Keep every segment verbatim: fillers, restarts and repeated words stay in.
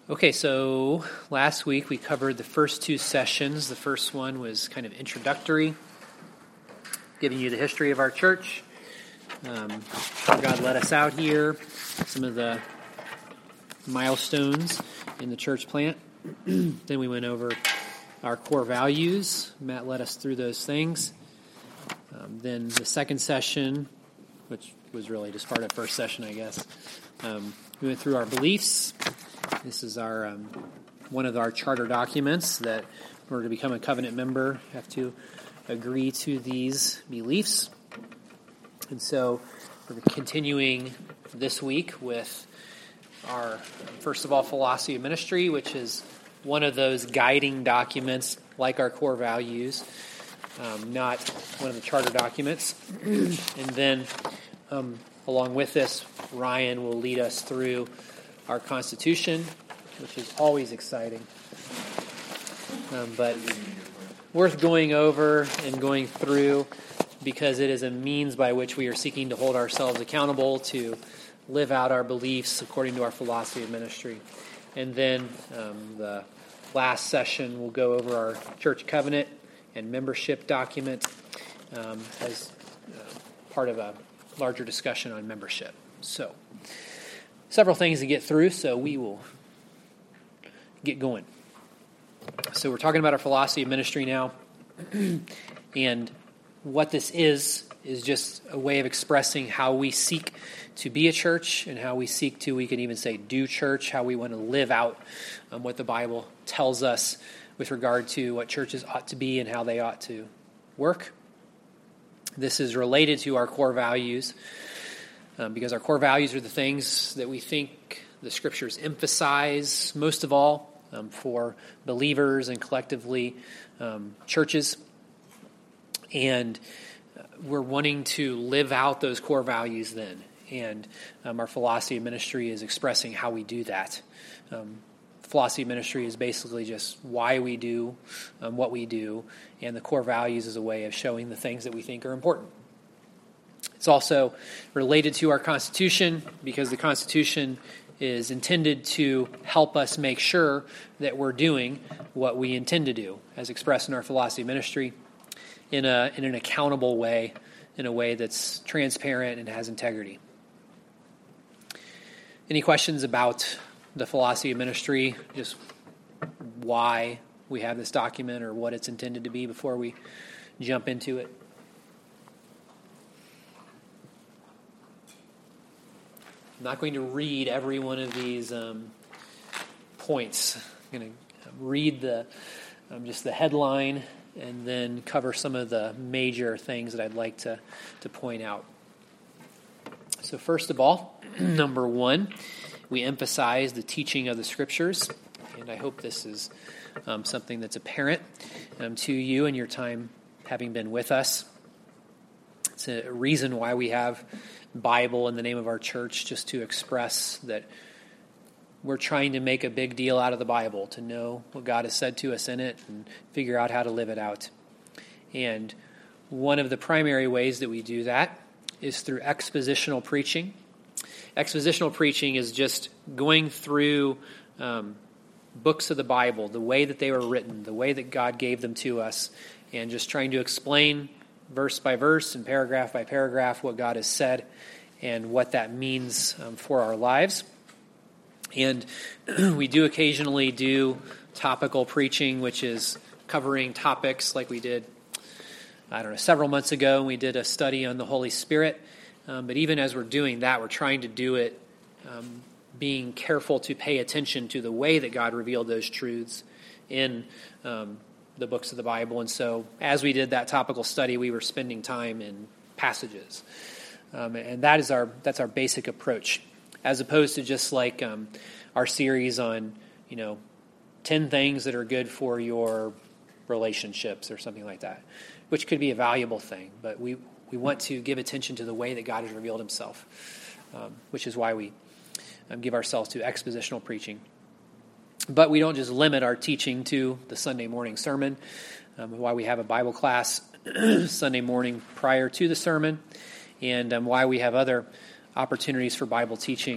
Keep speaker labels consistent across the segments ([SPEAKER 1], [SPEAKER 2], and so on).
[SPEAKER 1] Okay, so last week we covered the first two sessions. The first one was kind of introductory, giving you the history of our church, um, how God led us out here, some of the milestones in the church plant. Then we went over our core values. Matt led us through those things. Um, then the second session, which was really just part of first session, I guess, um, we went through our beliefs. This is our um, one of our charter documents that in order to become a covenant member, you have to agree to these beliefs. And so we're continuing this week with our, first of all, philosophy of ministry, which is one of those guiding documents like our core values, um, not one of the charter documents. And then um, along with this, Ryan will lead us through our Constitution, which is always exciting, um, but worth going over and going through because it is a means by which we are seeking to hold ourselves accountable to live out our beliefs according to our philosophy of ministry. And then um, the last session will go over our church covenant and membership document um, as uh, part of a larger discussion on membership. So, several things to get through, so we will get going. So we're talking about our philosophy of ministry now, and what this is is just a way of expressing how we seek to be a church and how we seek to, we can even say, do church, how we want to live out um, what the Bible tells us with regard to what churches ought to be and how they ought to work. This is related to our core values, Um, because our core values are the things that we think the Scriptures emphasize most of all um, for believers and collectively um, churches. And we're wanting to live out those core values then. And um, our philosophy of ministry is expressing how we do that. Um, philosophy of ministry is basically just why we do um, what we do, and the core values is a way of showing the things that we think are important. It's also related to our Constitution because the Constitution is intended to help us make sure that we're doing what we intend to do, as expressed in our philosophy of ministry, in a in an accountable way, in a way that's transparent and has integrity. Any questions about the philosophy of ministry, just why we have this document or what it's intended to be before we jump into it? I'm not going to read every one of these um, points. I'm going to read the um, just the headline and then cover some of the major things that I'd like to, to point out. So first of all, number one, we emphasize the teaching of the Scriptures, and I hope this is um, something that's apparent um, to you in your time having been with us. It's a reason why we have Bible in the name of our church, just to express that we're trying to make a big deal out of the Bible, to know what God has said to us in it and figure out how to live it out. And one of the primary ways that we do that is through expositional preaching. Expositional preaching is just going through um, books of the Bible, the way that they were written, the way that God gave them to us, and just trying to explain verse by verse and paragraph by paragraph what God has said and what that means um, for our lives. And we do occasionally do topical preaching, which is covering topics like we did, I don't know, several months ago. We did a study on the Holy Spirit. Um, but even as we're doing that, we're trying to do it um, being careful to pay attention to the way that God revealed those truths in um the books of the Bible. And so as we did that topical study, we were spending time in passages. Um, and that is our that's our basic approach, as opposed to just like um, our series on, you know, ten things that are good for your relationships or something like that, which could be a valuable thing. But we, we want to give attention to the way that God has revealed himself, um, which is why we um, give ourselves to expositional preaching. But we don't just limit our teaching to the Sunday morning sermon, um, why we have a Bible class Sunday morning prior to the sermon, and um, why we have other opportunities for Bible teaching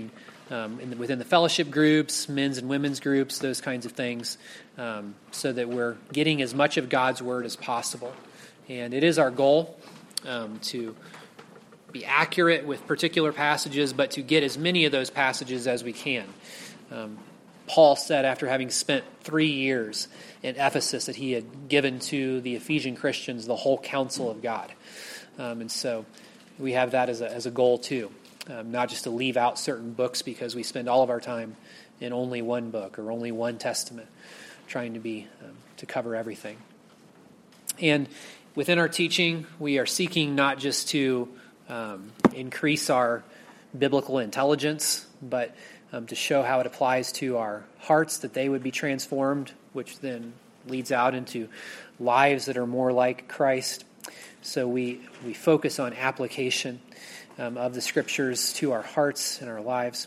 [SPEAKER 1] um, in the, within the fellowship groups, men's and women's groups, those kinds of things, um, so that we're getting as much of God's Word as possible. And it is our goal um, to be accurate with particular passages, but to get as many of those passages as we can. Um, Paul said after having spent three years in Ephesus that he had given to the Ephesian Christians the whole counsel of God. Um, and so we have that as a, as a goal too, um, not just to leave out certain books because we spend all of our time in only one book or only one testament, trying to be um, to cover everything. And within our teaching, we are seeking not just to um, increase our biblical intelligence, but um, to show how it applies to our hearts, that they would be transformed, which then leads out into lives that are more like Christ. So we, we focus on application um, of the Scriptures to our hearts and our lives.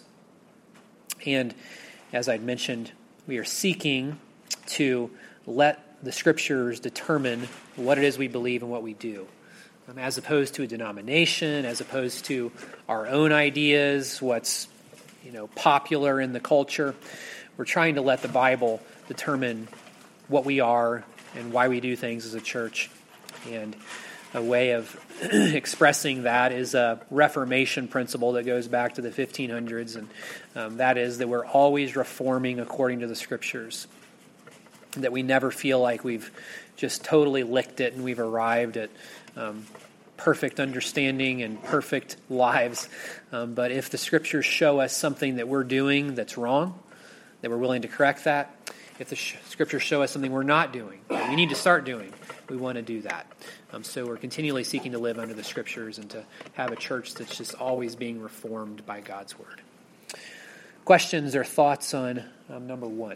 [SPEAKER 1] And as I'd mentioned, we are seeking to let the Scriptures determine what it is we believe and what we do, um, as opposed to a denomination, as opposed to our own ideas, what's you know popular in the culture. We're trying to let the Bible determine what we are and why we do things as a church. And a way of expressing that is a Reformation principle that goes back to the fifteen hundreds, and um, that is that we're always reforming according to the Scriptures, that we never feel like we've just totally licked it and we've arrived at um, perfect understanding and perfect lives. Um, but if the Scriptures show us something that we're doing that's wrong, that we're willing to correct that. If the sh- Scriptures show us something we're not doing, that we need to start doing, we want to do that. Um, so we're continually seeking to live under the Scriptures and to have a church that's just always being reformed by God's Word. Questions or thoughts on um, number one?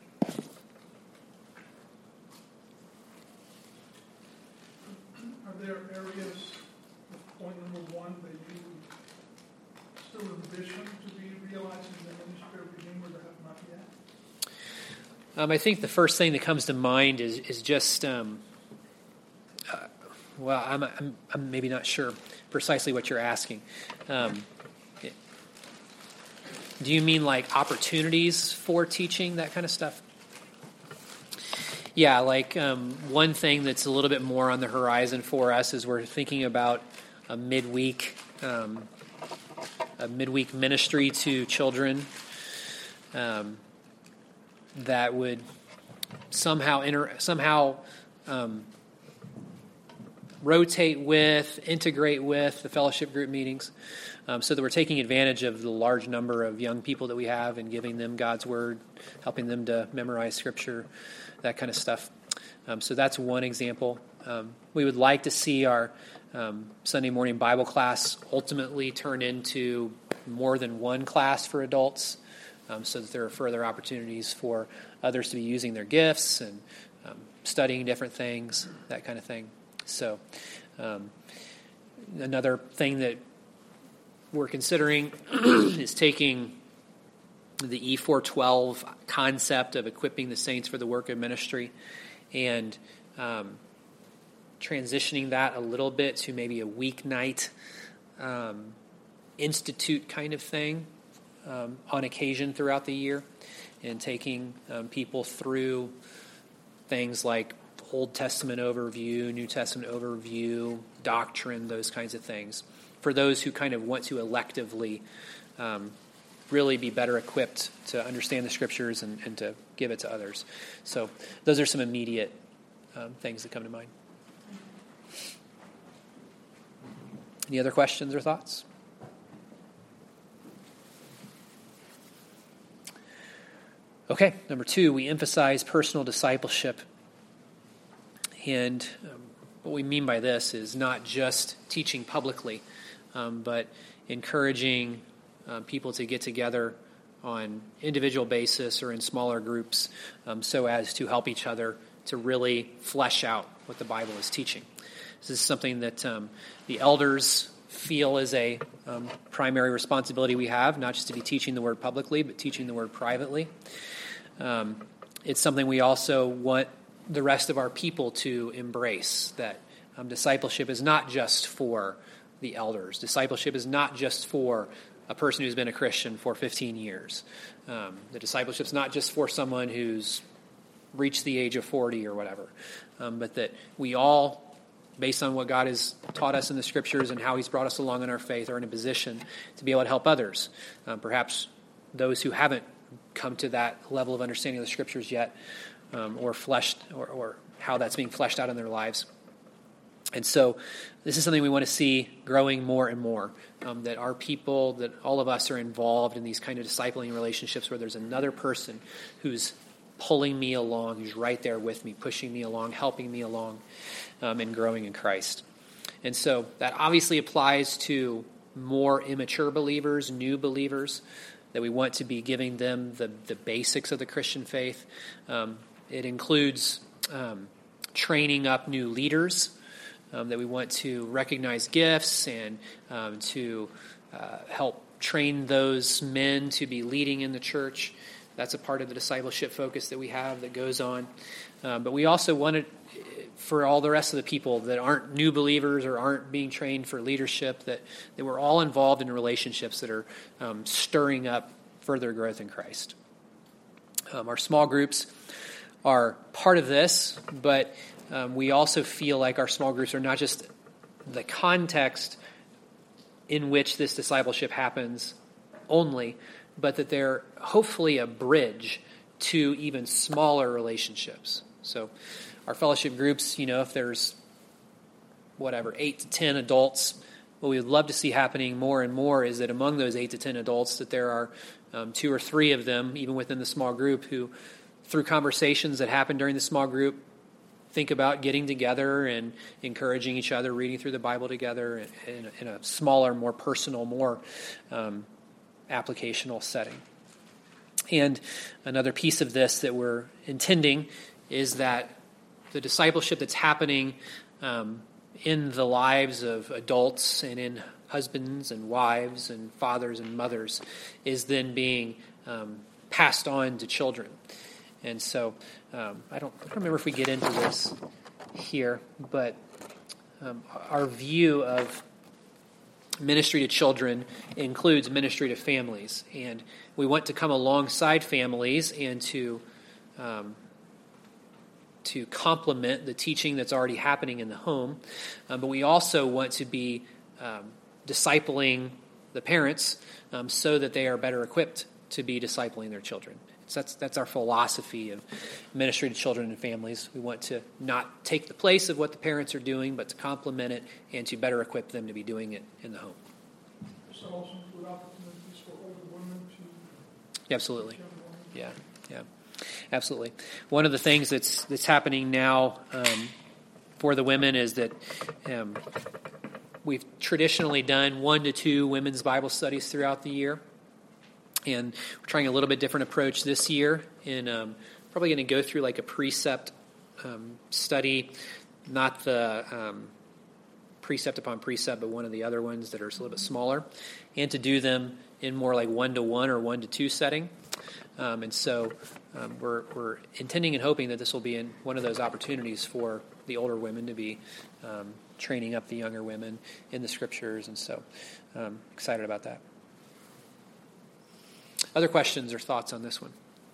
[SPEAKER 2] Are there areas of point number one that you still envision to be realizing the ministry of Redeemer that have not yet?
[SPEAKER 1] Um, I think the first thing that comes to mind is is just, um, uh, well, I'm, I'm I'm maybe not sure precisely what you're asking. Um, it, do you mean like opportunities for teaching, that kind of stuff? Yeah, like um, one thing that's a little bit more on the horizon for us is we're thinking about a midweek, um, a midweek ministry to children. Um, that would somehow inter- somehow um, rotate with, integrate with the fellowship group meetings, um, so that we're taking advantage of the large number of young people that we have and giving them God's Word, helping them to memorize Scripture, that kind of stuff. Um, so that's one example. Um, we would like to see our um, Sunday morning Bible class ultimately turn into more than one class for adults, Um, so that there are further opportunities for others to be using their gifts and um, studying different things, that kind of thing. So um, another thing that we're considering is taking the E four twelve concept of equipping the saints for the work of ministry and um, transitioning that a little bit to maybe a weeknight um, institute kind of thing. Um, on occasion throughout the year, and taking um, people through things like Old Testament overview, New Testament overview, doctrine, those kinds of things, for those who kind of want to electively um, really be better equipped to understand the Scriptures and, and to give it to others. So those are some immediate um, things that come to mind. Any other questions or thoughts? Okay, number two, we emphasize personal discipleship. And um, what we mean by this is not just teaching publicly, um, but encouraging uh, people to get together on individual basis or in smaller groups um, so as to help each other to really flesh out what the Bible is teaching. This is something that um, the elders feel is a um, primary responsibility we have, not just to be teaching the Word publicly, but teaching the Word privately. Um, it's something we also want the rest of our people to embrace, that um, discipleship is not just for the elders. Discipleship is not just for a person who's been a Christian for fifteen years. Um, the discipleship's not just for someone who's reached the age of forty or whatever, um, but that we all, based on what God has taught us in the Scriptures and how he's brought us along in our faith, are in a position to be able to help others, um, perhaps those who haven't come to that level of understanding of the Scriptures yet, um, or fleshed, or, or how that's being fleshed out in their lives. And so this is something we want to see growing more and more, um, that our people, that all of us are involved in these kind of discipling relationships where there's another person who's pulling me along, who's right there with me, pushing me along, helping me along, um, and growing in Christ. And so that obviously applies to more immature believers, new believers, that we want to be giving them the, the basics of the Christian faith. Um, it includes um, training up new leaders, Um, that we want to recognize gifts and um, to uh, help train those men to be leading in the church. That's a part of the discipleship focus that we have that goes on. Um, but we also want it for all the rest of the people that aren't new believers or aren't being trained for leadership, that, that we're all involved in relationships that are um, stirring up further growth in Christ. Um, our small groups are part of this, but Um, we also feel like our small groups are not just the context in which this discipleship happens only, but that they're hopefully a bridge to even smaller relationships. So our fellowship groups, you know, if there's whatever, eight to ten adults, what we would love to see happening more and more is that among those eight to ten adults, that there are um, two or three of them, even within the small group, who through conversations that happen during the small group, think about getting together and encouraging each other, reading through the Bible together in, in a smaller, more personal, more um, applicational setting. And another piece of this that we're intending is that the discipleship that's happening um, in the lives of adults and in husbands and wives and fathers and mothers is then being um, passed on to children. And so um, I don't I don't remember if we get into this here, but um, our view of ministry to children includes ministry to families. And we want to come alongside families and to um, to complement the teaching that's already happening in the home. Um, but we also want to be um, discipling the parents um, so that they are better equipped to be discipling their children. So that's that's our philosophy of ministry to children and families. We want to not take the place of what the parents are doing, but to complement it and to better equip them to be doing it in the home.
[SPEAKER 2] Does that also include opportunities for older women to...
[SPEAKER 1] Absolutely. Yeah, yeah, absolutely. One of the things that's that's happening now um, for the women is that um, we've traditionally done one to two women's Bible studies throughout the year. And we're trying a little bit different approach this year, and um, probably going to go through like a precept um, study, not the um, precept upon precept, but one of the other ones that are a little bit smaller, and to do them in more like one-to-one or one-to-two setting. Um, and so um, we're, we're intending and hoping that this will be in one of those opportunities for the older women to be um, training up the younger women in the Scriptures, and so um, excited about that. Other questions or thoughts on this one?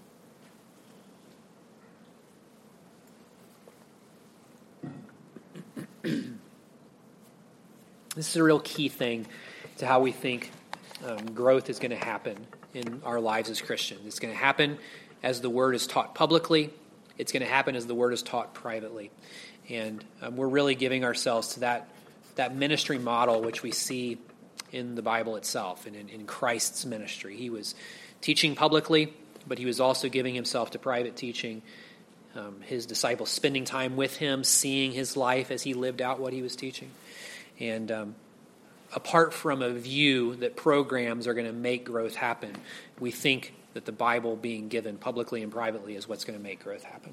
[SPEAKER 1] This is a real key thing to how we think um, growth is going to happen in our lives as Christians. It's going to happen as the Word is taught publicly. It's going to happen as the Word is taught privately. And um, we're really giving ourselves to that, that ministry model which we see in the Bible itself and in, in Christ's ministry. He was teaching publicly, but he was also giving himself to private teaching. Um, his disciples spending time with him, seeing his life as he lived out what he was teaching. And um, apart from a view that programs are going to make growth happen, we think that the Bible being given publicly and privately is what's going to make growth happen.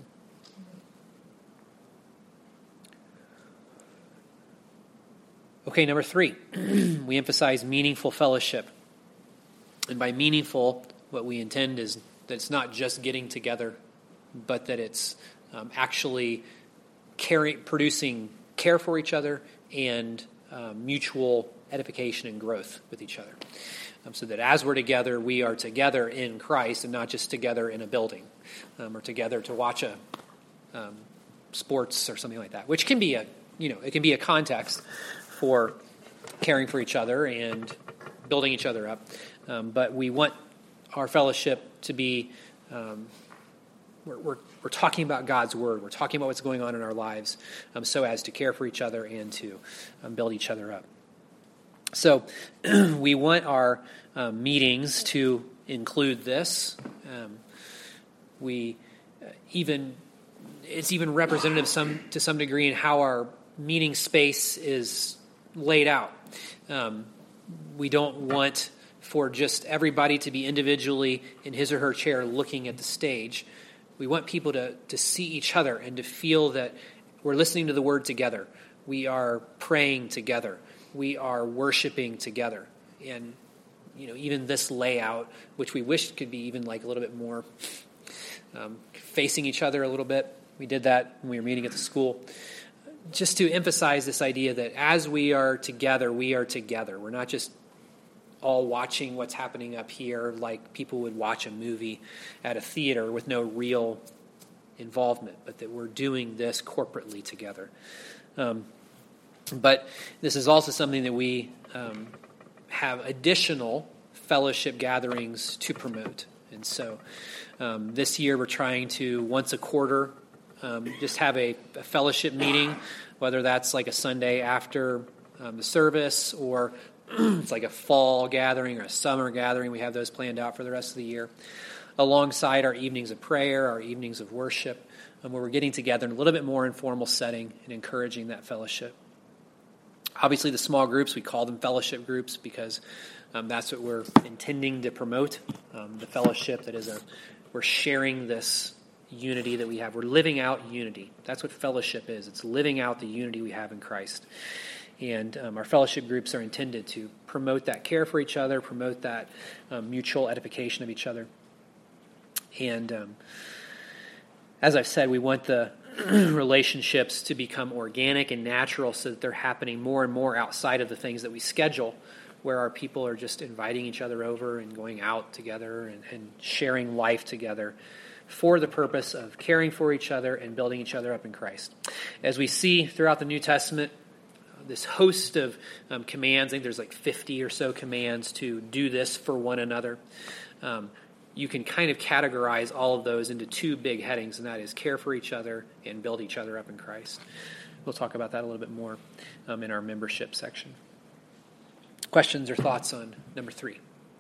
[SPEAKER 1] Okay, number three, we emphasize meaningful fellowship. And by meaningful, what we intend is that it's not just getting together, but that it's um, actually caring, producing care for each other and um, mutual edification and growth with each other. um, so that as we're together, we are together in Christ and not just together in a building um, or together to watch a um, sports or something like that, which can be a, you know, it can be a context for caring for each other and building each other up. Um, but we want our fellowship to be, um, we're, we're, we're talking about God's word. We're talking about what's going on in our lives um, so as to care for each other and to um, build each other up. So we want our um, meetings to include this. Um, we uh, even, it's even representative some to some degree in how our meeting space is laid out. Um, we don't want for just everybody to be individually in his or her chair looking at the stage. We want people to, to see each other and to feel that we're listening to the word together. We are praying together. We are worshiping together. And, you know, even this layout, which we wish could be even like a little bit more um, facing each other a little bit. We did that when we were meeting at the school. Just to emphasize this idea that as we are together, we are together. We're not just all watching what's happening up here like people would watch a movie at a theater with no real involvement, but that we're doing this corporately together. Um, but this is also something that we um, have additional fellowship gatherings to promote. And so um, this year we're trying to, once a quarter, um, just have a, a fellowship meeting, whether that's like a Sunday after um, the service or it's like a fall gathering or a summer gathering. We have those planned out for the rest of the year, alongside our evenings of prayer, our evenings of worship, um, where we're getting together in a little bit more informal setting and encouraging that fellowship. Obviously, the small groups, we call them fellowship groups because um, that's what we're intending to promote, um, the fellowship that is a, we're sharing this unity that we have. We're living out unity. That's what fellowship is. It's living out the unity we have in Christ. And um, our fellowship groups are intended to promote that care for each other, promote that um, mutual edification of each other. And um, as I've said, we want the relationships to become organic and natural so that they're happening more and more outside of the things that we schedule, where our people are just inviting each other over and going out together and, and sharing life together for the purpose of caring for each other and building each other up in Christ. As we see throughout the New Testament, this host of um, commands, I think there's like fifty or so commands to do this for one another. Um, you can kind of categorize all of those into two big headings, and that is care for each other and build each other up in Christ. We'll talk about that a little bit more um, in our membership section. Questions or thoughts on number three?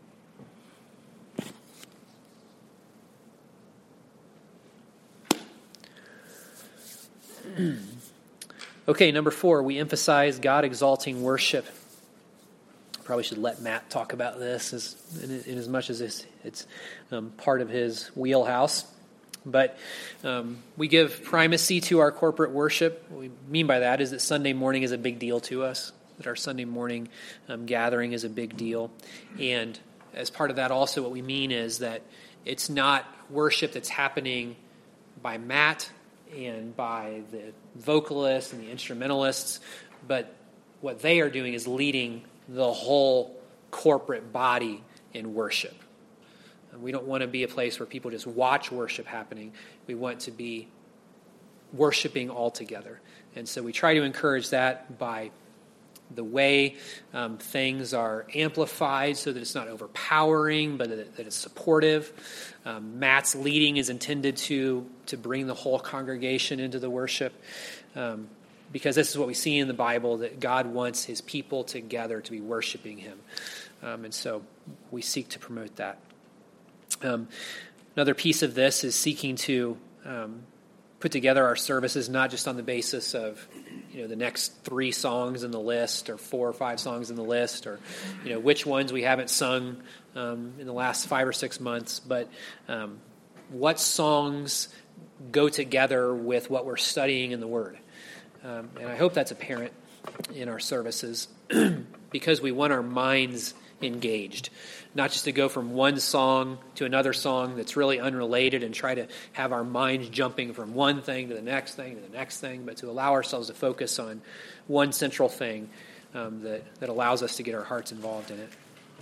[SPEAKER 1] Okay, number four, we emphasize God-exalting worship. Probably should let Matt talk about this as, in, in as much as it's, it's um, part of his wheelhouse. But um, we give primacy to our corporate worship. What we mean by that is that Sunday morning is a big deal to us, that our Sunday morning um, gathering is a big deal. And as part of that also, what we mean is that it's not worship that's happening by Matt and by the vocalists and the instrumentalists, but what they are doing is leading the whole corporate body in worship. And we don't want to be a place where people just watch worship happening. We want to be worshiping all together. And so we try to encourage that by the way um, things are amplified so that it's not overpowering, but that, that it's supportive. Um, Matt's leading is intended to, to bring the whole congregation into the worship, um, because this is what we see in the Bible, that God wants his people together to be worshiping him. Um, and so we seek to promote that. Um, another piece of this is seeking to um, put together our services not just on the basis of, you know, the next three songs in the list or four or five songs in the list, or, you know, which ones we haven't sung um, in the last five or six months, but um, what songs go together with what we're studying in the Word. Um, and I hope that's apparent in our services because we want our minds engaged, not just to go from one song to another song that's really unrelated and try to have our minds jumping from one thing to the next thing to the next thing, but to allow ourselves to focus on one central thing um, that, that allows us to get our hearts involved in it.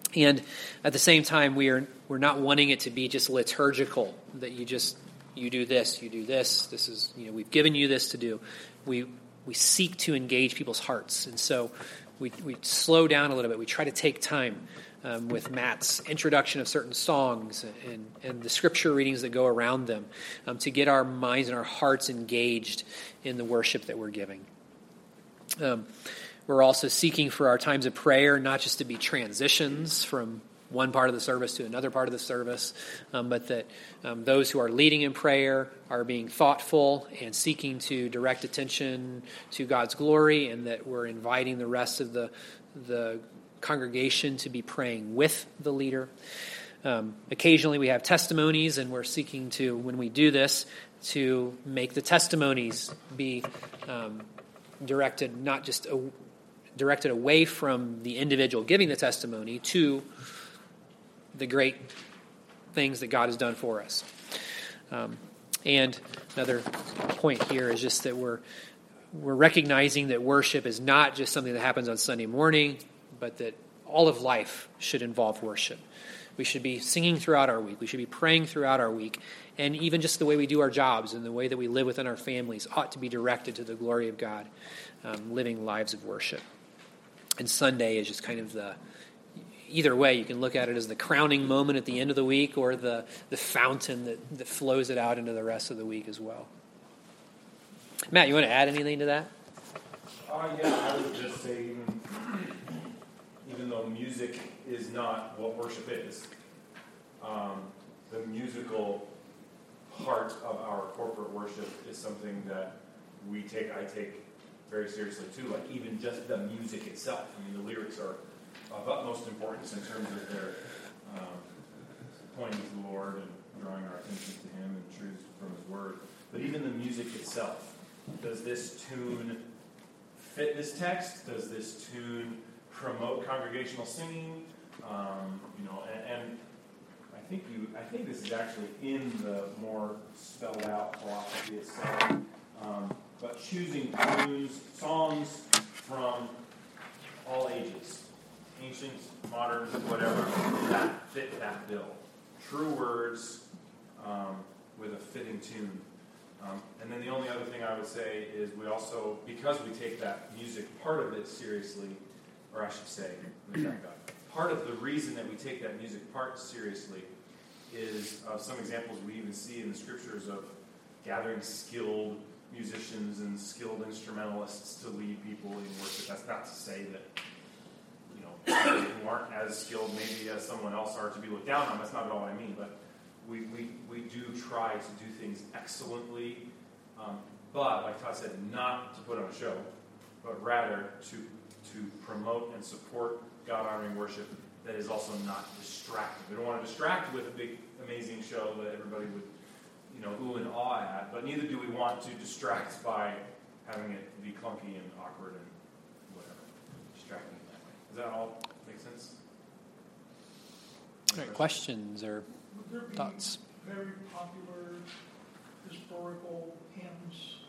[SPEAKER 1] And at the same time, we are we're not wanting it to be just liturgical, that you just you do this, you do this. This is, you know, we've given you this to do. We we seek to engage people's hearts, and so we we slow down a little bit. We try to take time um, with Matt's introduction of certain songs and and the scripture readings that go around them um, to get our minds and our hearts engaged in the worship that we're giving. Um, We're also seeking for our times of prayer not just to be transitions from one part of the service to another part of the service, um, but that um, those who are leading in prayer are being thoughtful and seeking to direct attention to God's glory, and that we're inviting the rest of the the congregation to be praying with the leader. Um, occasionally we have testimonies, and we're seeking to, when we do this, to make the testimonies be um, directed not just a directed away from the individual giving the testimony to the great things that God has done for us. Um, and another point here is just that we're we're recognizing that worship is not just something that happens on Sunday morning, but that all of life should involve worship. We should be singing throughout our week. We should be praying throughout our week. And even just the way we do our jobs and the way that we live within our families ought to be directed to the glory of God, um, living lives of worship. And Sunday is just kind of the, either way, you can look at it as the crowning moment at the end of the week, or the, the fountain that, that flows it out into the rest of the week as well. Matt, you want to add anything to that?
[SPEAKER 3] Uh, yeah, I would just say even, even though music is not what worship is, um, the musical part of our corporate worship is something that we take, I take very seriously too, like even just the music itself. I mean, the lyrics are of utmost importance in terms of their um, pointing to the Lord and drawing our attention to Him and truths from His Word. But even the music itself, does this tune fit this text? Does this tune promote congregational singing? Um, you know, and, and I think you, I think this is actually in the more spelled out philosophy itself. Um, but choosing tunes, songs from all ages, ancient, modern, whatever, that fit that bill. True words um, with a fitting tune. Um, and then the only other thing I would say is we also, because we take that music part of it seriously, or I should say, let me back up. Part of the reason that we take that music part seriously is uh, some examples we even see in the scriptures of gathering skilled musicians and skilled instrumentalists to lead people in worship. That's not to say that, you know, people who aren't as skilled maybe as someone else are to be looked down on. That's not at all what I mean. But we, we, we do try to do things excellently, um, but like Todd said, not to put on a show, but rather to to promote and support God-honoring worship that is also not distracting. We don't want to distract with a big, amazing show that everybody would, you know, ooh and awe at, but neither do we want to distract by having it be clunky and awkward and whatever, distracting in that way. Does that all make sense?
[SPEAKER 1] All right, questions or
[SPEAKER 2] Would there be
[SPEAKER 1] thoughts?
[SPEAKER 2] very popular historical hymns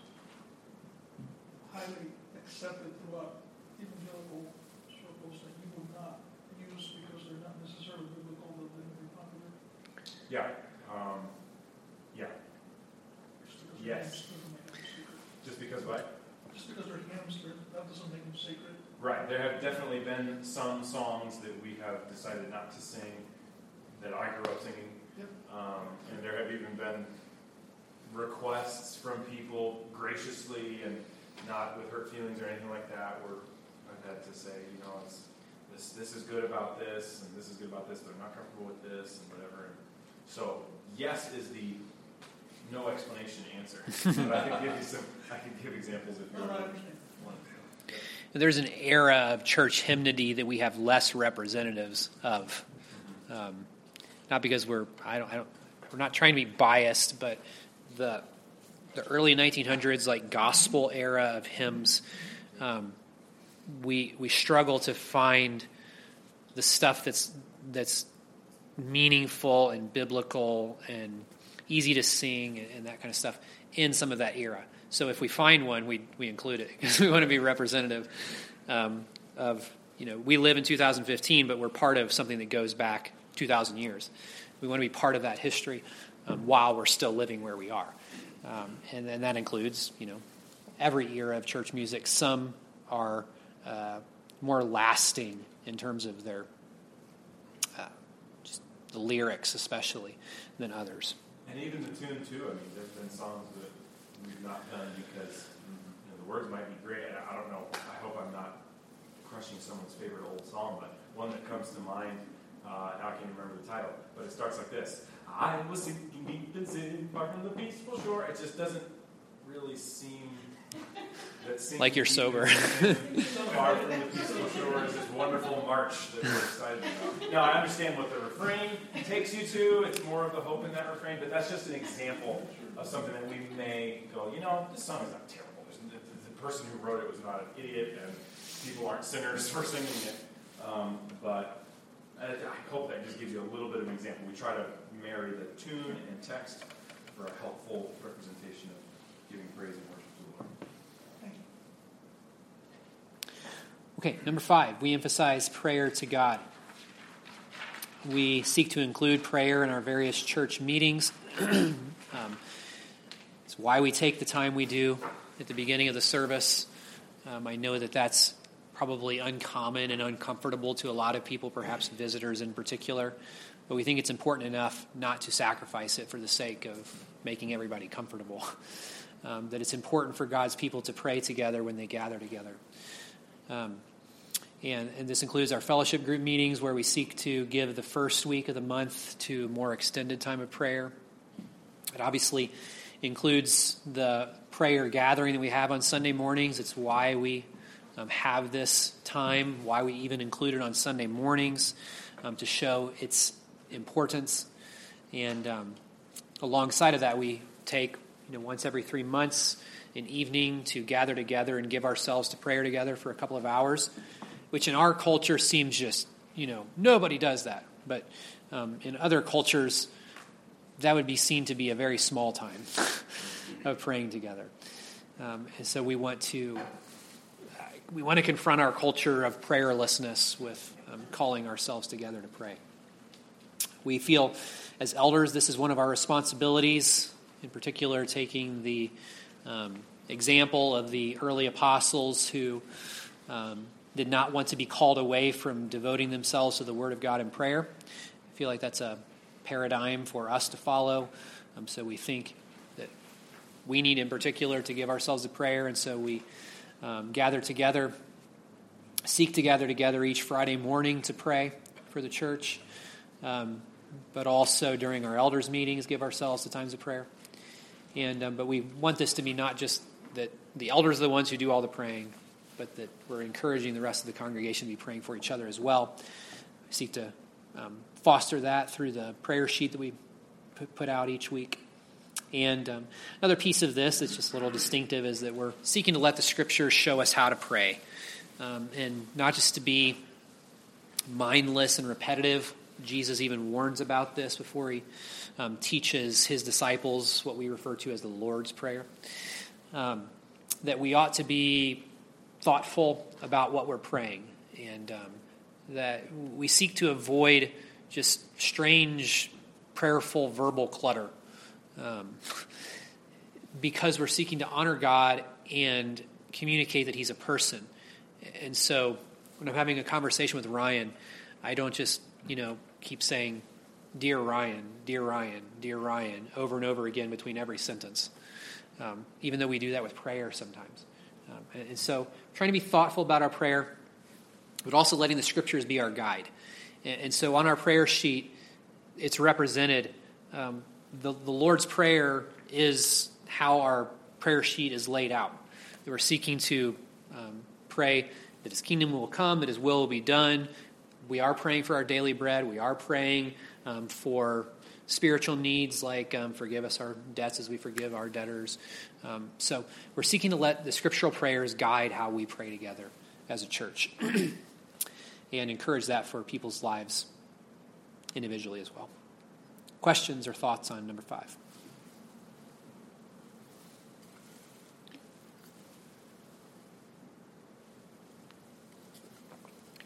[SPEAKER 2] highly accepted throughout evangelical circles that you would not use because they're not necessarily biblical, but they're very popular?
[SPEAKER 3] Yeah. Um, yeah.
[SPEAKER 2] Just because
[SPEAKER 3] Yes.
[SPEAKER 2] they're hymns doesn't make them sacred.
[SPEAKER 3] Just because what?
[SPEAKER 2] Just because they're hymns, they're, that doesn't make them sacred.
[SPEAKER 3] Right. There have definitely been some songs that we have decided not to sing that I grew up singing.
[SPEAKER 2] Yep.
[SPEAKER 3] Um, and there have even been requests from people graciously and not with hurt feelings or anything like that, where I've had to say, you know, it's, this this is good about this, and this is good about this, but I'm not comfortable with this, and whatever. And so, yes is the no explanation answer. But I can give you some, I can give examples if you
[SPEAKER 2] No, no, I
[SPEAKER 3] want.
[SPEAKER 2] understand.
[SPEAKER 1] There's an era of church hymnody that we have less representatives of. Um, not because we're I don't, I don't we're not trying to be biased, but the the early nineteen hundreds, like gospel era of hymns, um, we we struggle to find the stuff that's that's meaningful and biblical and easy to sing and, and that kind of stuff in some of that era. So if we find one, we we include it because we want to be representative um, of you know, we live in two thousand fifteen, but we're part of something that goes back two thousand years. We want to be part of that history um, while we're still living where we are. Um, and then that includes, you know, every era of church music. Some are uh, more lasting in terms of their, uh, just the lyrics especially, than others.
[SPEAKER 3] And even the tune, too. I mean, there's been songs that we've not done because you know, the words might be great. I don't know. I hope I'm not crushing someone's favorite old song, but one that comes to mind, uh, now I can't remember the title, but it starts like this. I was sinking deep in sin, far from the peaceful shore. It just doesn't really seem that sinking
[SPEAKER 1] like you're sober.
[SPEAKER 3] Far from the peaceful shore is this wonderful march that we're excited about. Now, I understand what the refrain takes you to. It's more of the hope in that refrain, but that's just an example of something that we may go, you know, this song is not terrible. The, the person who wrote it was not an idiot, and people aren't sinners for singing it. Um, but I, I hope that just gives you a little bit of an example. We try to marry the tune and text for a helpful representation of giving praise and worship to the Lord.
[SPEAKER 2] Thank you.
[SPEAKER 1] Okay, number five, we emphasize prayer to God. We seek to include prayer in our various church meetings. um, it's why we take the time we do at the beginning of the service. Um, I know that that's probably uncommon and uncomfortable to a lot of people, perhaps visitors in particular, but we think it's important enough not to sacrifice it for the sake of making everybody comfortable. Um, that it's important for God's people to pray together when they gather together. Um, and, and this includes our fellowship group meetings where we seek to give the first week of the month to a more extended time of prayer. It obviously includes the prayer gathering that we have on Sunday mornings. It's why we um, have this time, why we even include it on Sunday mornings, um, to show its importance. And um, alongside of that, we take, you know, once every three months, an evening to gather together and give ourselves to prayer together for a couple of hours, which in our culture seems just, you know, nobody does that. But um, in other cultures, that would be seen to be a very small time of praying together. Um, and so we want to uh, we want to confront our culture of prayerlessness with um, calling ourselves together to pray. We feel as elders this is one of our responsibilities, in particular taking the um, example of the early apostles who um, did not want to be called away from devoting themselves to the Word of God in prayer. I feel like that's a paradigm for us to follow. Um, so we think that we need in particular to give ourselves to prayer, and so we um, gather together, seek to gather together each Friday morning to pray for the church, um, but also during our elders' meetings give ourselves to times of prayer. And um, but we want this to be not just that the elders are the ones who do all the praying, but that we're encouraging the rest of the congregation to be praying for each other as well. We seek to um, foster that through the prayer sheet that we put out each week. And um, another piece of this that's just a little distinctive is that we're seeking to let the Scriptures show us how to pray, um, and not just to be mindless and repetitive. Jesus even warns about this before he um, teaches his disciples what we refer to as the Lord's Prayer. Um, that we ought to be thoughtful about what we're praying, and um, that we seek to avoid just strange, prayerful verbal clutter, um, because we're seeking to honor God and communicate that he's a person. And so when I'm having a conversation with Ryan, I don't just, you know, keep saying, "Dear Ryan, dear Ryan, dear Ryan," over and over again between every sentence, um, even though we do that with prayer sometimes. Um, and, and so trying to be thoughtful about our prayer, but also letting the Scriptures be our guide. And, and so on our prayer sheet, it's represented. Um, the, the Lord's Prayer is how our prayer sheet is laid out. We're seeking to um, pray that his kingdom will come, that his will will be done. We are praying for our daily bread. We are praying um, for spiritual needs like um, forgive us our debts as we forgive our debtors. Um, so we're seeking to let the scriptural prayers guide how we pray together as a church and encourage that for people's lives individually as well. Questions or thoughts on number five?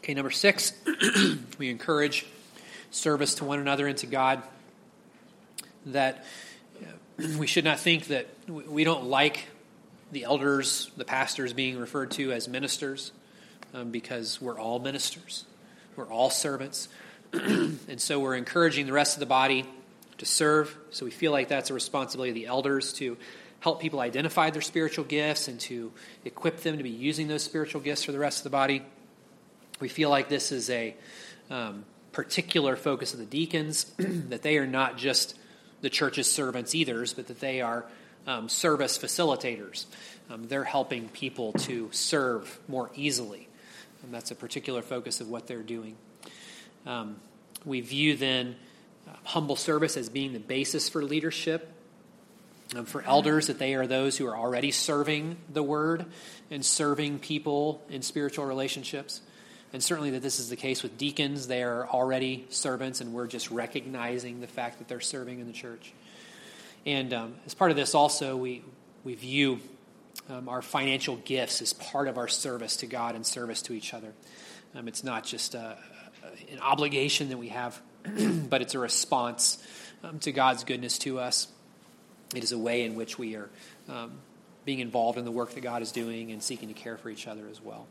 [SPEAKER 1] Okay, number six, we encourage service to one another and to God. That we should not think that we don't like the elders, the pastors being referred to as ministers, um, because we're all ministers. We're all servants. And so we're encouraging the rest of the body to serve. So we feel like that's a responsibility of the elders to help people identify their spiritual gifts and to equip them to be using those spiritual gifts for the rest of the body. We feel like this is a um, particular focus of the deacons, that they are not just the church's servants either, but that they are um, service facilitators. Um, they're helping people to serve more easily. And that's a particular focus of what they're doing. Um, we view then uh, humble service as being the basis for leadership. Um, for elders, that they are those who are already serving the word and serving people in spiritual relationships. And certainly that this is the case with deacons. They are already servants, and we're just recognizing the fact that they're serving in the church. And um, as part of this also, we, we view um, our financial gifts as part of our service to God and service to each other. Um, it's not just a, a, an obligation that we have, but it's a response um, to God's goodness to us. It is a way in which we are um, being involved in the work that God is doing and seeking to care for each other as well.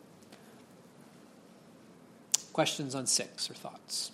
[SPEAKER 1] Questions on six or thoughts?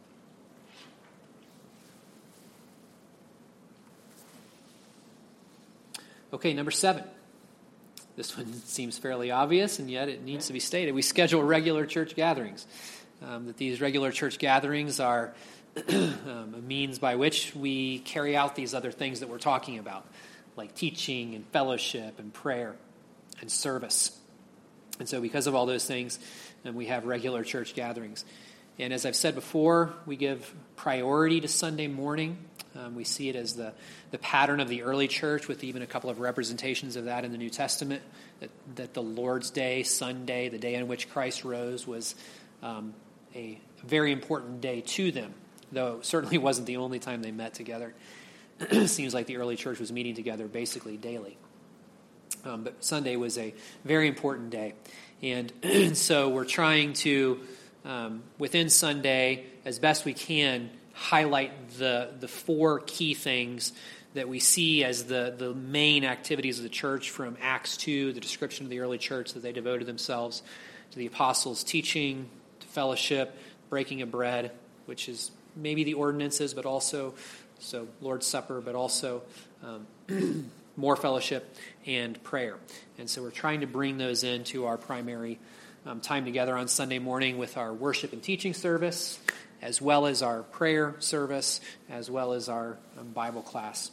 [SPEAKER 1] Okay, number seven. This one seems fairly obvious, and yet it needs to be stated. We schedule regular church gatherings. Um, that these regular church gatherings are um, a means by which we carry out these other things that we're talking about, like teaching and fellowship and prayer and service. And so because of all those things, um, we have regular church gatherings. And as I've said before, we give priority to Sunday morning. Um, we see it as the, the pattern of the early church, with even a couple of representations of that in the New Testament, that, that the Lord's Day, Sunday, the day on which Christ rose, was um, a very important day to them, though it certainly wasn't the only time they met together. It seems like the early church was meeting together basically daily. Um, but Sunday was a very important day. And so we're trying to, um, within Sunday, as best we can, highlight the the four key things that we see as the, the main activities of the church from Acts two, the description of the early church, that they devoted themselves to the apostles' teaching, to fellowship, breaking of bread, which is maybe the ordinances, but also, so Lord's Supper, but also um, more fellowship and prayer. And so we're trying to bring those into our primary um, time together on Sunday morning with our worship and teaching service, as well as our prayer service, as well as our um, Bible class.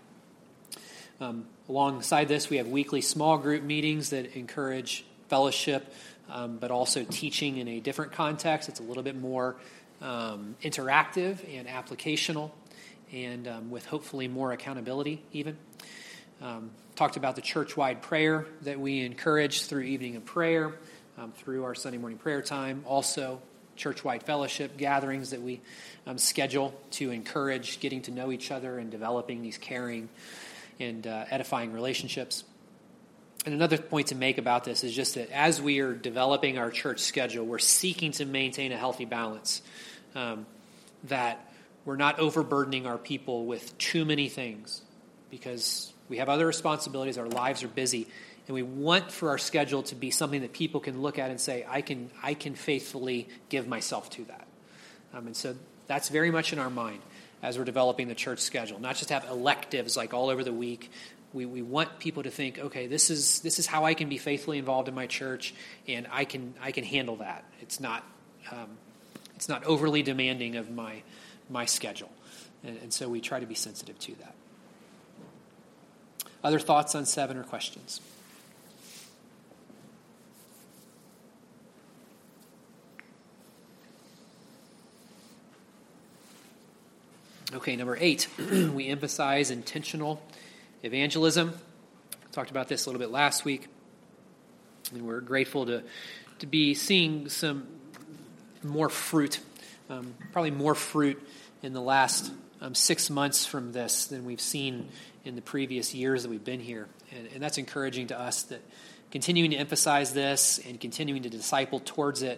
[SPEAKER 1] Um, alongside this, we have weekly small group meetings that encourage fellowship, um, but also teaching in a different context. It's a little bit more um, interactive and applicational, and um, with hopefully more accountability even. Um, talked about the church-wide prayer that we encourage through evening of prayer, um, through our Sunday morning prayer time. Also, church-wide fellowship gatherings that we um, schedule to encourage getting to know each other and developing these caring and uh, edifying relationships. And another point to make about this is just that as we are developing our church schedule, we're seeking to maintain a healthy balance, um, that we're not overburdening our people with too many things, because we have other responsibilities, our lives are busy, and we want for our schedule to be something that people can look at and say, I can I can faithfully give myself to that. Um, and so that's very much in our mind as we're developing the church schedule. Not just have electives like all over the week. We we want people to think, okay, this is this is how I can be faithfully involved in my church, and I can I can handle that. It's not um, it's not overly demanding of my my schedule, and, and so we try to be sensitive to that. Other thoughts on seven or questions? Okay, number eight, we emphasize intentional evangelism. We talked about this a little bit last week, and we're grateful to to be seeing some more fruit, um, probably more fruit in the last um, six months from this than we've seen in the previous years that we've been here. And, and that's encouraging to us, that continuing to emphasize this and continuing to disciple towards it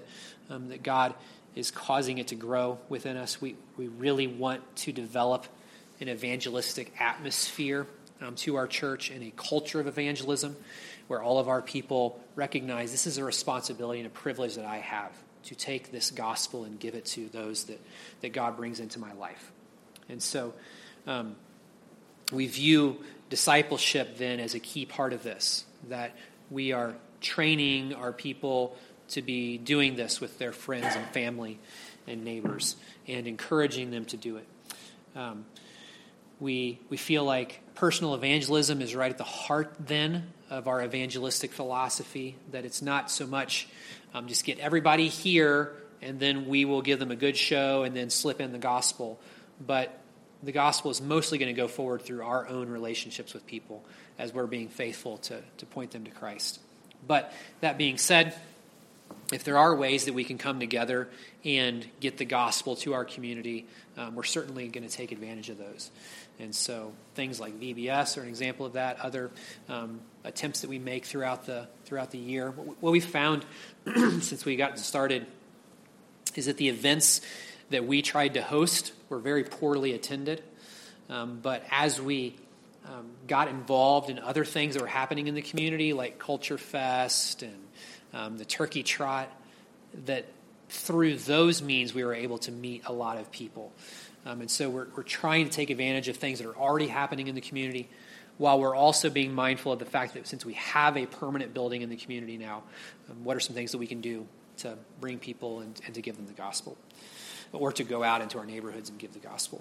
[SPEAKER 1] um, that God is causing it to grow within us. We, we really want to develop an evangelistic atmosphere um, to our church and a culture of evangelism where all of our people recognize this is a responsibility and a privilege that I have to take this gospel and give it to those that, that God brings into my life. And so um, we view discipleship then as a key part of this, that we are training our people to be doing this with their friends and family and neighbors and encouraging them to do it. Um, we we feel like personal evangelism is right at the heart then of our evangelistic philosophy, that it's not so much um, just get everybody here and then we will give them a good show and then slip in the gospel, but the gospel is mostly going to go forward through our own relationships with people as we're being faithful to, to point them to Christ. But that being said, if there are ways that we can come together and get the gospel to our community, um, we're certainly going to take advantage of those. And so things like V B S are an example of that, other um, attempts that we make throughout the throughout the year. What we found since we got started is that the events that we tried to host were very poorly attended. Um, but as we um, got involved in other things that were happening in the community, like Culture Fest and um, the Turkey Trot, that through those means we were able to meet a lot of people. Um, and so we're, we're trying to take advantage of things that are already happening in the community, while we're also being mindful of the fact that since we have a permanent building in the community now, um, what are some things that we can do to bring people and, and to give them the gospel, or to go out into our neighborhoods and give the gospel.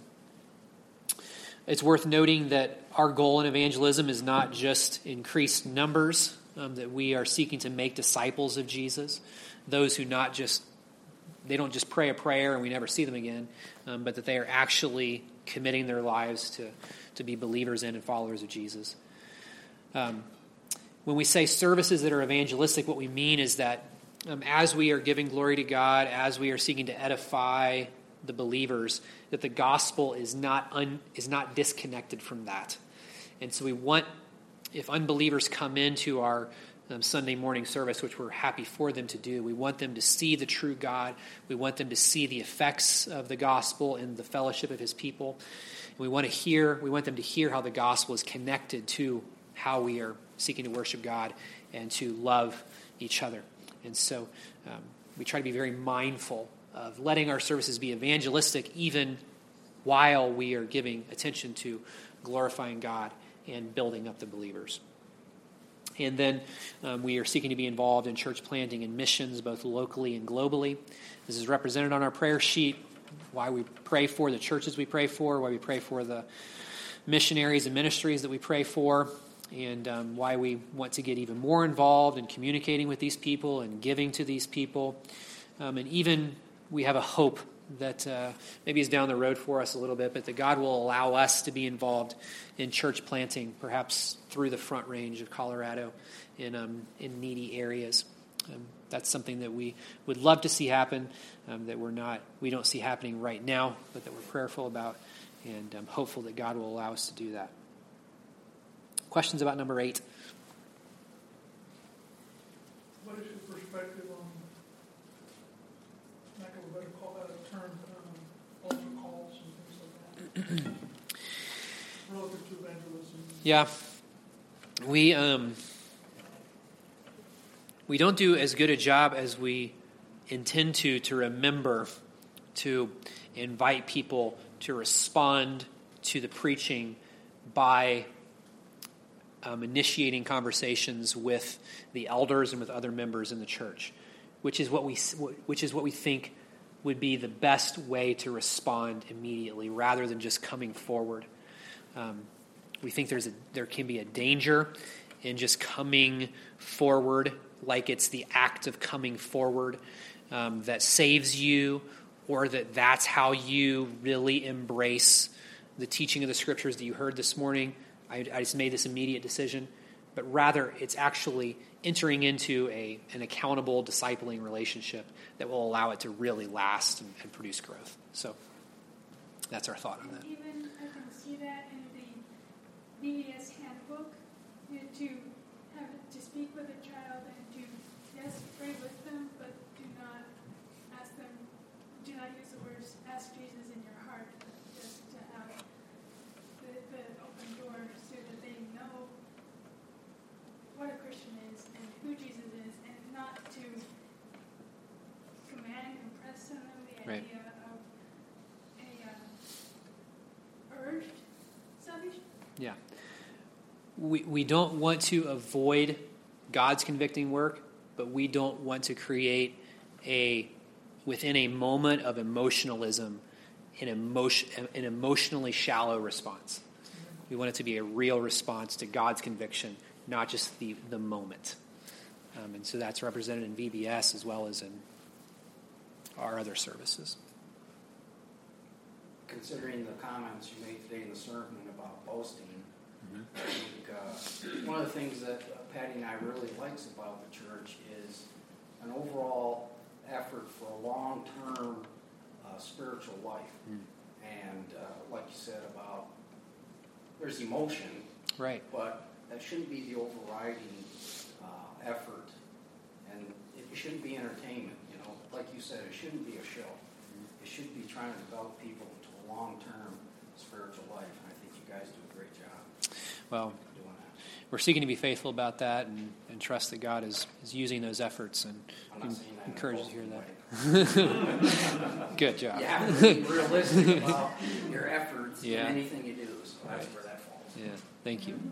[SPEAKER 1] It's worth noting that our goal in evangelism is not just increased numbers, um, that we are seeking to make disciples of Jesus, those who not just, they don't just pray a prayer and we never see them again, um, but that they are actually committing their lives to, to be believers in and followers of Jesus. Um, when we say services that are evangelistic, what we mean is that Um, as we are giving glory to God, as we are seeking to edify the believers, that the gospel is not un, is not disconnected from that. And so we want, if unbelievers come into our um, Sunday morning service, which we're happy for them to do, we want them to see the true God. We want them to see the effects of the gospel in the fellowship of his people. And we want to hear, we want them to hear how the gospel is connected to how we are seeking to worship God and to love each other. And so um, we try to be very mindful of letting our services be evangelistic even while we are giving attention to glorifying God and building up the believers. And then um, we are seeking to be involved in church planting and missions, both locally and globally. This is represented on our prayer sheet, why we pray for the churches we pray for, why we pray for the missionaries and ministries that we pray for, and um, why we want to get even more involved in communicating with these people and giving to these people. Um, and even we have a hope that uh, maybe is down the road for us a little bit, but that God will allow us to be involved in church planting, perhaps through the Front Range of Colorado in, um, in needy areas. Um, that's something that we would love to see happen, um, that we're not, we don't see happening right now, but that we're prayerful about, and I'm hopeful that God will allow us to do that. Questions about number eight?
[SPEAKER 2] What is your perspective on, lack of a better call, uh, term, um, altar calls and things like that, relative to evangelism?
[SPEAKER 1] Yeah, we um, we don't do as good a job as we intend to to remember to invite people to respond to the preaching by Um, initiating conversations with the elders and with other members in the church, which is what we which is what we think would be the best way to respond immediately, rather than just coming forward. Um, we think there's a, there can be a danger in just coming forward, like it's the act of coming forward um, that saves you, or that that's how you really embrace the teaching of the scriptures that you heard this morning. I, I just made this immediate decision, but rather it's actually entering into a an accountable, discipling relationship that will allow it to really last and, and produce growth. So that's our thought on that.
[SPEAKER 4] Even I can see that in the V B S handbook, you know, to have to speak with a child and to, yes, pray with them, but do not not use the words ask Jesus in your heart, but just to have the, the open door so that they know what a Christian is and who Jesus is, and not to command, impress on them the
[SPEAKER 1] Right.
[SPEAKER 4] idea of a uh, urged salvation.
[SPEAKER 1] Yeah. We, we don't want to avoid God's convicting work, but we don't want to create a, within a moment of emotionalism, an, emotion, an emotionally shallow response. We want it to be a real response to God's conviction, not just the, the moment. Um, and so that's represented in V B S as well as in our other services.
[SPEAKER 5] Considering the comments you made today in the sermon about boasting, mm-hmm. I think uh, one of the things that uh, Patty and I really likes about the church is an overall effort for a long-term uh, spiritual life. Mm. And uh, like you said about, there's emotion,
[SPEAKER 1] right?
[SPEAKER 5] But that shouldn't be the overriding uh, effort, and it shouldn't be entertainment. You know, like you said, it shouldn't be a show. Mm. It should be trying to develop people into a long-term spiritual life, and I think you guys do a great job.
[SPEAKER 1] Well, we're seeking to be faithful about that, and, and trust that God is, is using those efforts, and I'm encouraged to hear that. Good job.
[SPEAKER 5] You have to be realistic about your efforts
[SPEAKER 1] yeah.
[SPEAKER 5] in anything you do, so that's right. where that falls.
[SPEAKER 1] Yeah, thank you.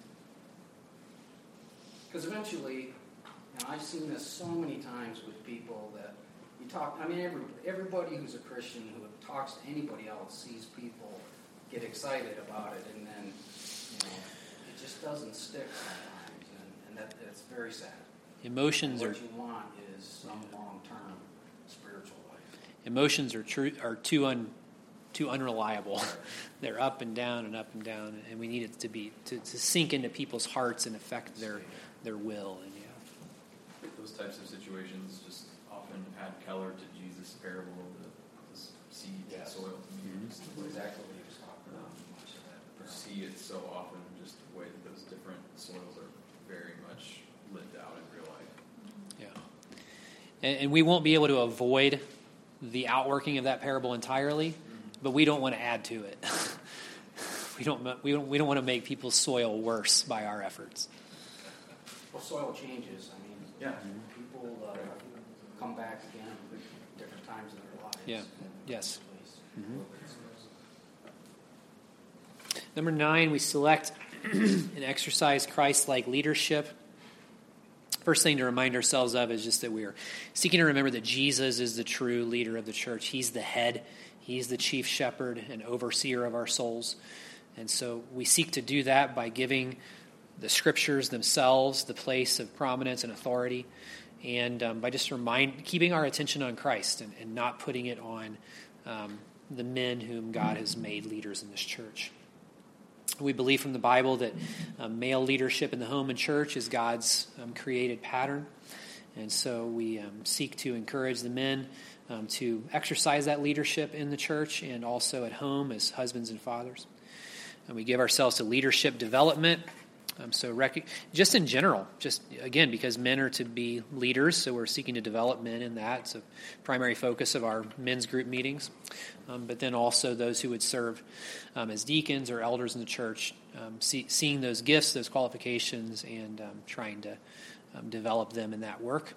[SPEAKER 5] Because eventually, and I've seen this so many times with people that you talk, I mean, every, everybody who's a Christian who talks to anybody else sees people get excited about it, and then, you know, it just doesn't stick sometimes, and, and that that's very sad.
[SPEAKER 1] Emotions
[SPEAKER 5] what
[SPEAKER 1] are.
[SPEAKER 5] What you want is some long-term spiritual life.
[SPEAKER 1] Emotions are true are too un too unreliable. They're up and down and up and down, and we need it to be to, to sink into people's hearts and affect their their will. And yeah,
[SPEAKER 6] those types of situations just often add color to Jesus' parable of the, the seed
[SPEAKER 5] yes.
[SPEAKER 6] and soil.
[SPEAKER 5] Mm-hmm. Just exactly what he was talking about. Much of that.
[SPEAKER 6] You see it so often, just the way that those different soils are very much lived out in real life.
[SPEAKER 1] Yeah, and, and we won't be able to avoid the outworking of that parable entirely, mm-hmm. but we don't want to add to it. we don't. We don't. We don't want to make people's soil worse by our efforts.
[SPEAKER 5] Well, soil changes. I mean,
[SPEAKER 6] yeah,
[SPEAKER 5] mm-hmm. people uh, come back again at different times in their lives.
[SPEAKER 1] Yeah. Yes. Mm-hmm. Number nine, we select and exercise Christ-like leadership. First thing to remind ourselves of is just that we are seeking to remember that Jesus is the true leader of the church. He's the head. He's the chief shepherd and overseer of our souls. And so we seek to do that by giving the scriptures themselves the place of prominence and authority, and um, by just remind, keeping our attention on Christ and, and not putting it on um, the men whom God has made leaders in this church. We believe from the Bible that um, male leadership in the home and church is God's um, created pattern. And so we um, seek to encourage the men um, to exercise that leadership in the church and also at home as husbands and fathers. And we give ourselves to leadership development. Um, so rec- just in general, just again, because men are to be leaders, so we're seeking to develop men in that. It's a primary focus of our men's group meetings. Um, but then also those who would serve um, as deacons or elders in the church, um, see, seeing those gifts, those qualifications, and um, trying to um, develop them in that work.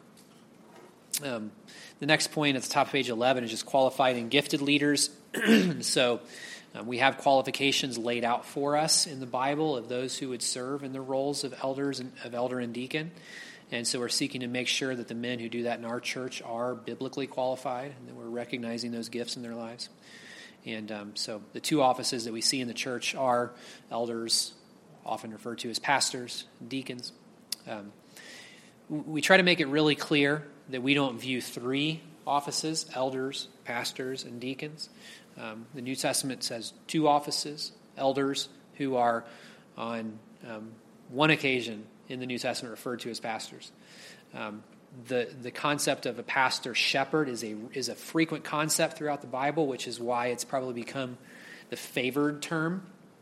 [SPEAKER 1] Um, the next point at the top of page eleven is just qualified and gifted leaders. So Um, we have qualifications laid out for us in the Bible of those who would serve in the roles of elders and of elder and deacon. And so we're seeking to make sure that the men who do that in our church are biblically qualified and that we're recognizing those gifts in their lives. And um, so the two offices that we see in the church are elders, often referred to as pastors, and deacons. Um, we try to make it really clear that we don't view three offices, elders, pastors, and deacons. Um, the New Testament says two offices, elders who are on um, one occasion in the New Testament referred to as pastors. Um, the the concept of a pastor shepherd is a is a frequent concept throughout the Bible, which is why it's probably become the favored term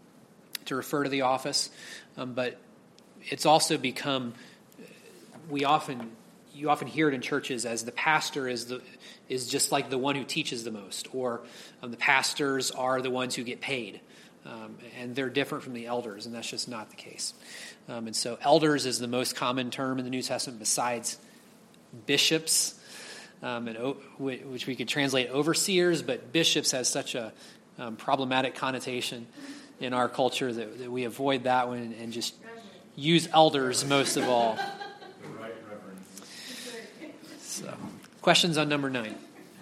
[SPEAKER 1] to refer to the office. Um, but it's also become, we often you often hear it in churches as the pastor is the is just like the one who teaches the most, or um, the pastors are the ones who get paid, um, and they're different from the elders, and that's just not the case. Um, and so elders is the most common term in the New Testament besides bishops, um, and o- which we could translate overseers, but bishops has such a um, problematic connotation in our culture that, that we avoid that one and just use elders most of all.
[SPEAKER 3] The right reverend.
[SPEAKER 1] So, questions on number nine?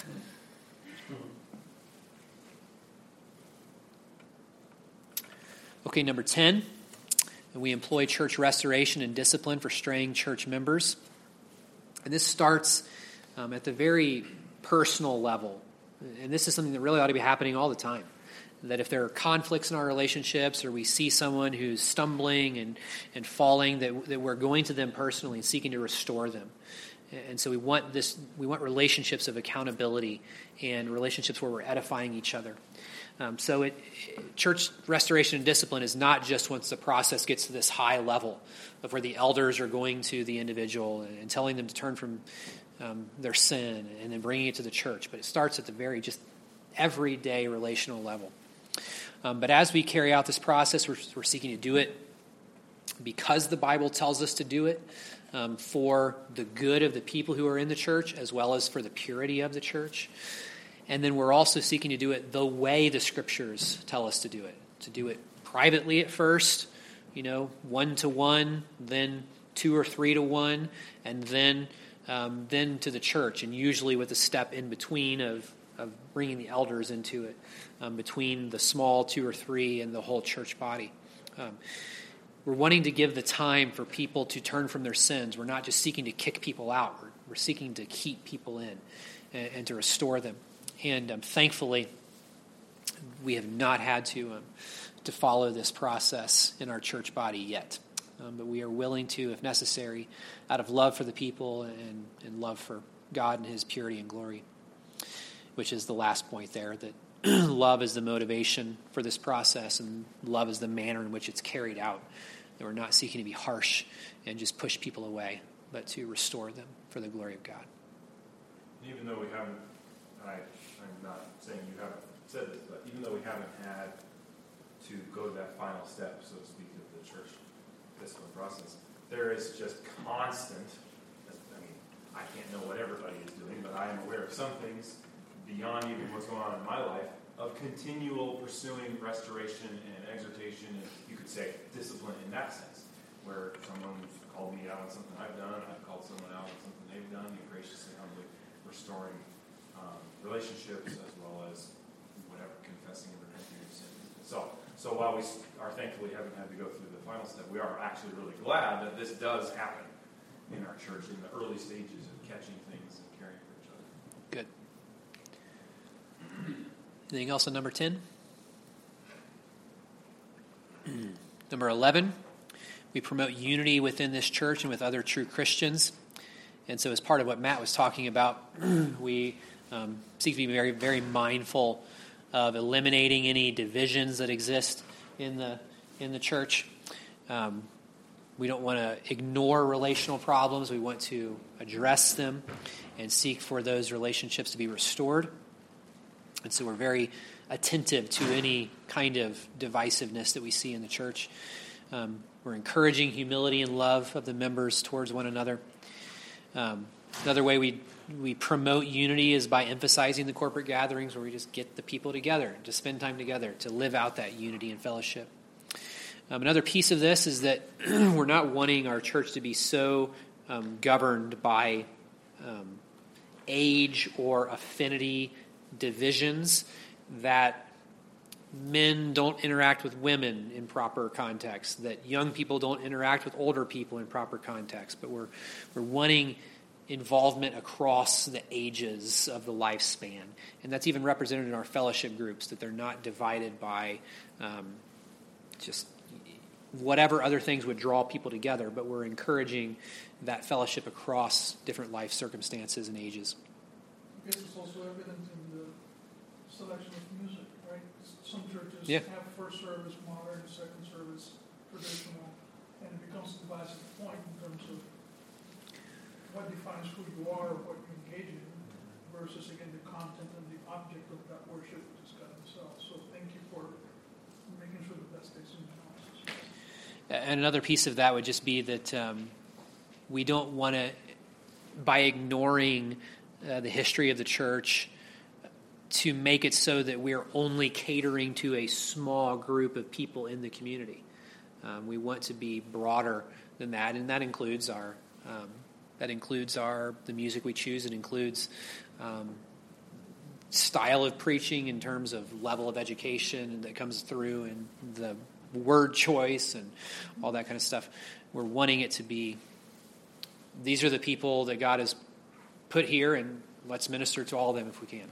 [SPEAKER 1] Okay, number ten. We employ church restoration and discipline for straying church members. And this starts um, at the very personal level. And this is something that really ought to be happening all the time. That if there are conflicts in our relationships, or we see someone who's stumbling and, and falling, that, that we're going to them personally and seeking to restore them. And so we want this. We want relationships of accountability and relationships where we're edifying each other. Um, so it, church restoration and discipline is not just once the process gets to this high level of where the elders are going to the individual and, and telling them to turn from um, their sin and then bringing it to the church. But it starts at the very just everyday relational level. Um, but as we carry out this process, we're, we're seeking to do it because the Bible tells us to do it, um, for the good of the people who are in the church, as well as for the purity of the church. And then we're also seeking to do it the way the Scriptures tell us to do it, to do it privately at first, you know, one to one, then two or three to one, and then um, then to the church, and usually with a step in between of of bringing the elders into it, um, between the small two or three and the whole church body. Um, we're wanting to give the time for people to turn from their sins. We're not just seeking to kick people out. We're, we're seeking to keep people in and, and to restore them. And um, thankfully, we have not had to um, to follow this process in our church body yet. Um, but we are willing to, if necessary, out of love for the people and, and love for God and His purity and glory, which is the last point there, that love is the motivation for this process, and love is the manner in which it's carried out. That we're not seeking to be harsh and just push people away, but to restore them for the glory of God.
[SPEAKER 3] Even though we haven't, I, I'm not saying you haven't said this, but even though we haven't had to go to that final step, so to speak, of the church discipline process, there is just constant, I mean, I can't know what everybody is doing, but I am aware of some things beyond even what's going on in my life, of continual pursuing restoration and exhortation, and you could say discipline in that sense, where someone's called me out on something I've done, I've called someone out on something they've done, and graciously, humbly restoring um, relationships as well as whatever, confessing and repenting of sin. So, so while we are thankfully haven't had to go through the final step, we are actually really glad that this does happen in our church in the early stages of catching things and caring for each other.
[SPEAKER 1] Good. Anything else on number ten? Number eleven, we promote unity within this church and with other true Christians. And so as part of what Matt was talking about, we um, seek to be very, very mindful of eliminating any divisions that exist in the in the church. Um, we don't want to ignore relational problems. We want to address them and seek for those relationships to be restored. And so we're very attentive to any kind of divisiveness that we see in the church. Um, we're encouraging humility and love of the members towards one another. Um, another way we we promote unity is by emphasizing the corporate gatherings, where we just get the people together to spend time together, to live out that unity and fellowship. Um, another piece of this is that we're not wanting our church to be so um, governed by um, age or affinity divisions that men don't interact with women in proper context, that young people don't interact with older people in proper context, but we're we're wanting involvement across the ages of the lifespan. And that's even represented in our fellowship groups, that they're not divided by um, just whatever other things would draw people together, but we're encouraging that fellowship across different life circumstances and ages.
[SPEAKER 2] I guess it's also evident in the selection of music, right? Some churches
[SPEAKER 1] Yeah.
[SPEAKER 2] have first service modern, second service traditional, and it becomes a divisive point in terms of what defines who you are, what you engage in, versus, again, the content and the object of that worship, which is God himself. So thank you for making sure that that stays in the analysis.
[SPEAKER 1] And another piece of that would just be that um, we don't want to, by ignoring uh, the history of the church, to make it so that we're only catering to a small group of people in the community. Um, we want to be broader than that, and that includes our um, that includes our the music we choose. It includes um, style of preaching in terms of level of education that comes through, and the word choice and all that kind of stuff. We're wanting it to be, these are the people that God has put here, and let's minister to all of them if we can.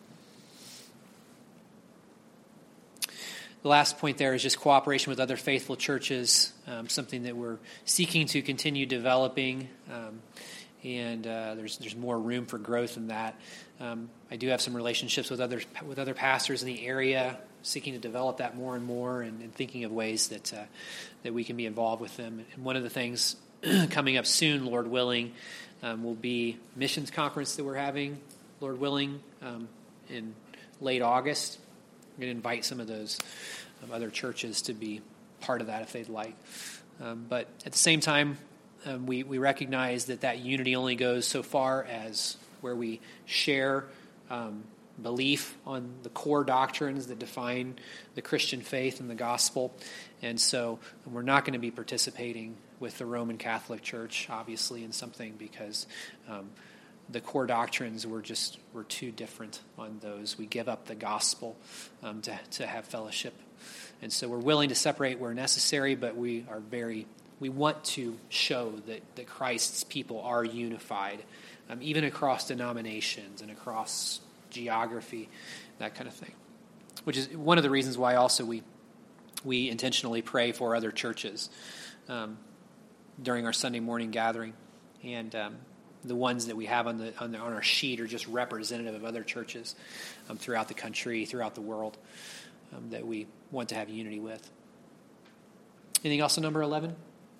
[SPEAKER 1] The last point there is just cooperation with other faithful churches, um, something that we're seeking to continue developing, um, and uh, there's there's more room for growth in that. Um, I do have some relationships with other with other pastors in the area, seeking to develop that more and more, and, and thinking of ways that uh, that we can be involved with them. And one of the things coming up soon, Lord willing, um, will be missions conference that we're having, Lord willing, um, in late August. I'm going to invite some of those um, other churches to be part of that if they'd like. Um, but at the same time, um, we, we recognize that that unity only goes so far as where we share um, belief on the core doctrines that define the Christian faith and the gospel. And so we're not going to be participating with the Roman Catholic Church, obviously, in something because um, the core doctrines were just were too different on those. We give up the gospel um, to to have fellowship, and so we're willing to separate where necessary. But we are very we want to show that that Christ's people are unified, um, even across denominations and across geography, that kind of thing. Which is one of the reasons why also we we intentionally pray for other churches um, during our Sunday morning gathering, and. Um, The ones that we have on the, on the on our sheet are just representative of other churches um, throughout the country, throughout the world, um, that we want to have unity with. Anything else on number eleven?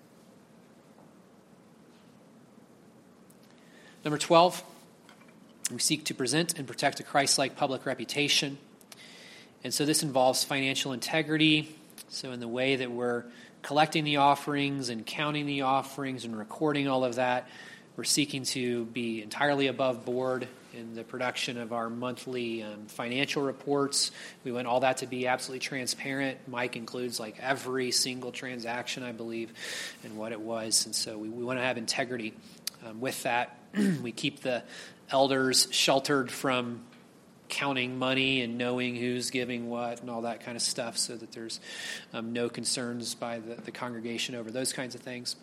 [SPEAKER 1] Number twelve, we seek to present and protect a Christ-like public reputation. And so this involves financial integrity. So in the way that we're collecting the offerings and counting the offerings and recording all of that, we're seeking to be entirely above board in the production of our monthly um, financial reports. We want all that to be absolutely transparent. Mike includes like every single transaction, I believe, and what it was. And so we, we want to have integrity um, with that. We keep the elders sheltered from counting money and knowing who's giving what and all that kind of stuff so that there's um, no concerns by the, the congregation over those kinds of things.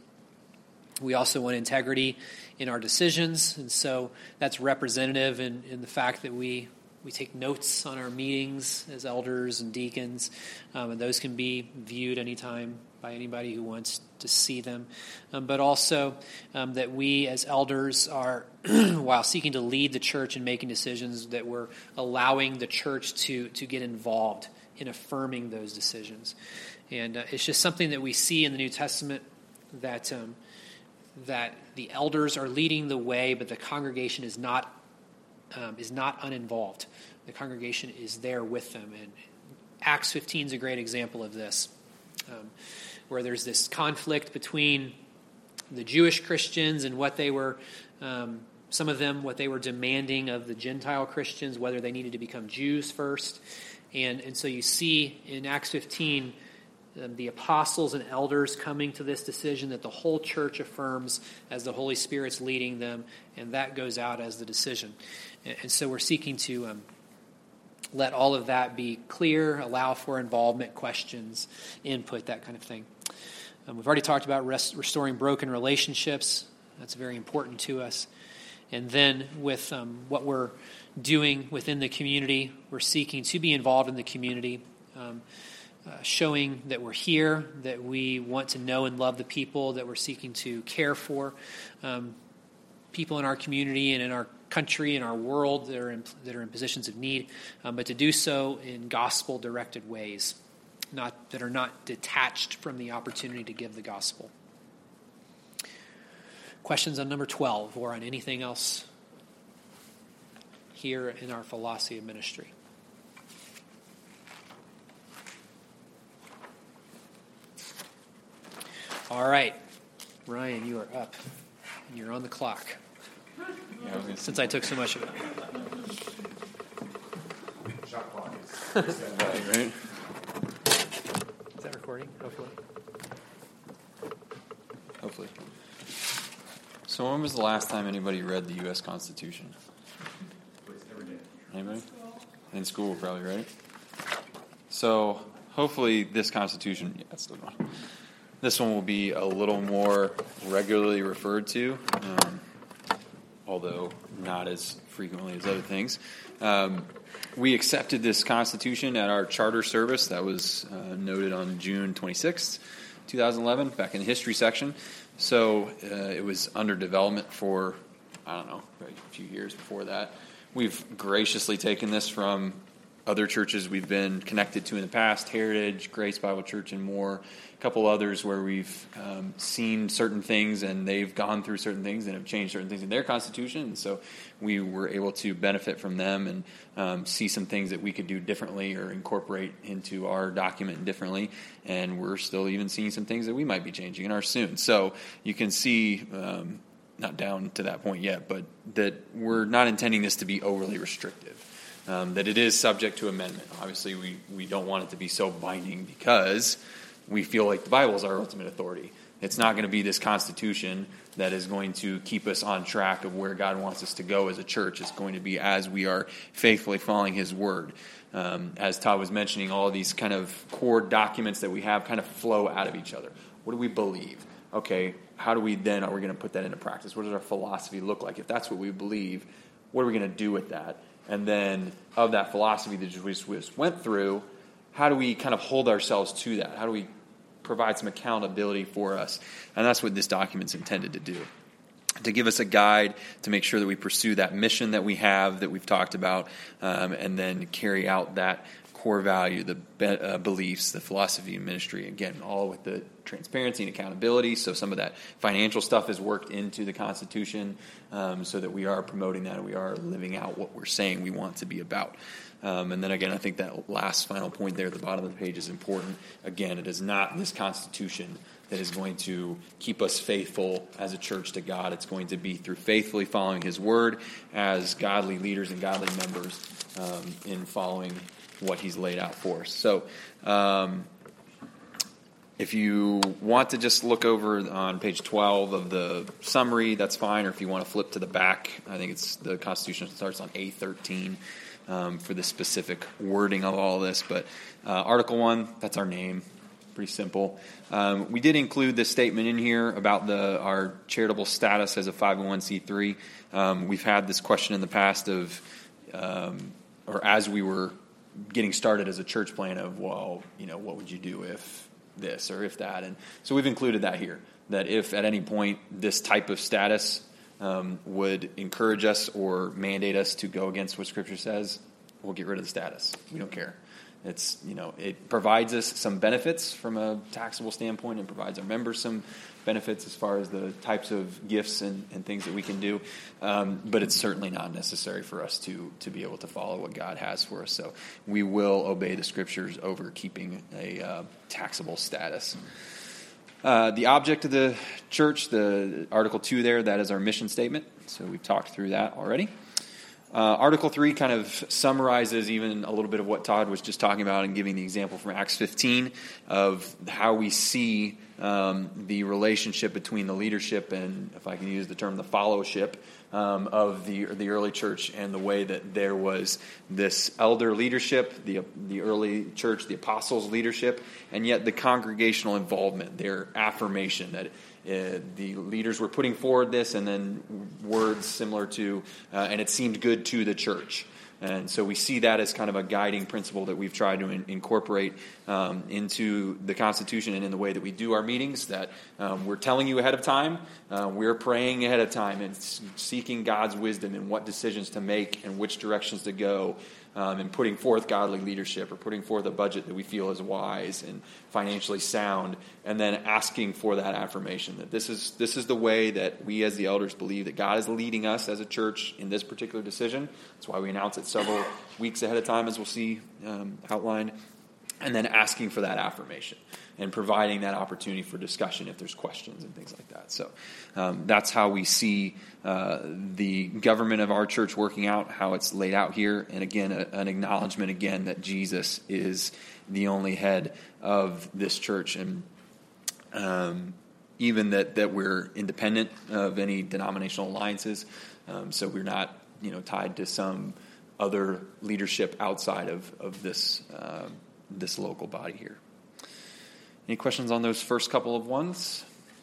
[SPEAKER 1] We also want integrity in our decisions, and so that's representative in, in the fact that we, we take notes on our meetings as elders and deacons, um, and those can be viewed anytime by anybody who wants to see them. Um, but also um, that we as elders are, while seeking to lead the church in making decisions, that we're allowing the church to, to get involved in affirming those decisions. And uh, it's just something that we see in the New Testament that... Um, that the elders are leading the way, but the congregation is not um, is not uninvolved. The congregation is there with them. And Acts fifteen is a great example of this, um, where there's this conflict between the Jewish Christians and what they were, um, some of them, what they were demanding of the Gentile Christians, whether they needed to become Jews first. And, and so you see in Acts fifteen, Um, the apostles and elders coming to this decision that the whole church affirms as the Holy Spirit's leading them, and that goes out as the decision. And, and so we're seeking to um, let all of that be clear, allow for involvement, questions, input, that kind of thing. Um, we've already talked about rest, restoring broken relationships. That's very important to us. And then with um, what we're doing within the community, we're seeking to be involved in the community, um, Uh, showing that we're here, that we want to know and love the people that we're seeking to care for, um, people in our community and in our country and our world that are in, that are in positions of need, um, but to do so in gospel-directed ways, not that are not detached from the opportunity to give the gospel. questions on number twelve or on anything else here in our philosophy of ministry? All right. Ryan, you are up. You're on the clock.
[SPEAKER 6] Yeah, I was gonna say-
[SPEAKER 1] Since I took so much of it.
[SPEAKER 3] Shot clock is.
[SPEAKER 6] Right, right?
[SPEAKER 1] Is that recording? Hopefully.
[SPEAKER 6] Hopefully. So when was the last time anybody read the U S Constitution?
[SPEAKER 3] Every day.
[SPEAKER 6] Anybody? In school, probably, right? So hopefully this Constitution, yeah, that's the one. This one will be a little more regularly referred to, um, although not as frequently as other things. Um, we accepted this Constitution at our charter service that was uh, noted on June twenty-sixth, twenty eleven, back in the history section. So uh, it was under development for, I don't know, a few years before that. We've graciously taken this from other churches we've been connected to in the past, Heritage, Grace Bible Church, and more. A couple others where we've um, seen certain things and they've gone through certain things and have changed certain things in their constitution. And so we were able to benefit from them and um, see some things that we could do differently or incorporate into our document differently. And we're still even seeing some things that we might be changing in ours soon. So you can see, um, not down to that point yet, but that we're not intending this to be overly restrictive. Um, that it is subject to amendment. Obviously, we, we don't want it to be so binding because we feel like the Bible is our ultimate authority. It's not going to be this Constitution that is going to keep us on track of where God wants us to go as a church. It's going to be as we are faithfully following His Word. Um, as Todd was mentioning, all of these kind of core documents that we have kind of flow out of each other. What do we believe? Okay, how do we then, are we going to put that into practice? What does our philosophy look like? If that's what we believe, what are we going to do with that? And then of that philosophy that we just went through, how do we kind of hold ourselves to that? How do we provide some accountability for us? And that's what this document's intended to do. To give us a guide to make sure that we pursue that mission that we have, that we've talked about, um, and then carry out that core value, the be- uh, beliefs, the philosophy of ministry. Again, all with the transparency and accountability. So some of that financial stuff is worked into the Constitution um, so that we are promoting that and we are living out what we're saying we want to be about. Um, and then again, I think that last final point there at the bottom of the page is important. Again, it is not this Constitution that is going to keep us faithful as a church to God. It's going to be through faithfully following His Word as godly leaders and godly members um, in following what He's laid out for us. So um, if you want to just look over on page twelve of the summary, that's fine. Or if you want to flip to the back, I think it's the Constitution starts on A thirteen um, for the specific wording of all this. But uh, Article one, that's our name. Pretty simple. Um, we did include this statement in here about the our charitable status as a five oh one c three. Um, we've had this question in the past of, um, or as we were getting started as a church plan of, well, you know, what would you do if this or if that? And so we've included that here, that if at any point this type of status um, would encourage us or mandate us to go against what Scripture says, we'll get rid of the status. We don't care. It's, you know, it provides us some benefits from a taxable standpoint and provides our members some benefits as far as the types of gifts and, and things that we can do. Um, but it's certainly not necessary for us to to be able to follow what God has for us. So we will obey the Scriptures over keeping a uh, taxable status. Uh, the object of the church, the Article two there, that is our mission statement. So we've talked through that already. Uh, Article three kind of summarizes even a little bit of what Todd was just talking about and giving the example from Acts fifteen of how we see um, the relationship between the leadership and, if I can use the term, the fellowship um, of the the early church, and the way that there was this elder leadership, the the early church, the apostles' leadership, and yet the congregational involvement, their affirmation that Uh, the leaders were putting forward this, and then words similar to, uh, and it seemed good to the church. And so we see that as kind of a guiding principle that we've tried to in, incorporate um, into the Constitution and in the way that we do our meetings, that um, we're telling you ahead of time, uh, we're praying ahead of time and seeking God's wisdom in what decisions to make and which directions to go. um, and putting forth godly leadership or putting forth a budget that we feel is wise and financially sound, and then asking for that affirmation that this is this is the way that we as the elders believe that God is leading us as a church in this particular decision. That's why we announce it several weeks ahead of time, as we'll see um, outlined, and then asking for that affirmation and providing that opportunity for discussion if there's questions and things like that. So um, that's how we see uh, the government of our church working out, how it's laid out here. And again, a, an acknowledgement again that Jesus is the only head of this church, and um, even that, that we're independent of any denominational alliances. Um, so we're not, you know, tied to some other leadership outside of, of this uh, this local body here. Any questions on those first couple of ones?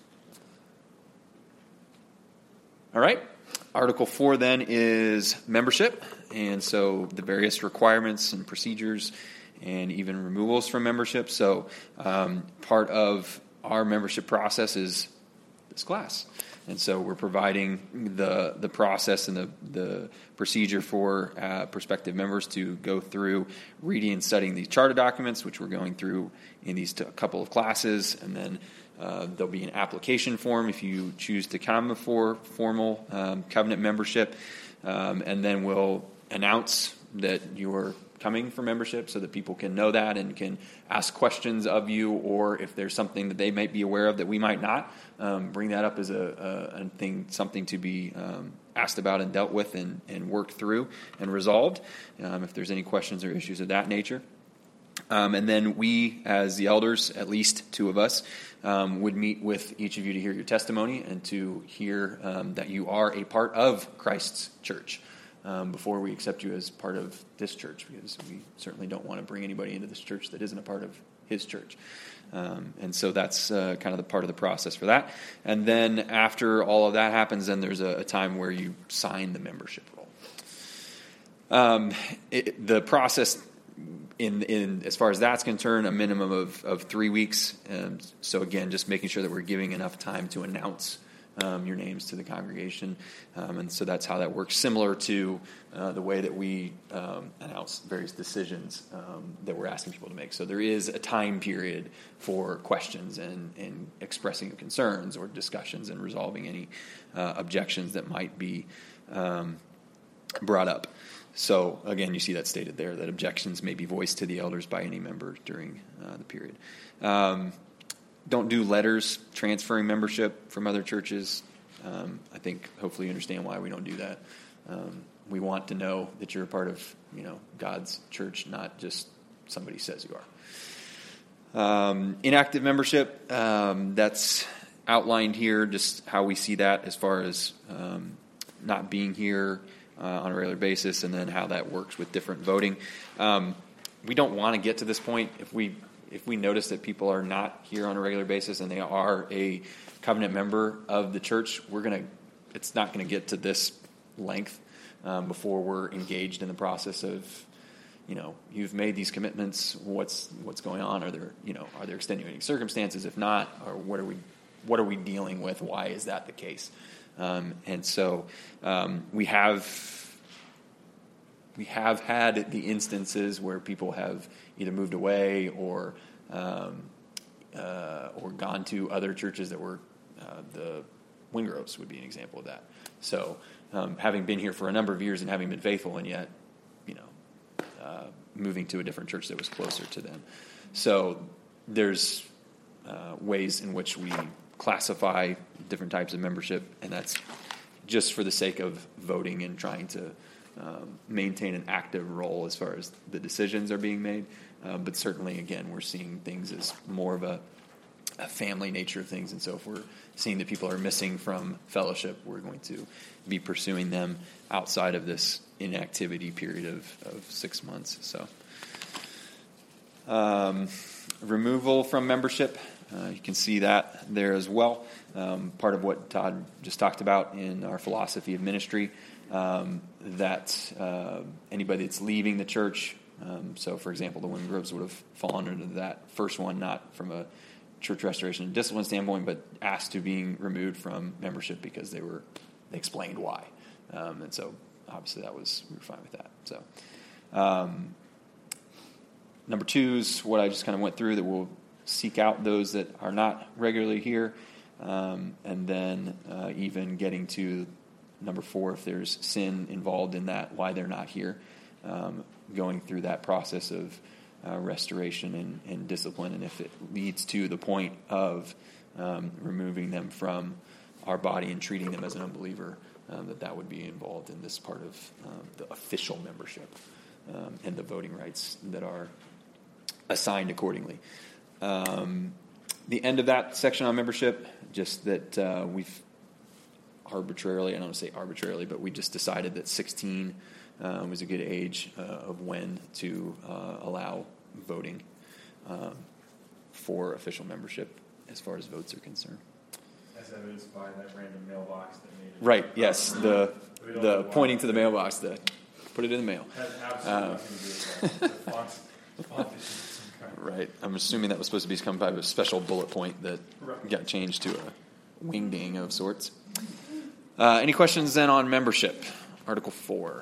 [SPEAKER 6] All right. Article four then is membership. And so the various requirements and procedures and even removals from membership. So um, part of our membership process is this class. And so we're providing the the process and the, the procedure for uh, prospective members to go through reading and studying these charter documents, which we're going through in these t- couple of classes. And then uh, there'll be an application form if you choose to come for formal um, covenant membership. Um, and then we'll announce that you're coming for membership so that people can know that and can ask questions of you, or if there's something that they might be aware of that we might not, um, bring that up as a, a, a thing, something to be um, asked about and dealt with and, and worked through and resolved, um, if there's any questions or issues of that nature. Um, and then we, as the elders, at least two of us, um, would meet with each of you to hear your testimony and to hear um, that you are a part of Christ's church. Um, before we accept you as part of this church, because we certainly don't want to bring anybody into this church that isn't a part of his church. Um, and so that's uh, kind of the part of the process for that. And then after all of that happens, then there's a, a time where you sign the membership roll. Um, it, the process, in in as far as that's concerned, a minimum of, of three weeks. Um, so again, just making sure that we're giving enough time to announce Um, your names to the congregation. Um, and so that's how that works, similar to uh, the way that we um, announce various decisions um, that we're asking people to make. So there is a time period for questions and, and expressing your concerns or discussions and resolving any uh, objections that might be um, brought up. So again, you see that stated there, that objections may be voiced to the elders by any member during uh, the period. Um, Don't do letters transferring membership from other churches. Um, I think hopefully you understand why we don't do that. Um, we want to know that you're a part of, you know, God's church, not just somebody says you are. Um, inactive membership, um, that's outlined here, just how we see that as far as um, not being here uh, on a regular basis, and then how that works with different voting. Um, we don't want to get to this point. If we If we notice that people are not here on a regular basis and they are a covenant member of the church, we're gonna. It's not going to get to this length um, before we're engaged in the process of, you know, you've made these commitments. What's what's going on? Are there, you know, are there extenuating circumstances? If not, or what are we what are we dealing with? Why is that the case? Um, and so um, we have we have had the instances where people have either moved away or um, uh, or gone to other churches that were uh, the Wingroves would be an example of that. So um, having been here for a number of years and having been faithful, and yet, you know, uh, moving to a different church that was closer to them. So there's uh, ways in which we classify different types of membership, and that's just for the sake of voting and trying to Um, maintain an active role as far as the decisions are being made. Uh, but certainly, again, we're seeing things as more of a, a family nature of things. And so if we're seeing that people are missing from fellowship, we're going to be pursuing them outside of this inactivity period of, of six months. So um, removal from membership, uh, you can see that there as well. Um, part of what Todd just talked about in our philosophy of ministry. Um, that uh, anybody that's leaving the church, um, so for example, the Wingroves would have fallen under that first one, not from a church restoration and discipline standpoint, but asked to being removed from membership because they were they explained why, um, and so obviously that was we were fine with that. So Um, number two is what I just kind of went through, that we'll seek out those that are not regularly here, um, and then uh, even getting to number four, if there's sin involved in that, why they're not here, um, going through that process of uh, restoration and, and discipline, and if it leads to the point of um, removing them from our body and treating them as an unbeliever, um, that that would be involved in this part of um, the official membership um, and the voting rights that are assigned accordingly. Um, the end of that section on membership, just that uh, we've arbitrarily, I don't want to say arbitrarily, but we just decided that sixteen uh, was a good age uh, of when to uh, allow voting um, for official membership as far as votes are concerned.
[SPEAKER 3] As evidenced by that random mailbox that made it.
[SPEAKER 6] Right, yes, the the pointing to the mailbox, the put it in the mail.
[SPEAKER 3] Has absolutely nothing to do with that. The font- the font issue of some kind.
[SPEAKER 6] Right, I'm assuming that was supposed to be some type of special bullet point that
[SPEAKER 3] Right.
[SPEAKER 6] got changed to a wingding of sorts. Uh, any questions then on membership? Article four.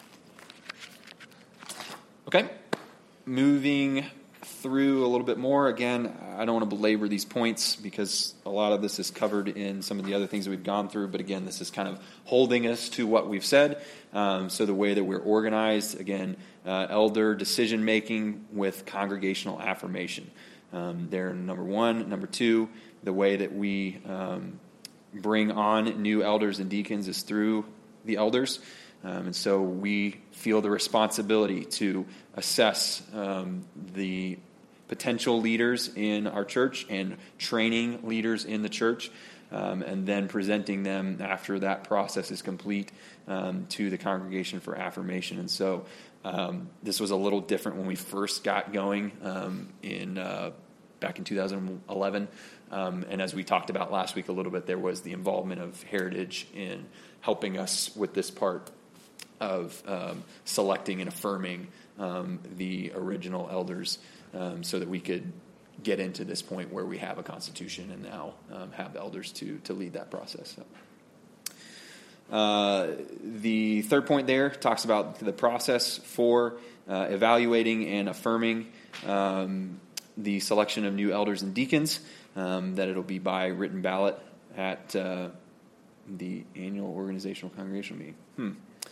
[SPEAKER 6] Okay, moving through a little bit more. Again, I don't want to belabor these points because a lot of this is covered in some of the other things that we've gone through, but again, this is kind of holding us to what we've said. Um, so the way that we're organized, again, uh, elder decision-making with congregational affirmation. Um, they're number one. Number two, the way that we um, bring on new elders and deacons is through the elders. Um, and so we feel the responsibility to assess um, the potential leaders in our church and training leaders in the church, um, and then presenting them after that process is complete um, to the congregation for affirmation. And so um, this was a little different when we first got going um, in uh, back in two thousand eleven. Um, and as we talked about last week a little bit, there was the involvement of Heritage in helping us with this part of um, selecting and affirming um, the original elders, um, so that we could get into this point where we have a constitution and now um, have elders to to lead that process. So. Uh, the third point there talks about the process for uh, evaluating and affirming um, the selection of new elders and deacons, um, that it'll be by written ballot at uh, the annual organizational congregational meeting. Hmm.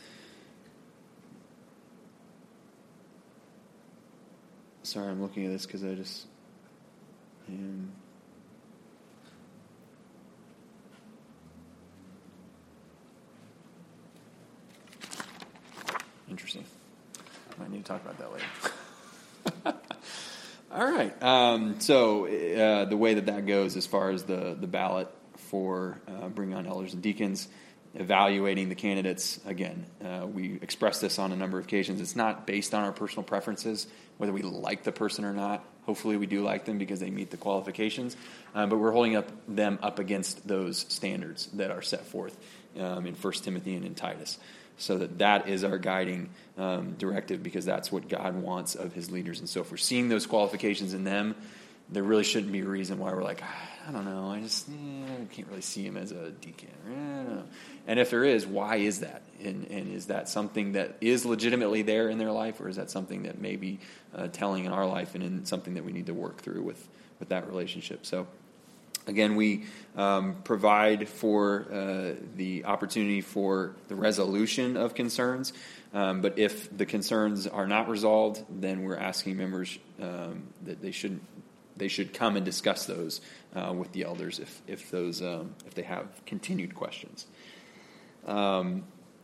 [SPEAKER 6] Sorry, I'm looking at this because I just am. Interesting. Might need to talk about that later. All right. Um, so uh, the way that that goes, as far as the the ballot for uh, bringing on elders and deacons, evaluating the candidates, again, uh, we expressed this on a number of occasions. It's not based on our personal preferences, whether we like the person or not. Hopefully we do like them because they meet the qualifications, um, but we're holding up them up against those standards that are set forth um, in First Timothy and in Titus, so that that is our guiding um, directive, because that's what God wants of his leaders. And so if we're seeing those qualifications in them, there really shouldn't be a reason why we're like, I don't know, I just eh, I can't really see him as a deacon. I don't know. And if there is, why is that? And, and is that something that is legitimately there in their life, or is that something that may be uh, telling in our life and in something that we need to work through with, with that relationship? So, again, we um, provide for uh, the opportunity for the resolution of concerns, um, but if the concerns are not resolved, then we're asking members um, that they shouldn't they should come and discuss those uh, with the elders if if those um, if they have continued questions. Um,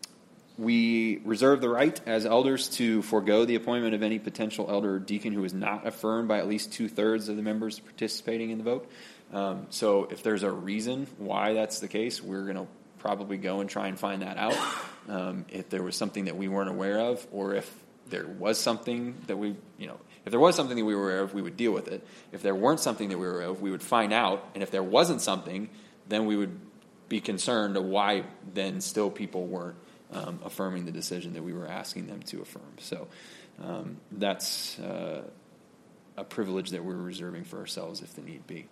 [SPEAKER 6] we reserve the right as elders to forego the appointment of any potential elder or deacon who is not affirmed by at least two-thirds of the members participating in the vote. Um, so if there's a reason why that's the case, we're going to probably go and try and find that out. Um, if there was something that we weren't aware of, or if there was something that we, you know, if there was something that we were aware of, we would deal with it. If there weren't something that we were aware of, we would find out. And if there wasn't something, then we would be concerned of why then still people weren't um, affirming the decision that we were asking them to affirm. So um, that's uh, a privilege that we're reserving for ourselves if the need be.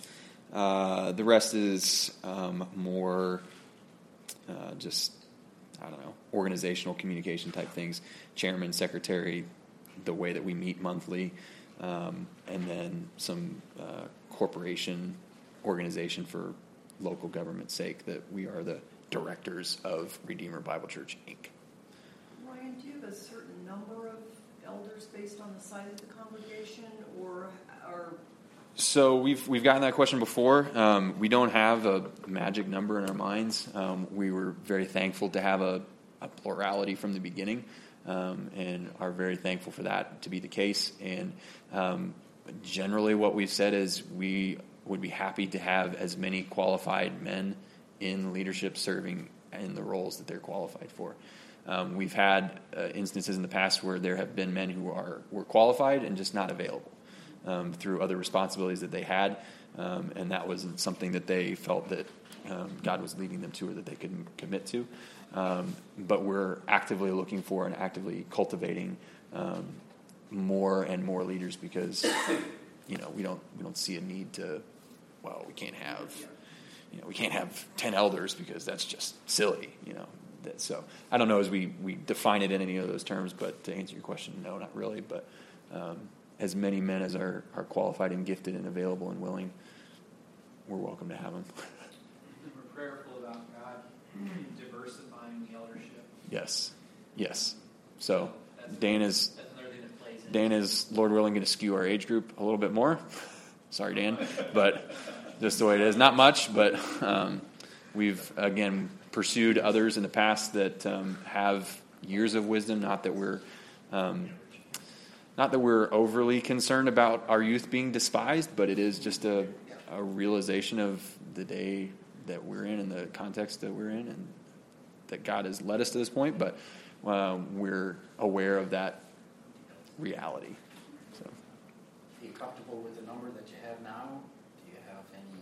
[SPEAKER 6] Uh, the rest is um, more uh, just I don't know, organizational communication type things, chairman, secretary, the way that we meet monthly, um, and then some uh, corporation organization for local government's sake that we are the directors of Redeemer Bible Church, Incorporated.
[SPEAKER 7] Ryan, do you have a certain number of elders based on the size of the congregation, or are...
[SPEAKER 6] So we've we've gotten that question before. Um, we don't have a magic number in our minds. Um, we were very thankful to have a, a plurality from the beginning, um, and are very thankful for that to be the case. And um, generally what we've said is we would be happy to have as many qualified men in leadership serving in the roles that they're qualified for. Um, we've had uh, instances in the past where there have been men who are were qualified and just not available um, through other responsibilities that they had, um, and that wasn't something that they felt that um, God was leading them to or that they could commit to. Um, but we're actively looking for and actively cultivating um, more and more leaders because you know we don't we don't see a need to. Well, we can't have, you know, we can't have ten elders because that's just silly, you know. That, so I don't know as we, we define it in any of those terms, but to answer your question, no, not really. But um, as many men as are, are qualified and gifted and available and willing, we're welcome to have them.
[SPEAKER 8] We're prayerful about God diversifying the eldership.
[SPEAKER 6] Yes, yes. So
[SPEAKER 8] that's
[SPEAKER 6] Dana's,
[SPEAKER 8] that's another thing that plays in.
[SPEAKER 6] Dana's, Lord willing, going to skew our age group a little bit more. Sorry, Dan, but just the way it is. Not much, but um, we've, again, pursued others in the past that um, have years of wisdom. Not that we're, um, not that we're overly concerned about our youth being despised, but it is just a, a realization of the day that we're in and the context that we're in, and that God has led us to this point. But uh, we're aware of that reality. So.
[SPEAKER 5] Are you comfortable with the number that you have now? Do you have any?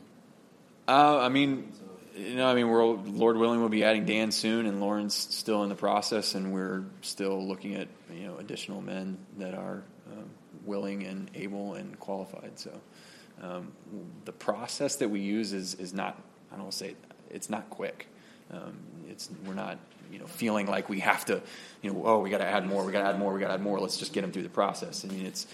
[SPEAKER 6] Uh, I mean, you know, I mean, we're Lord willing, we'll be adding Dan soon, and Lauren's still in the process, and we're still looking at you know additional men that are um, willing and able and qualified. So, um, the process that we use is is not I don't want to say it's not quick. Um, it's we're not you know feeling like we have to you know oh we got to add more, we got to add more, we got to add more. Let's just get them through the process. I mean, it's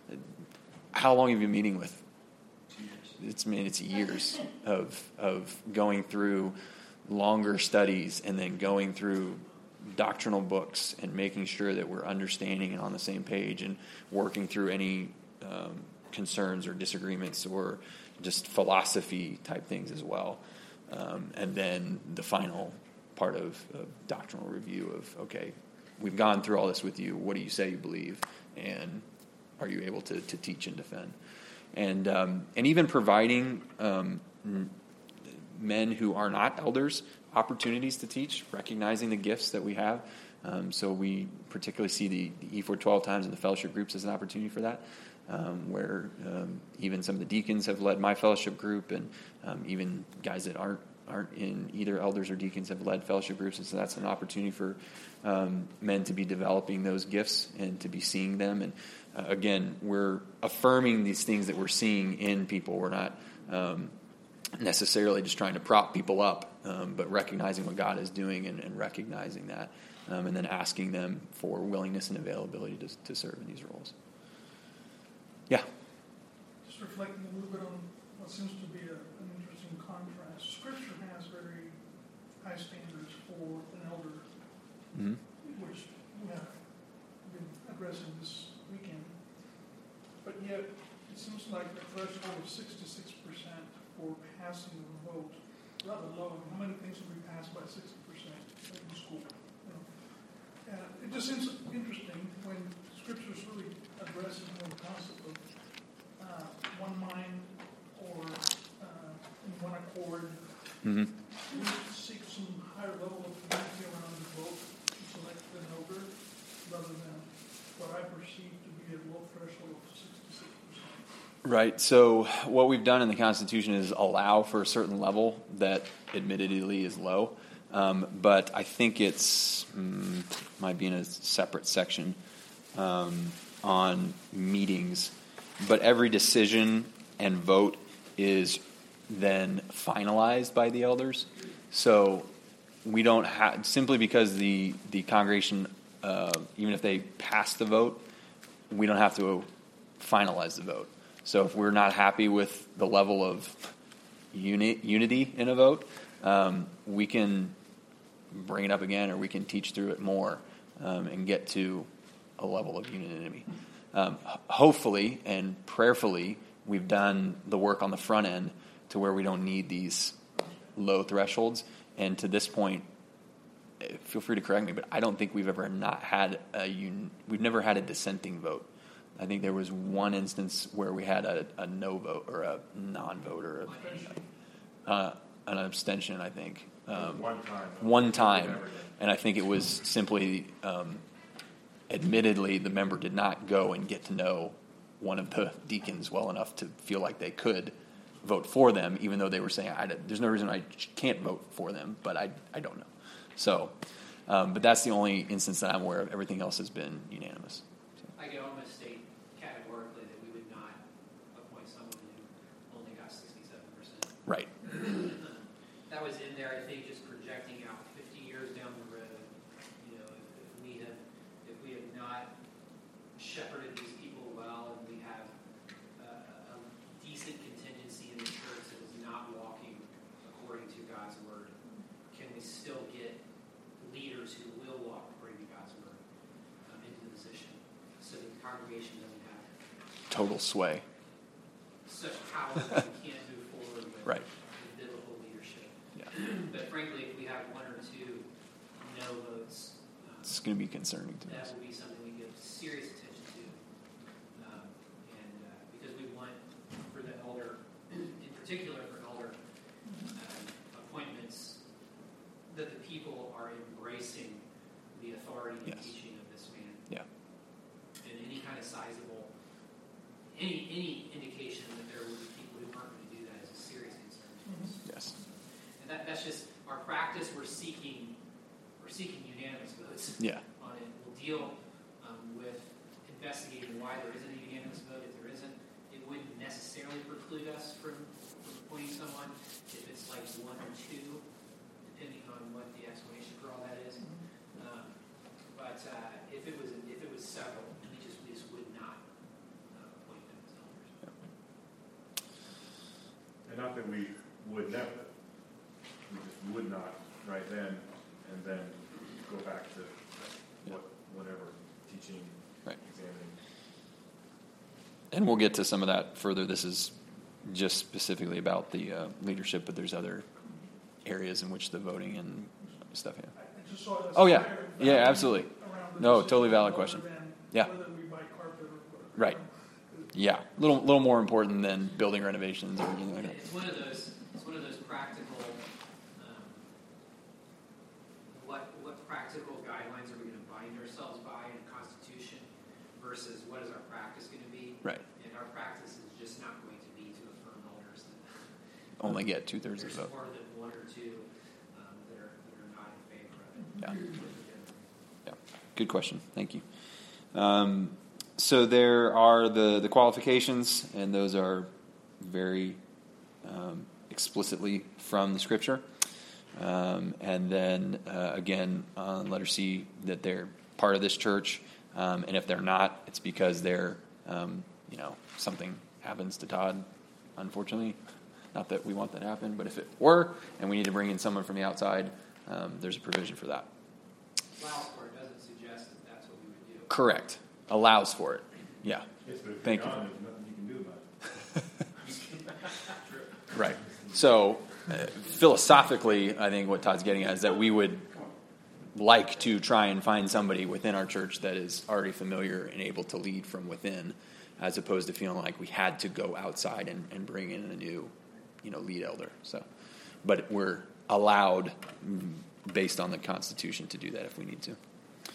[SPEAKER 6] how long have you been meeting with? It's I mean it's years of of going through longer studies and then going through doctrinal books and making sure that we're understanding and on the same page and working through any um, concerns or disagreements or just philosophy type things as well. Um, and then the final part of, of doctrinal review of okay, we've gone through all this with you. What do you say you believe? And are you able to, to teach and defend? And um, and even providing um, men who are not elders opportunities to teach, recognizing the gifts that we have. Um, so we particularly see the, the E four twelve times and the fellowship groups as an opportunity for that, um, where um, even some of the deacons have led my fellowship group, and um, even guys that aren't aren't in either elders or deacons have led fellowship groups, and so that's an opportunity for um, men to be developing those gifts and to be seeing them. And uh, again, we're affirming these things that we're seeing in people. We're not um, necessarily just trying to prop people up, um, but recognizing what God is doing and, and recognizing that, um, and then asking them for willingness and availability to, to serve in these roles. Yeah.
[SPEAKER 2] Just reflecting a little bit on what seems to be a, an interesting contrast. Scripture has very high standards for an elder,
[SPEAKER 6] Mm-hmm.
[SPEAKER 2] which we have been addressing this weekend. But yet, it seems like the threshold of sixty-six percent for passing of a vote, rather low. How many things have we passed by sixty percent in school? You know? And it just seems interesting when Scripture is really addressing the concept of uh, one mind or uh, in one accord.
[SPEAKER 6] Mm-hmm.
[SPEAKER 2] We seek some higher level of unity around the vote to select an elder rather than what I perceive to be a low threshold of sixty-six percent.
[SPEAKER 6] Right. So what we've done in the Constitution is allow for a certain level that admittedly is low. Um, but I think it's mm, might be in a separate section um, on meetings. But every decision and vote is then finalized by the elders. So we don't have, simply because the, the congregation, uh, even if they pass the vote, we don't have to finalize the vote. So if we're not happy with the level of uni- unity in a vote, um, we can bring it up again, or we can teach through it more um, and get to a level of unanimity. Um, hopefully and prayerfully, we've done the work on the front end to where we don't need these low thresholds. And to this point, feel free to correct me, but I don't think we've ever not had a un- we've never had a dissenting vote. I think there was one instance where we had a, a no vote or a non-vote or a, uh, an abstention, I think. Um,
[SPEAKER 3] one time.
[SPEAKER 6] One time. And I think it was simply, um, admittedly, the member did not go and get to know one of the deacons well enough to feel like they could vote for them, even though they were saying, I, there's no reason I can't vote for them, but I, I don't know. So, um, but that's the only instance that I'm aware of. Everything else has been unanimous. So.
[SPEAKER 8] I could almost state categorically that we would not appoint someone who only got sixty-seven percent.
[SPEAKER 6] Right.
[SPEAKER 8] That was in there, I think, just projecting out fifty years down the road. You know, if, if we have, if we have not shepherded these people well, and we have uh, a decent contingency in the church that is not walking according to God's word, can we still get leaders who will walk according to God's word um, into the position, so that the congregation doesn't have
[SPEAKER 6] Total sway.
[SPEAKER 8] such power that we can't move forward with
[SPEAKER 6] Right.
[SPEAKER 8] with biblical leadership.
[SPEAKER 6] Yeah.
[SPEAKER 8] But frankly, if we have one or two no votes, um,
[SPEAKER 6] It's going to be concerning to
[SPEAKER 8] that
[SPEAKER 6] us.
[SPEAKER 8] will be something we give serious attention to. Um, and uh, because we want, for the elder, in particular for elder um, appointments, that the people are embracing the authority and
[SPEAKER 6] Yes.
[SPEAKER 8] teaching of this man.
[SPEAKER 6] Yeah.
[SPEAKER 8] And any kind of sizable, any any indication that there will be people who aren't going to do that is a serious concern to us.
[SPEAKER 6] Yes.
[SPEAKER 8] And that, that's just our practice. We're seeking, we're seeking unanimous votes
[SPEAKER 6] Yeah.
[SPEAKER 8] on it. We'll deal um, with investigating why there isn't a unanimous vote. If there isn't, it wouldn't necessarily preclude us from, from appointing someone if it's like one or two, depending on what the explanation for all that is. Um, but uh, if it was if it was several, we just we just would not uh, appoint them as elders.
[SPEAKER 3] And not that we would never, we just would not right then, and then go back to what, whatever teaching,
[SPEAKER 6] Right.
[SPEAKER 3] examining.
[SPEAKER 6] And we'll get to some of that further. This is just specifically about the uh, leadership, but there's other areas in which the voting and stuff. Yeah.
[SPEAKER 2] I just saw it as
[SPEAKER 6] Oh, yeah.
[SPEAKER 2] higher
[SPEAKER 6] Yeah,
[SPEAKER 2] value
[SPEAKER 6] absolutely.
[SPEAKER 2] around the
[SPEAKER 6] No,
[SPEAKER 2] decision
[SPEAKER 6] totally valid
[SPEAKER 2] rather
[SPEAKER 6] question.
[SPEAKER 2] than
[SPEAKER 6] Yeah.
[SPEAKER 2] Whether we buy carpet or whatever.
[SPEAKER 6] Right. Yeah, a little, little more important than building renovations or anything like that.
[SPEAKER 8] It's one of those. It's one of those practical. Um, what what practical guidelines are we going to bind ourselves by in the Constitution versus what is our practice going to be?
[SPEAKER 6] Right.
[SPEAKER 8] And our practice is just not going to be to affirm elders that
[SPEAKER 6] Only get two thirds of
[SPEAKER 8] there's
[SPEAKER 6] the vote.
[SPEAKER 8] more than one or two um, that are that are not in favor of it.
[SPEAKER 6] Yeah. Yeah. Good question. Thank you. Um, so there are the, the qualifications, and those are very um, explicitly from the Scripture. Um, and then, uh, again, on letter C, that they're part of this church. Um, and if they're not, it's because they're, um, you know, something happens to Todd, unfortunately. Not that we want that to happen, but if it were, and we need to bring in someone from the outside, um, there's a provision for that.
[SPEAKER 8] Allows for it doesn't suggest that that's what we would do.
[SPEAKER 6] Correct. Allows for it. Yeah.
[SPEAKER 3] Yes, but if
[SPEAKER 6] Thank
[SPEAKER 3] you're
[SPEAKER 6] you.
[SPEAKER 3] gone, there's nothing you can do about it.
[SPEAKER 6] Right. So, uh, philosophically, I think what Todd's getting at is that we would like to try and find somebody within our church that is already familiar and able to lead from within, as opposed to feeling like we had to go outside and, and bring in a new, you know, lead elder. So, but we're allowed, based on the Constitution, to do that if we need to.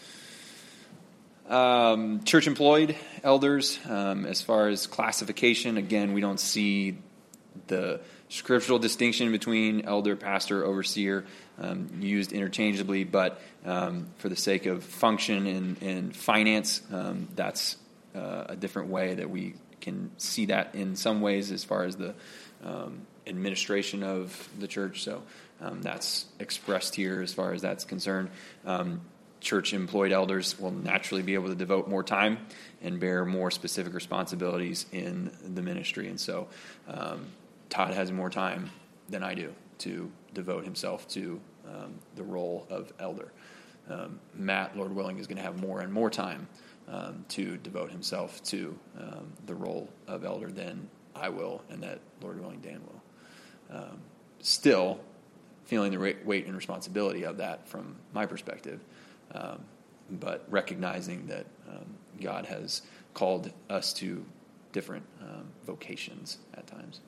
[SPEAKER 6] Um, church employed elders, um, as far as classification, again, we don't see the scriptural distinction between elder, pastor, overseer um, used interchangeably, but um, for the sake of function and, and finance, um, that's uh, a different way that we can see that in some ways as far as the um, administration of the church. So um, that's expressed here as far as that's concerned. Um, church employed elders will naturally be able to devote more time and bear more specific responsibilities in the ministry. And so um, Todd has more time than I do to devote himself to um, the role of elder. Um, Matt, Lord willing, is going to have more and more time um, to devote himself to um, the role of elder than I will, and that, Lord willing, Dan will. Um, still, feeling the weight and responsibility of that from my perspective, um, but recognizing that um, God has called us to different um, vocations at times.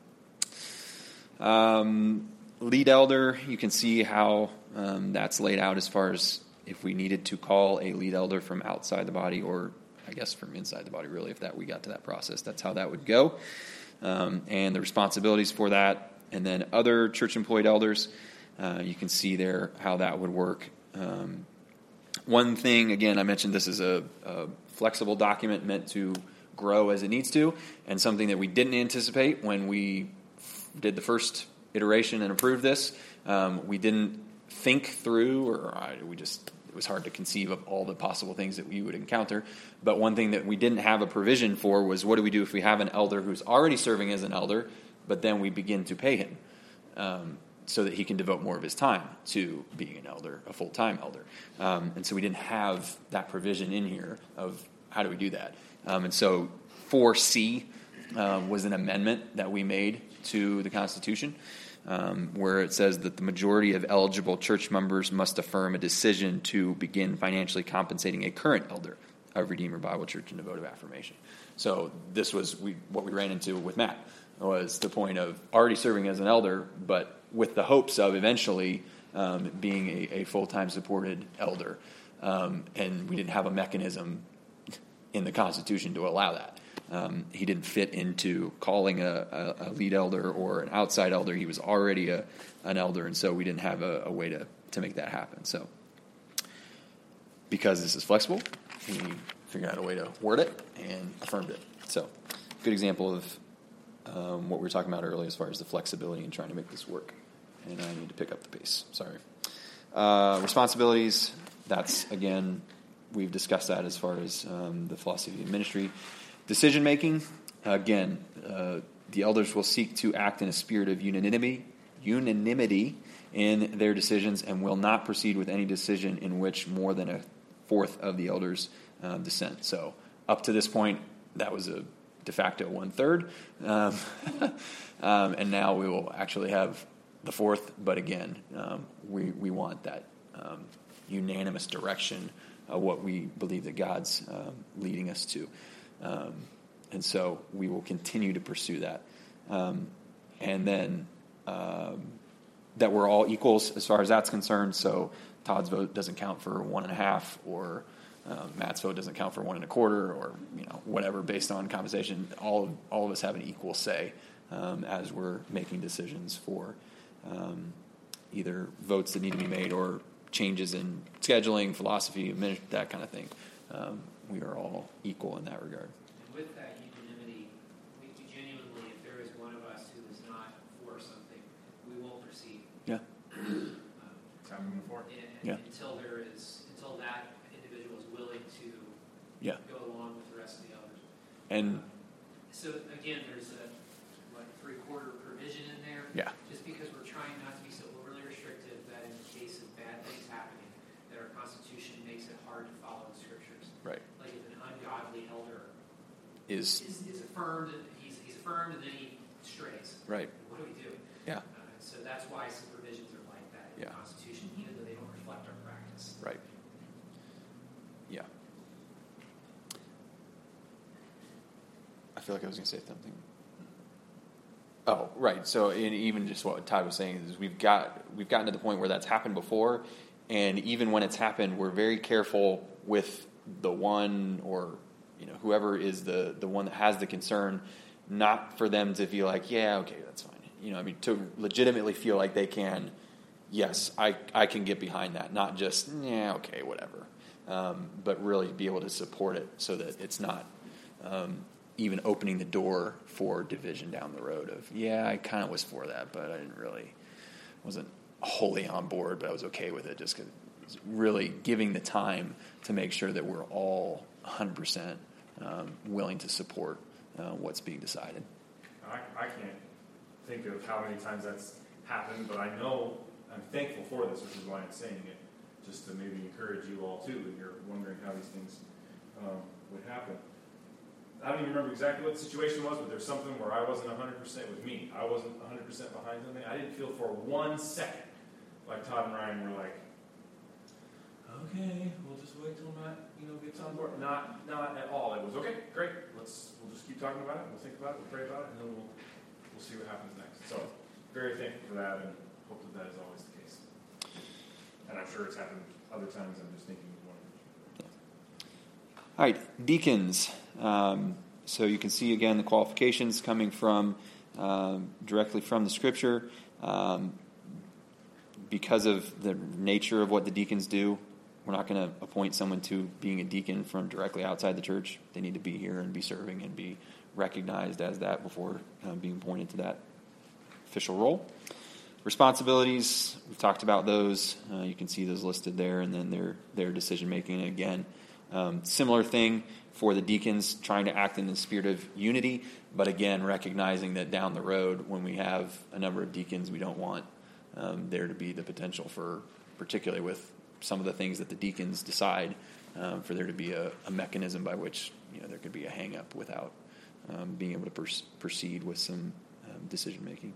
[SPEAKER 6] So, um, lead elder, you can see how um, that's laid out as far as if we needed to call a lead elder from outside the body, or I guess from inside the body, really, if that we got to that process, that's how that would go, um, and the responsibilities for that. And then other church-employed elders, uh, you can see there how that would work. Um, one thing, again, I mentioned this is a, a flexible document meant to grow as it needs to, and something that we didn't anticipate when we f- did the first iteration and approved this. Um, we didn't think through, or I, we just, it was hard to conceive of all the possible things that we would encounter. But one thing that we didn't have a provision for was, what do we do if we have an elder who's already serving as an elder, but then we begin to pay him um, so that he can devote more of his time to being an elder, a full-time elder. Um, and so we didn't have that provision in here of how do we do that. Um, and so four C uh, was an amendment that we made to the Constitution, um, where it says that the majority of eligible church members must affirm a decision to begin financially compensating a current elder of Redeemer Bible Church in a vote of affirmation. So this was we, what we ran into with Matt, was the point of already serving as an elder, but with the hopes of eventually um, being a, a full-time supported elder. Um, and we didn't have a mechanism in the Constitution to allow that. Um, he didn't fit into calling a, a, a lead elder or an outside elder. He was already a, an elder, and so we didn't have a, a way to, to make that happen. So because this is flexible, we figured out a way to word it and affirmed it. So good example of Um, what we were talking about earlier as far as the flexibility and trying to make this work. And I need to pick up the pace. Sorry. Uh, responsibilities, that's, again, we've discussed that as far as um, the philosophy of ministry. Decision-making, again, uh, the elders will seek to act in a spirit of unanimity, unanimity in their decisions, and will not proceed with any decision in which more than a fourth of the elders uh, dissent. So up to this point, that was a de facto one-third, um, um, and now we will actually have the fourth, but again, um, we, we want that um, unanimous direction of what we believe that God's um, leading us to. Um, and so we will continue to pursue that. Um, and then um, that we're all equals as far as that's concerned, so Todd's vote doesn't count for one and a half, or Um, Matt's vote doesn't count for one and a quarter, or you know whatever based on compensation. All of, all of us have an equal say um, as we're making decisions for um, either votes that need to be made or changes in scheduling, philosophy, that kind of thing. Um, we are all equal in that regard.
[SPEAKER 8] And with that unanimity, we genuinely, if there is one of us who is not for something, we won't proceed.
[SPEAKER 6] Yeah.
[SPEAKER 8] Um,
[SPEAKER 3] Time to move forward.
[SPEAKER 8] and,
[SPEAKER 6] Yeah.
[SPEAKER 8] Until there is, until that individual is willing to
[SPEAKER 6] Yeah.
[SPEAKER 8] go along with the rest of the others.
[SPEAKER 6] And
[SPEAKER 8] So again, there's a like three-quarter provision in there.
[SPEAKER 6] yeah.
[SPEAKER 8] Just because we're trying not to be so overly restrictive that in the case of bad things happening, that our Constitution makes it hard to follow the Scriptures.
[SPEAKER 6] Right.
[SPEAKER 8] Like if an ungodly elder
[SPEAKER 6] Is
[SPEAKER 8] is, is affirmed, and he's, he's affirmed, and then he strays.
[SPEAKER 6] right.
[SPEAKER 8] What do we do?
[SPEAKER 6] Yeah.
[SPEAKER 8] Uh, so that's why some provisions are like that in
[SPEAKER 6] Yeah.
[SPEAKER 8] the Constitution, even though they don't reflect our practice.
[SPEAKER 6] Right. Yeah. I feel like I was going to say something. Oh, right. So, in, even just what Todd was saying is we've got we've gotten to the point where that's happened before, and even when it's happened, we're very careful with the one or you know whoever is the the one that has the concern, not for them to feel like, yeah, okay, that's fine. You know, I mean, to legitimately feel like they can, yes, I I can get behind that, not just yeah, okay, whatever, um, but really be able to support it so that it's not. Um, even opening the door for division down the road of, yeah, I kind of was for that, but I didn't really, wasn't wholly on board, but I was okay with it just because it's really giving the time to make sure that we're all one hundred percent um, willing to support uh, what's being decided.
[SPEAKER 3] I, I can't think of how many times that's happened, but I know I'm thankful for this, which is why I'm saying it, just to maybe encourage you all too, if you're wondering how these things um, would happen. I don't even remember exactly what the situation was, but there's something where I wasn't one hundred percent with me. I wasn't one hundred percent behind something. I didn't feel for one second like Todd and Ryan were like, okay, we'll just wait till Matt, you know, gets on board. Not, not at all. It was okay, great. Let's we'll just keep talking about it. We'll think about it. We'll pray about it, and then we'll we'll see what happens next. So, very thankful for that, and hope that that is always the case. And I'm sure it's happened other times. I'm just thinking of one.
[SPEAKER 6] All right, deacons. Um, so you can see again the qualifications coming from um, directly from the Scripture. Um, because of the nature of what the deacons do, we're not going to appoint someone to being a deacon from directly outside the church. They need to be here and be serving and be recognized as that before uh, being appointed to that official role. Responsibilities, we've talked about those. Uh, you can see those listed there, and then their their decision making. And again, um, similar thing for the deacons, trying to act in the spirit of unity, but again, recognizing that down the road, when we have a number of deacons, we don't want um, there to be the potential for, particularly with some of the things that the deacons decide, um, for there to be a, a mechanism by which, you know, there could be a hang up without um, being able to pers- proceed with some um, decision making.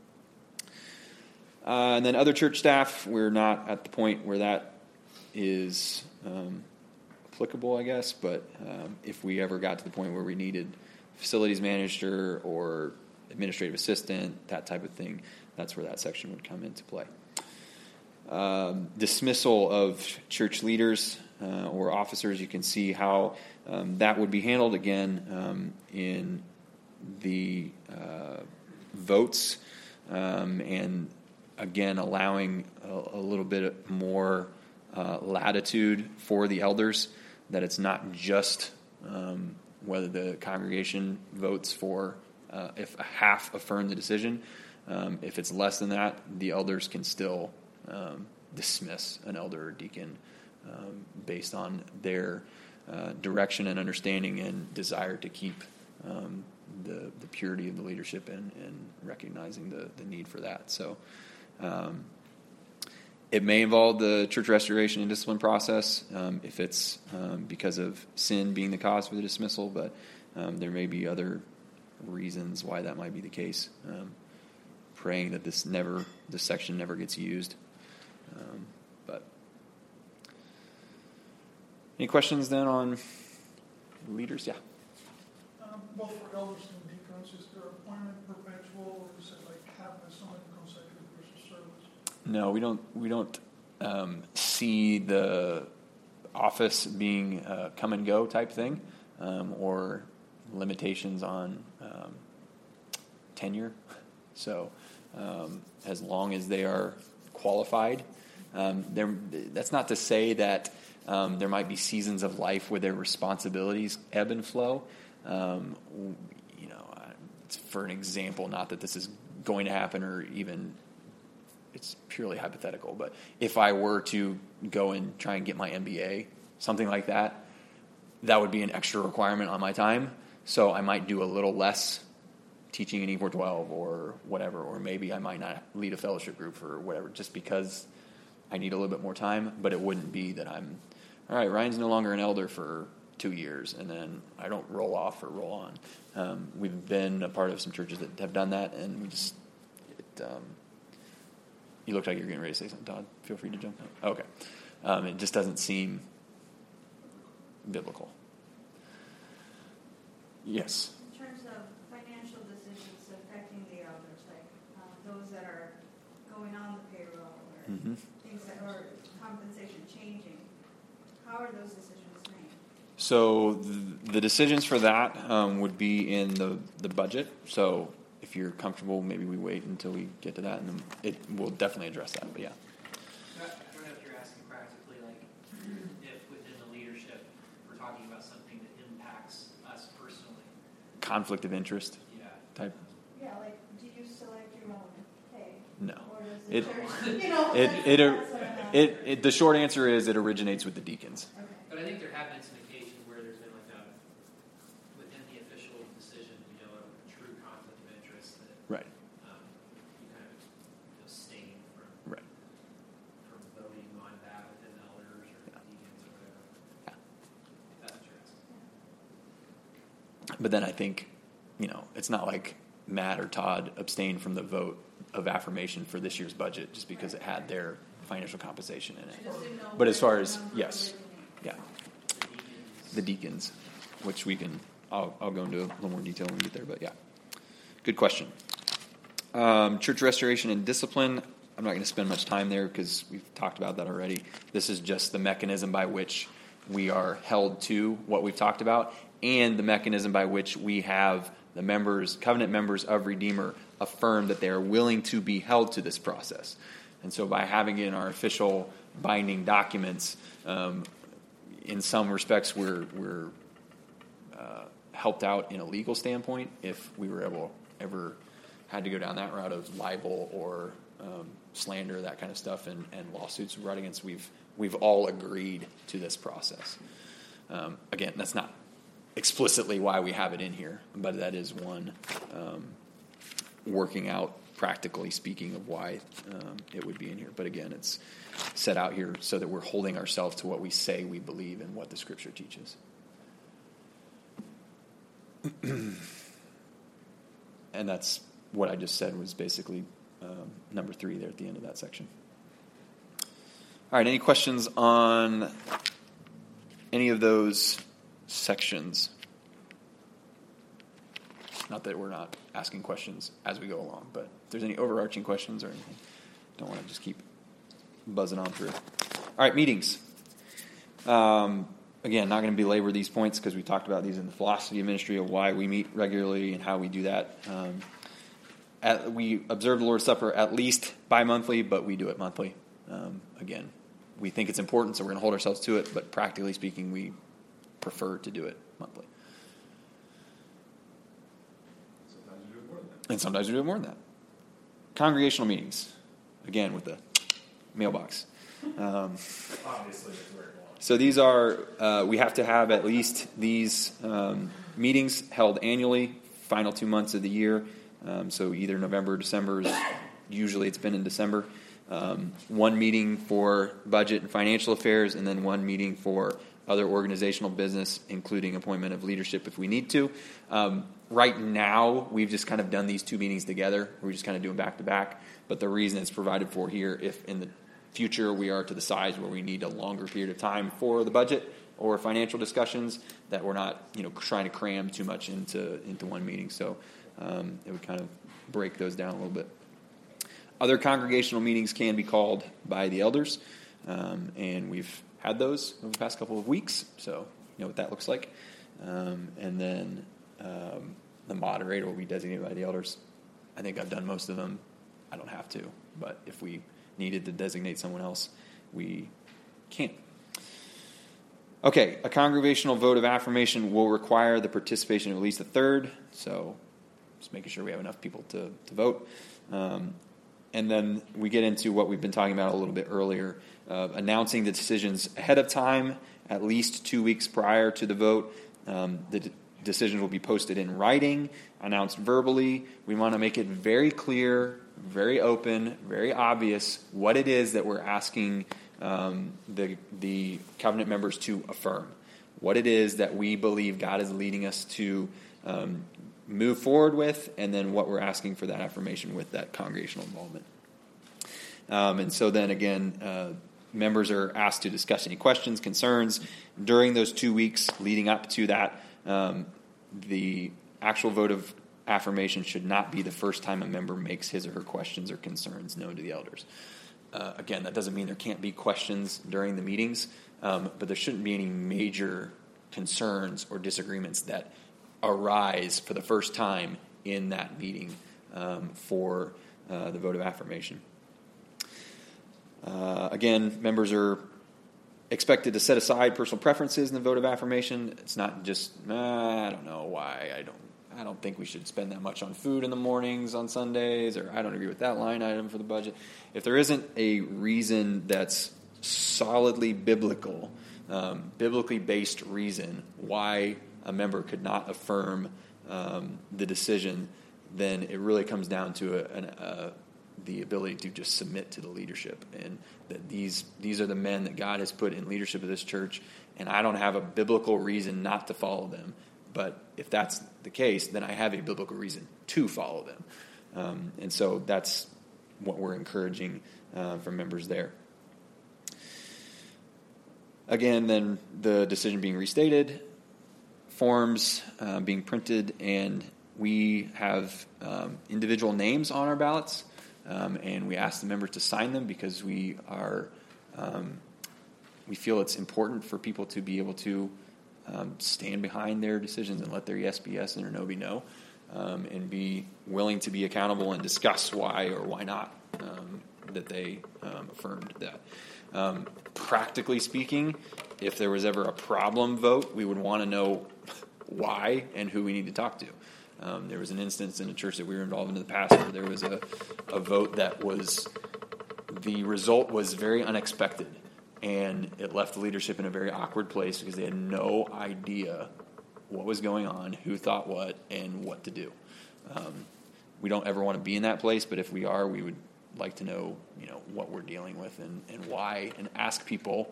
[SPEAKER 6] Uh, and then other church staff, we're not at the point where that is um, applicable, I guess, but um, if we ever got to the point where we needed facilities manager or administrative assistant, that type of thing, that's where that section would come into play. Um, dismissal of church leaders uh, or officers, you can see how um, that would be handled again um, in the uh, votes um, and again allowing a, a little bit more uh, latitude for the elders, that it's not just um, whether the congregation votes for uh, if a half affirm the decision. Um, if it's less than that, the elders can still um, dismiss an elder or deacon um, based on their uh, direction and understanding and desire to keep um, the, the purity of the leadership and, and recognizing the, the need for that. So um, it may involve the church restoration and discipline process um, if it's um, because of sin being the cause for the dismissal, but um, there may be other reasons why that might be the case. Um, praying that this never, this section never gets used. Um, but any questions then on leaders? Yeah.
[SPEAKER 2] Um, both for elders and deacons, is their appointment perpetual, or is it like happen so many consecutive years of service?
[SPEAKER 6] No, we don't. We don't um, see the office being a come and go type thing, um, or limitations on um, tenure. So, um, as long as they are qualified, um, that's not to say that um, there might be seasons of life where their responsibilities ebb and flow. Um, you know, for an example, not that this is going to happen or even it's purely hypothetical, but if I were to go and try and get my M B A, something like that, that would be an extra requirement on my time. So I might do a little less teaching in E four twelve or whatever, or maybe I might not lead a fellowship group or whatever, just because I need a little bit more time. But it wouldn't be that I'm, all right, Ryan's no longer an elder for two years, and then I don't roll off or roll on. Um, we've been a part of some churches that have done that, and we just, it, um, you looked like you're getting ready to say something, Todd. Feel free to jump in. Okay. Um, it just doesn't seem biblical. Yes.
[SPEAKER 9] In terms of financial decisions affecting the elders, like uh, those that are going on the payroll or
[SPEAKER 6] Mm-hmm.
[SPEAKER 9] things that are compensation changing, how are those decisions made?
[SPEAKER 6] So the, the decisions for that um, would be in the, the budget. So if you're comfortable, maybe we wait until we get to that, and then it will definitely address that. But yeah.
[SPEAKER 8] I don't know if you're asking practically, like if within the leadership we're talking about something that impacts us personally.
[SPEAKER 6] conflict of interest
[SPEAKER 8] Yeah.
[SPEAKER 6] type.
[SPEAKER 9] Yeah, like, do you select your own pay?
[SPEAKER 6] No.
[SPEAKER 9] Or does the
[SPEAKER 6] It-
[SPEAKER 9] church, you know?
[SPEAKER 6] It
[SPEAKER 9] that's-
[SPEAKER 6] it,
[SPEAKER 9] that's what I'm asking.
[SPEAKER 6] it it the short answer is it originates with the deacons.
[SPEAKER 9] Okay.
[SPEAKER 8] But I think there have been some occasions where there's been like a, within the official decision, you know, a true conflict of interest that
[SPEAKER 6] Right.
[SPEAKER 8] um, you kind of abstain from,
[SPEAKER 6] Right.
[SPEAKER 8] from voting on that within the elders or
[SPEAKER 6] Yeah.
[SPEAKER 8] deacons or whatever.
[SPEAKER 6] Yeah.
[SPEAKER 8] If that's what you're asking.
[SPEAKER 6] But then I think, you know, it's not like Matt or Todd abstained from the vote of affirmation for this year's budget just because it had their financial compensation in
[SPEAKER 9] I
[SPEAKER 6] it.
[SPEAKER 9] just didn't know
[SPEAKER 6] But as
[SPEAKER 9] where
[SPEAKER 6] far
[SPEAKER 9] the
[SPEAKER 6] as-
[SPEAKER 9] number
[SPEAKER 6] yes.
[SPEAKER 9] originated.
[SPEAKER 6] Yeah,
[SPEAKER 8] The deacons.
[SPEAKER 6] the deacons, which we can, I'll, I'll go into a little more detail when we get there, but yeah. Good question. Um, church restoration and discipline, I'm not going to spend much time there because we've talked about that already. This is just the mechanism by which we are held to what we've talked about and the mechanism by which we have the members, covenant members of Redeemer, affirm that they are willing to be held to this process. And so by having it in our official binding documents, um, in some respects we're, we're uh, helped out in a legal standpoint if we were able ever had to go down that route of libel or um, slander, that kind of stuff, and, and lawsuits brought against. We've we've all agreed to this process. Um, again, that's not explicitly why we have it in here, but that is one um, working out, practically speaking, of why um, it would be in here. But again, it's set out here so that we're holding ourselves to what we say we believe and what the Scripture teaches. And that's what I just said was basically um, number three there at the end of that section. All right, any questions on any of those sections? Not that we're not asking questions as we go along, but if there's any overarching questions or anything, don't want to just keep buzzing on through. All right, meetings. Um, again, not going to belabor these points because we talked about these in the philosophy of ministry of why we meet regularly and how we do that. Um, at, we observe the Lord's Supper at least bi-monthly, but we do it monthly. Um, again, we think it's important, so we're going to hold ourselves to it, but practically speaking, we prefer to do it monthly.
[SPEAKER 3] Sometimes you do it more than that.
[SPEAKER 6] And sometimes we do it more than that. Congregational meetings, again, with the mailbox. Um,
[SPEAKER 3] Obviously, it's where it belongs.
[SPEAKER 6] so these are, uh, we have to have at least these um, meetings held annually, final two months of the year. Um, so either November or December, is, usually it's been in December. Um, one meeting for budget and financial affairs, and then one meeting for other organizational business, including appointment of leadership if we need to. Um, right now, we've just kind of done these two meetings together. We're just kind of doing back to back. But the reason it's provided for here, if in the future we are to the size where we need a longer period of time for the budget or financial discussions, that we're not, you know, trying to cram too much into into one meeting. So um, it would kind of break those down a little bit. Other congregational meetings can be called by the elders, um, and we've had those over the past couple of weeks, so you know what that looks like. Um, and then um, the moderator will be designated by the elders. I think I've done most of them. I don't have to, but if we needed to designate someone else, we can. Okay, a congregational vote of affirmation will require the participation of at least a third, so just making sure we have enough people to, to vote. Um, and then we get into what we've been talking about a little bit earlier, uh, announcing the decisions ahead of time, at least two weeks prior to the vote. Um, the d- decisions will be posted in writing, announced verbally. We want to make it very clear, very open, very obvious what it is that we're asking um, the the covenant members to affirm, what it is that we believe God is leading us to um, move forward with, and then what we're asking for that affirmation with that congregational involvement. Um, and so then again, uh, members are asked to discuss any questions, concerns during those two weeks leading up to that. Um, the actual vote of affirmation should not be the first time a member makes his or her questions or concerns known to the elders. Uh, again, that doesn't mean there can't be questions during the meetings, um, but there shouldn't be any major concerns or disagreements that arise for the first time in that meeting um, for uh, the vote of affirmation. Uh, again, members are expected to set aside personal preferences in the vote of affirmation. It's not just, uh, I don't know why, I don't, I don't think we should spend that much on food in the mornings on Sundays, or I don't agree with that line item for the budget. If there isn't a reason that's solidly biblical, um, biblically based reason why a member could not affirm um, the decision, then it really comes down to a, an, a, the ability to just submit to the leadership, and that these these are the men that God has put in leadership of this church, and I don't have a biblical reason not to follow them. But if that's the case, then I have a biblical reason to follow them. Um, and so that's what we're encouraging uh, from members there. Again, then the decision being restated, forms uh, being printed, and we have um, individual names on our ballots, um, and we ask the members to sign them because we are um, we feel it's important for people to be able to Um, stand behind their decisions and let their yes be yes and their no be no, um, and be willing to be accountable and discuss why or why not um, that they um, affirmed that. Um, practically speaking, if there was ever a problem vote, we would want to know why and who we need to talk to. Um, there was an instance in a church that we were involved in in the past where there was a, a vote that was, the result was very unexpected. And it left the leadership in a very awkward place because they had no idea what was going on, who thought what, and what to do. Um, we don't ever want to be in that place, but if we are, we would like to know, you know, what we're dealing with and, and why, and ask people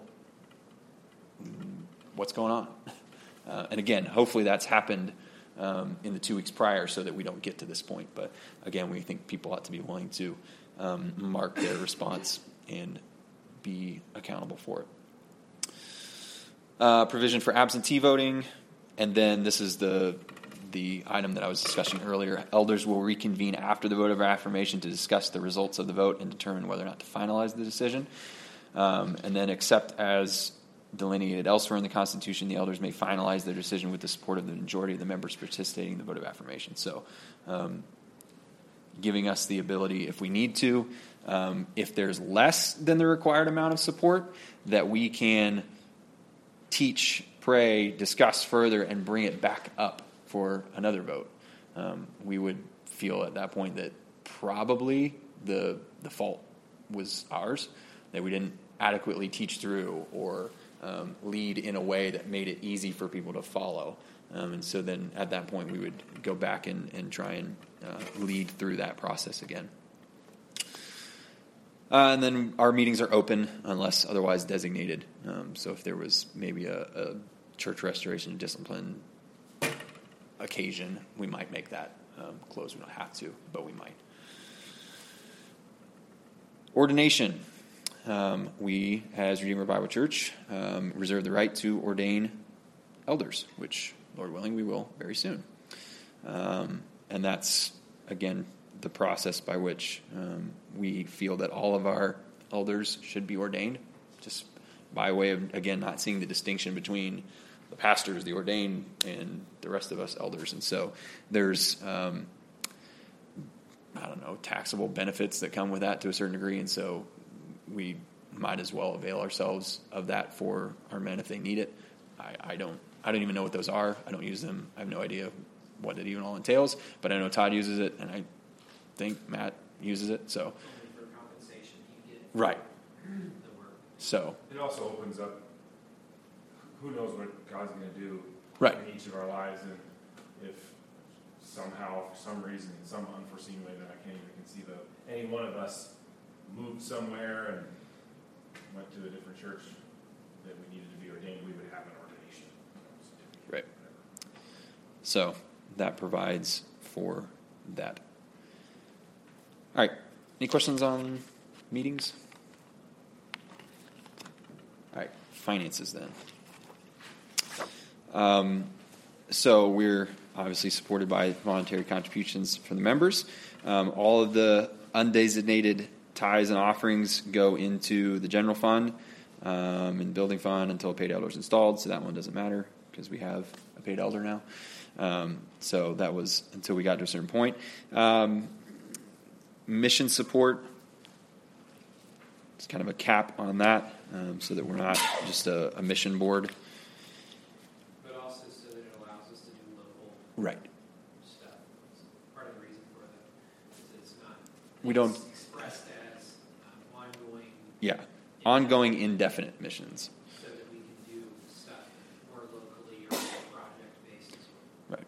[SPEAKER 6] what's going on. Uh, and again, hopefully that's happened um, in the two weeks prior so that we don't get to this point. But again, we think people ought to be willing to um, mark their response and be accountable for it. Uh, provision for absentee voting, and then this is the the item that I was discussing earlier. Elders will reconvene after the vote of affirmation to discuss the results of the vote and determine whether or not to finalize the decision. Um, and then, except as delineated elsewhere in the Constitution, the elders may finalize their decision with the support of the majority of the members participating in the vote of affirmation. So, um, giving us the ability, if we need to, um, if there's less than the required amount of support, that we can teach, pray, discuss further, and bring it back up for another vote. Um, we would feel at that point that probably the the fault was ours, that we didn't adequately teach through or um, lead in a way that made it easy for people to follow. Um, and so then at that point we would go back and, and try and uh, lead through that process again. Uh, and then our meetings are open unless otherwise designated. Um, so if there was maybe a, a church restoration and discipline occasion, we might make that um, closed. We don't have to, but we might. Ordination. Um, we, as Redeemer Bible Church, um, reserve the right to ordain elders, which, Lord willing, we will very soon. Um, and that's, again, the process by which um, we feel that all of our elders should be ordained, just by way of, again, not seeing the distinction between the pastors, the ordained, and the rest of us elders. And so there's, um, I don't know, taxable benefits that come with that to a certain degree, and so we might as well avail ourselves of that for our men if they need it. I, I don't I don't even know what those are. I don't use them. I have no idea what it even all entails, but I know Todd uses it, and I think Matt uses it. So
[SPEAKER 8] Only for compensation you get
[SPEAKER 6] right.
[SPEAKER 8] the work.
[SPEAKER 6] So
[SPEAKER 3] It also opens up, who knows what God's going to do
[SPEAKER 6] right.
[SPEAKER 3] in each of our lives, and if somehow, for some reason, in some unforeseen way that I can't even conceive of, any one of us moved somewhere and went to a different church that we needed to be ordained, we would have an ordination.
[SPEAKER 6] Right. So that provides for that. All right. Any questions on meetings? All right. Finances then. Um, so we're obviously supported by voluntary contributions from the members. Um, all of the undesignated tithes and offerings go into the general fund um, and building fund until a paid elder is installed, so that one doesn't matter because we have a paid elder now. Um, so that was until we got to a certain point. Um, mission support, it's kind of a cap on that um, so that we're not just a, a mission board.
[SPEAKER 8] But also so that it allows us to do local
[SPEAKER 6] Right.
[SPEAKER 8] stuff
[SPEAKER 6] We don't-
[SPEAKER 8] It's expressed as um, ongoing.
[SPEAKER 6] Yeah, ongoing indefinite missions.
[SPEAKER 8] So that we can do stuff more locally or on a project basis.
[SPEAKER 6] Right.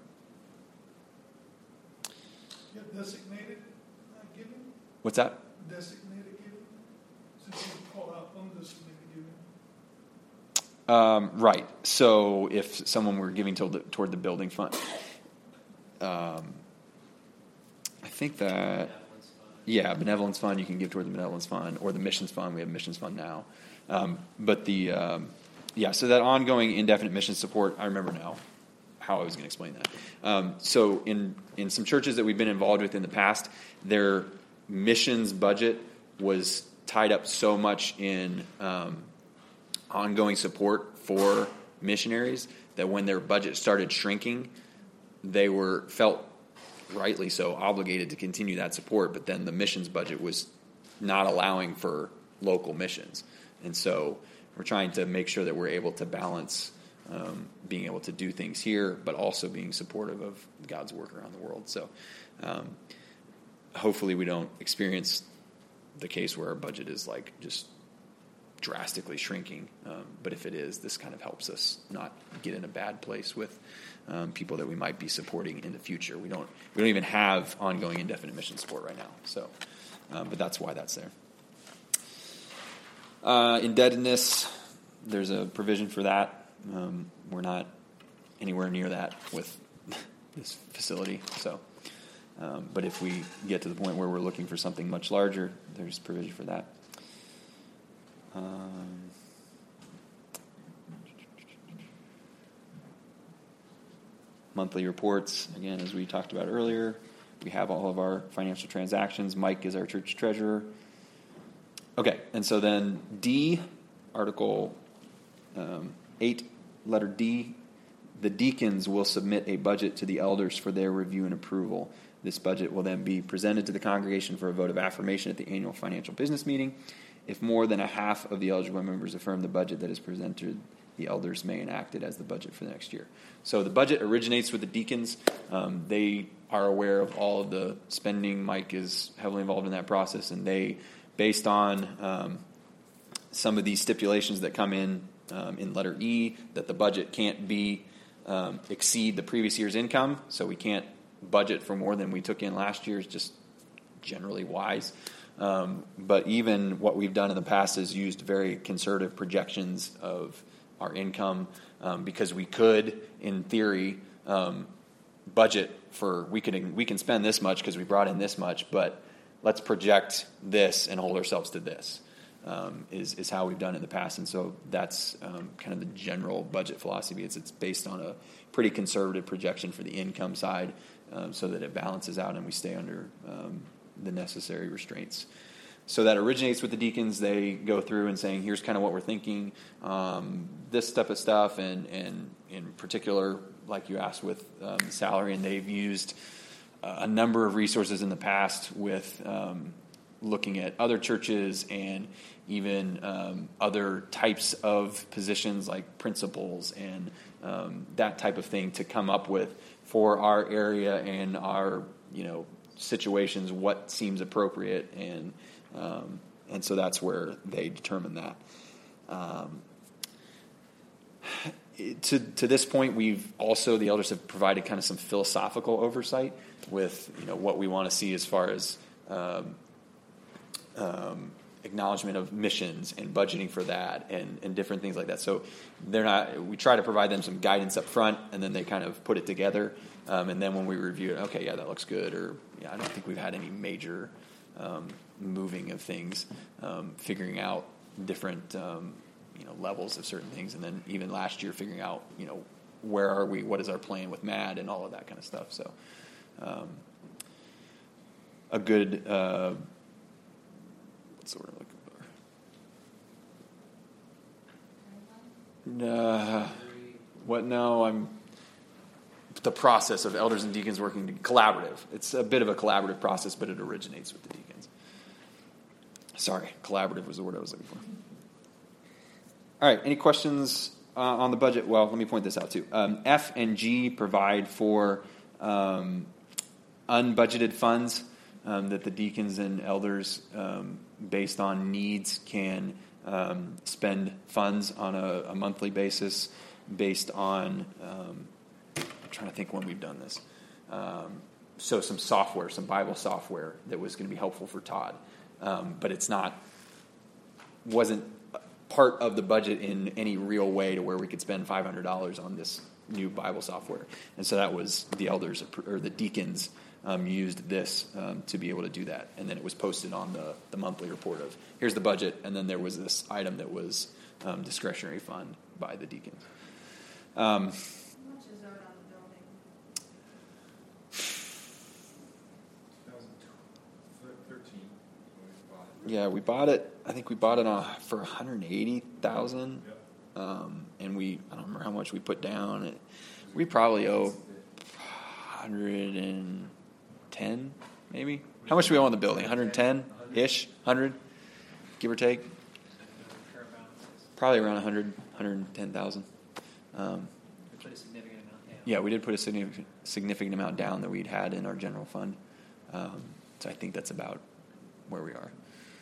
[SPEAKER 2] You have designated uh, giving,
[SPEAKER 6] What's that?
[SPEAKER 2] designated giving, since you call out undesignated giving.
[SPEAKER 6] Um, right. So if someone were giving toward the, toward the building fund, um, I think that,
[SPEAKER 8] Benevolence fund.
[SPEAKER 6] yeah, benevolence fund, you can give toward the benevolence fund, or the missions fund. We have a missions fund now. Um, but the, um, yeah, so that ongoing indefinite mission support, I remember now how I was going to explain that. Um, so in, in some churches that we've been involved with in the past, their missions budget was tied up so much in um, ongoing support for missionaries that when their budget started shrinking, they were felt rightly so obligated to continue that support, but then the missions budget was not allowing for local missions. And so we're trying to make sure that we're able to balance um, being able to do things here, but also being supportive of God's work around the world. So um, hopefully we don't experience the case where our budget is like just drastically shrinking. Um, but if it is, this kind of helps us not get in a bad place with um, people that we might be supporting in the future. We don't we don't even have ongoing indefinite mission support right now. So, um, but that's why that's there. Uh, indebtedness, there's a provision for that. Um, we're not anywhere near that with this facility. So, um, but if we get to the point where we're looking for something much larger, there's provision for that. Um, monthly reports, again, as we talked about earlier, we have all of our financial transactions. Mike is our church treasurer. Okay, and so then D, Article um, eight, letter D, the deacons will submit a budget to the elders for their review and approval. This budget will then be presented to the congregation for a vote of affirmation at the annual financial business meeting. If more than a half of the eligible members affirm the budget that is presented, the elders may enact it as the budget for the next year. So the budget originates with the deacons. Um, they are aware of all of the spending. Mike is heavily involved in that process, and they, based on um, some of these stipulations that come in um, in letter E, that the budget can't be um, exceed the previous year's income, so we can't budget for more than we took in last year, is just generally wise. Um, but even what we've done in the past is used very conservative projections of our income um, because we could, in theory, um, budget for we can we can spend this much because we brought in this much, but let's project this and hold ourselves to this. Um, is is how we've done in the past, and so that's um, kind of the general budget philosophy. It's it's based on a pretty conservative projection for the income side, um, so that it balances out and we stay under um, the necessary restraints. So that originates with the deacons. They go through and saying, here's kind of what we're thinking, um, this type of stuff, and, and in particular, like you asked with um, salary, and they've used uh, a number of resources in the past with um, looking at other churches and even um, other types of positions like principals and um, that type of thing to come up with for our area and our, you know, situations, what seems appropriate, and um, and so that's where they determine that. Um, to to this point, we've also the elders have provided kind of some philosophical oversight with you know what we want to see as far as um, um, acknowledgement of missions and budgeting for that and, and different things like that. So they're not. We try to provide them some guidance up front, and then they kind of put it together. Um, and then when we review it, okay, yeah, that looks good, or yeah, I don't think we've had any major um, moving of things, um, figuring out different um, you know levels of certain things, and then even last year figuring out you know where are we, what is our plan with M A D, and all of that kind of stuff. So um, a good uh, what's the word I'm looking for? Uh, what? No, I'm. The process of elders and deacons working to, collaborative. It's a bit of a collaborative process, but it originates with the deacons. Sorry, collaborative was the word I was looking for. All right, any questions uh, on the budget? Well, let me point this out too. Um, F and G provide for um, unbudgeted funds. um, that the deacons and elders, um, based on needs, can um, spend funds on a, a monthly basis based on, um, I'm trying to think when we've done this. Um, so some software, some Bible software that was going to be helpful for Todd. Um, but it's not, wasn't part of the budget in any real way to where we could spend five hundred dollars on this new Bible software. And so that was the elders, or the deacons um, used this um, to be able to do that. And then it was posted on the, the monthly report of, here's the budget, and then there was this item that was um, discretionary fund by the deacons. Um,
[SPEAKER 9] How much is owed on the building?
[SPEAKER 3] twenty thirteen when we bought it.
[SPEAKER 6] yeah, we bought it, I think we bought it on, for one hundred eighty thousand dollars.
[SPEAKER 3] Yep.
[SPEAKER 6] Um, and we, I don't remember how much we put down. It, we probably owe one hundred ten, maybe. How much do we owe on the building? one hundred ten-ish? one hundred, give or take? Probably around one hundred, one hundred ten thousand. Um,
[SPEAKER 1] We put a significant amount down.
[SPEAKER 6] yeah, we did put a significant, significant amount down that we'd had in our general fund. Um, so I think that's about where we are.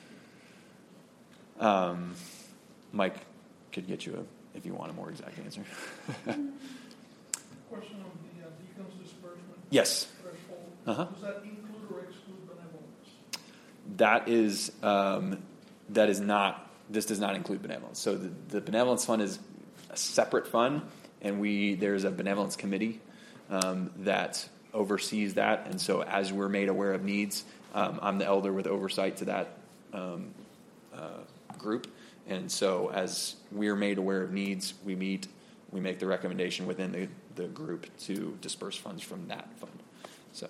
[SPEAKER 6] Um, Mike could get you a, if you want a more exact answer.
[SPEAKER 2] Question on the uh, deacon's disbursement
[SPEAKER 6] Yes.
[SPEAKER 2] threshold.
[SPEAKER 6] Uh-huh.
[SPEAKER 2] Does that include or exclude benevolence?
[SPEAKER 6] That is um, that is not. This does not include benevolence. So the, the benevolence fund is a separate fund, and we there's a benevolence committee um, that oversees that. And so as we're made aware of needs, um, I'm the elder with oversight to that um, uh, group. And so as we're made aware of needs, we meet, we make the recommendation within the, the group to disperse funds from that fund. So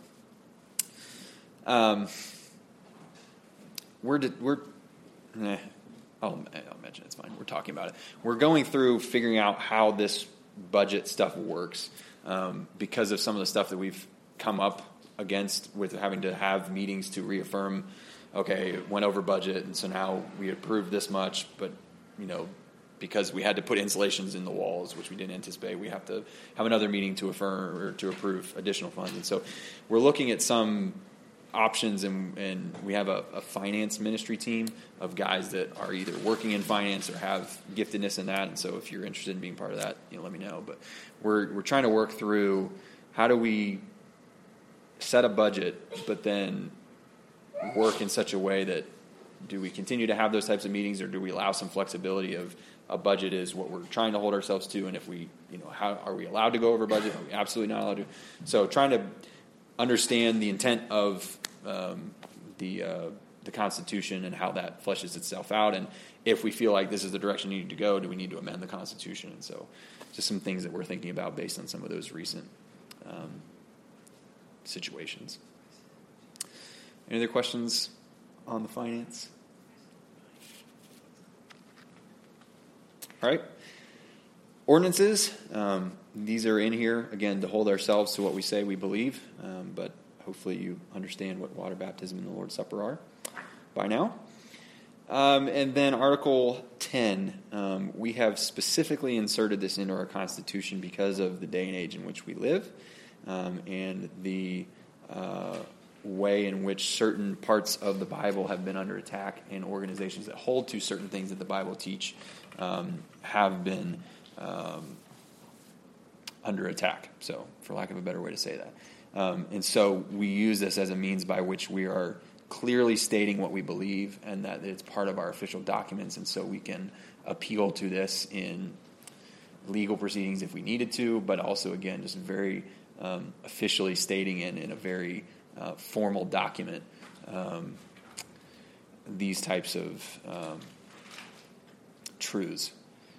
[SPEAKER 6] um, we're di- we're. Eh, I'll, I'll mention it's fine. We're talking about it. We're going through figuring out how this budget stuff works um, because of some of the stuff that we've come up against with having to have meetings to reaffirm, okay, it went over budget, and so now we approved this much, but, you know, because we had to put insulations in the walls, which we didn't anticipate, we have to have another meeting to affirm or to approve additional funds. And so we're looking at some options, and, and we have a, a finance ministry team of guys that are either working in finance or have giftedness in that. And so if you're interested in being part of that, you know, let me know. But we're we're trying to work through how do we set a budget, but then work in such a way that do we continue to have those types of meetings, or do we allow some flexibility of a budget is what we're trying to hold ourselves to, and if we, you know, how are we allowed to go over budget? Are we absolutely not allowed to? So trying to understand the intent of um, the uh, the Constitution and how that fleshes itself out, and if we feel like this is the direction we need to go, do we need to amend the Constitution? And so just some things that we're thinking about based on some of those recent um, situations. Any other questions on the finance? All right. Ordinances. Um, these are in here, again, to hold ourselves to what we say we believe, um, but hopefully you understand what water baptism and the Lord's Supper are by now. Um, and then Article ten, um, we have specifically inserted this into our Constitution because of the day and age in which we live, um, and the uh, way in which certain parts of the Bible have been under attack, and organizations that hold to certain things that the Bible teach um, have been um, under attack. So, for lack of a better way to say that. Um, and so we use this as a means by which we are clearly stating what we believe, and that it's part of our official documents, and so we can appeal to this in legal proceedings if we needed to, but also, again, just very um, officially stating it in a very uh, formal document um, these types of um, truths.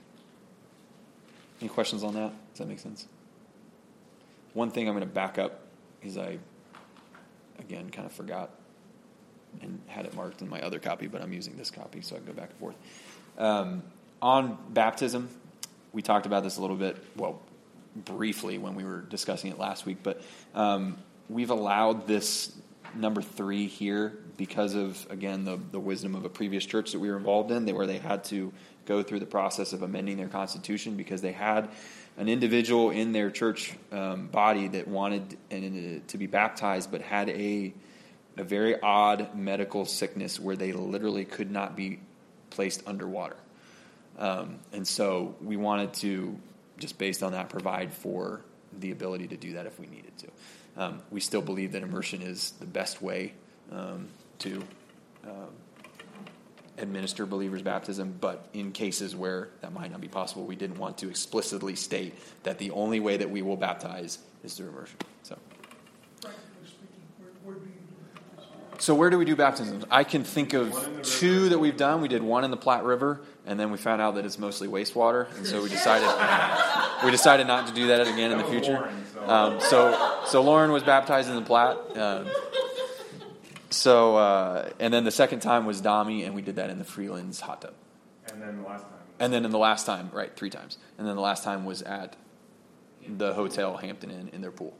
[SPEAKER 6] Any questions on that? Does that make sense? One thing I'm going to back up is I, again, kind of forgot and had it marked in my other copy, but I'm using this copy so I can go back and forth. Um, on baptism, we talked about this a little bit, well, briefly when we were discussing it last week, but um, we've allowed this number three here because of, again, the, the wisdom of a previous church that we were involved in, where they had to go through the process of amending their constitution because they had an individual in their church um, body that wanted and, to be baptized but had a a very odd medical sickness where they literally could not be placed underwater. Um, and so we wanted to, just based on that, provide for the ability to do that if we needed to. Um, we still believe that immersion is the best way um, to um, administer believers' baptism, but in cases where that might not be possible, we didn't want to explicitly state that the only way that we will baptize is through immersion. So,
[SPEAKER 2] Practically speaking, where, where do you do baptism?
[SPEAKER 6] so where do we do baptisms? I can think of two that we've done. We did one in the Platte River, and then we found out that it's mostly wastewater, and so we decided we decided not to do that again in the future. Um, so, so Lauren was baptized in the Platte. Um, So, uh, and then the second time was Dami, and we did that in the Freelands hot tub.
[SPEAKER 3] And then the last time.
[SPEAKER 6] And then in the last time, right, three times. And then the last time was at the Hotel Hampton Inn in their pool.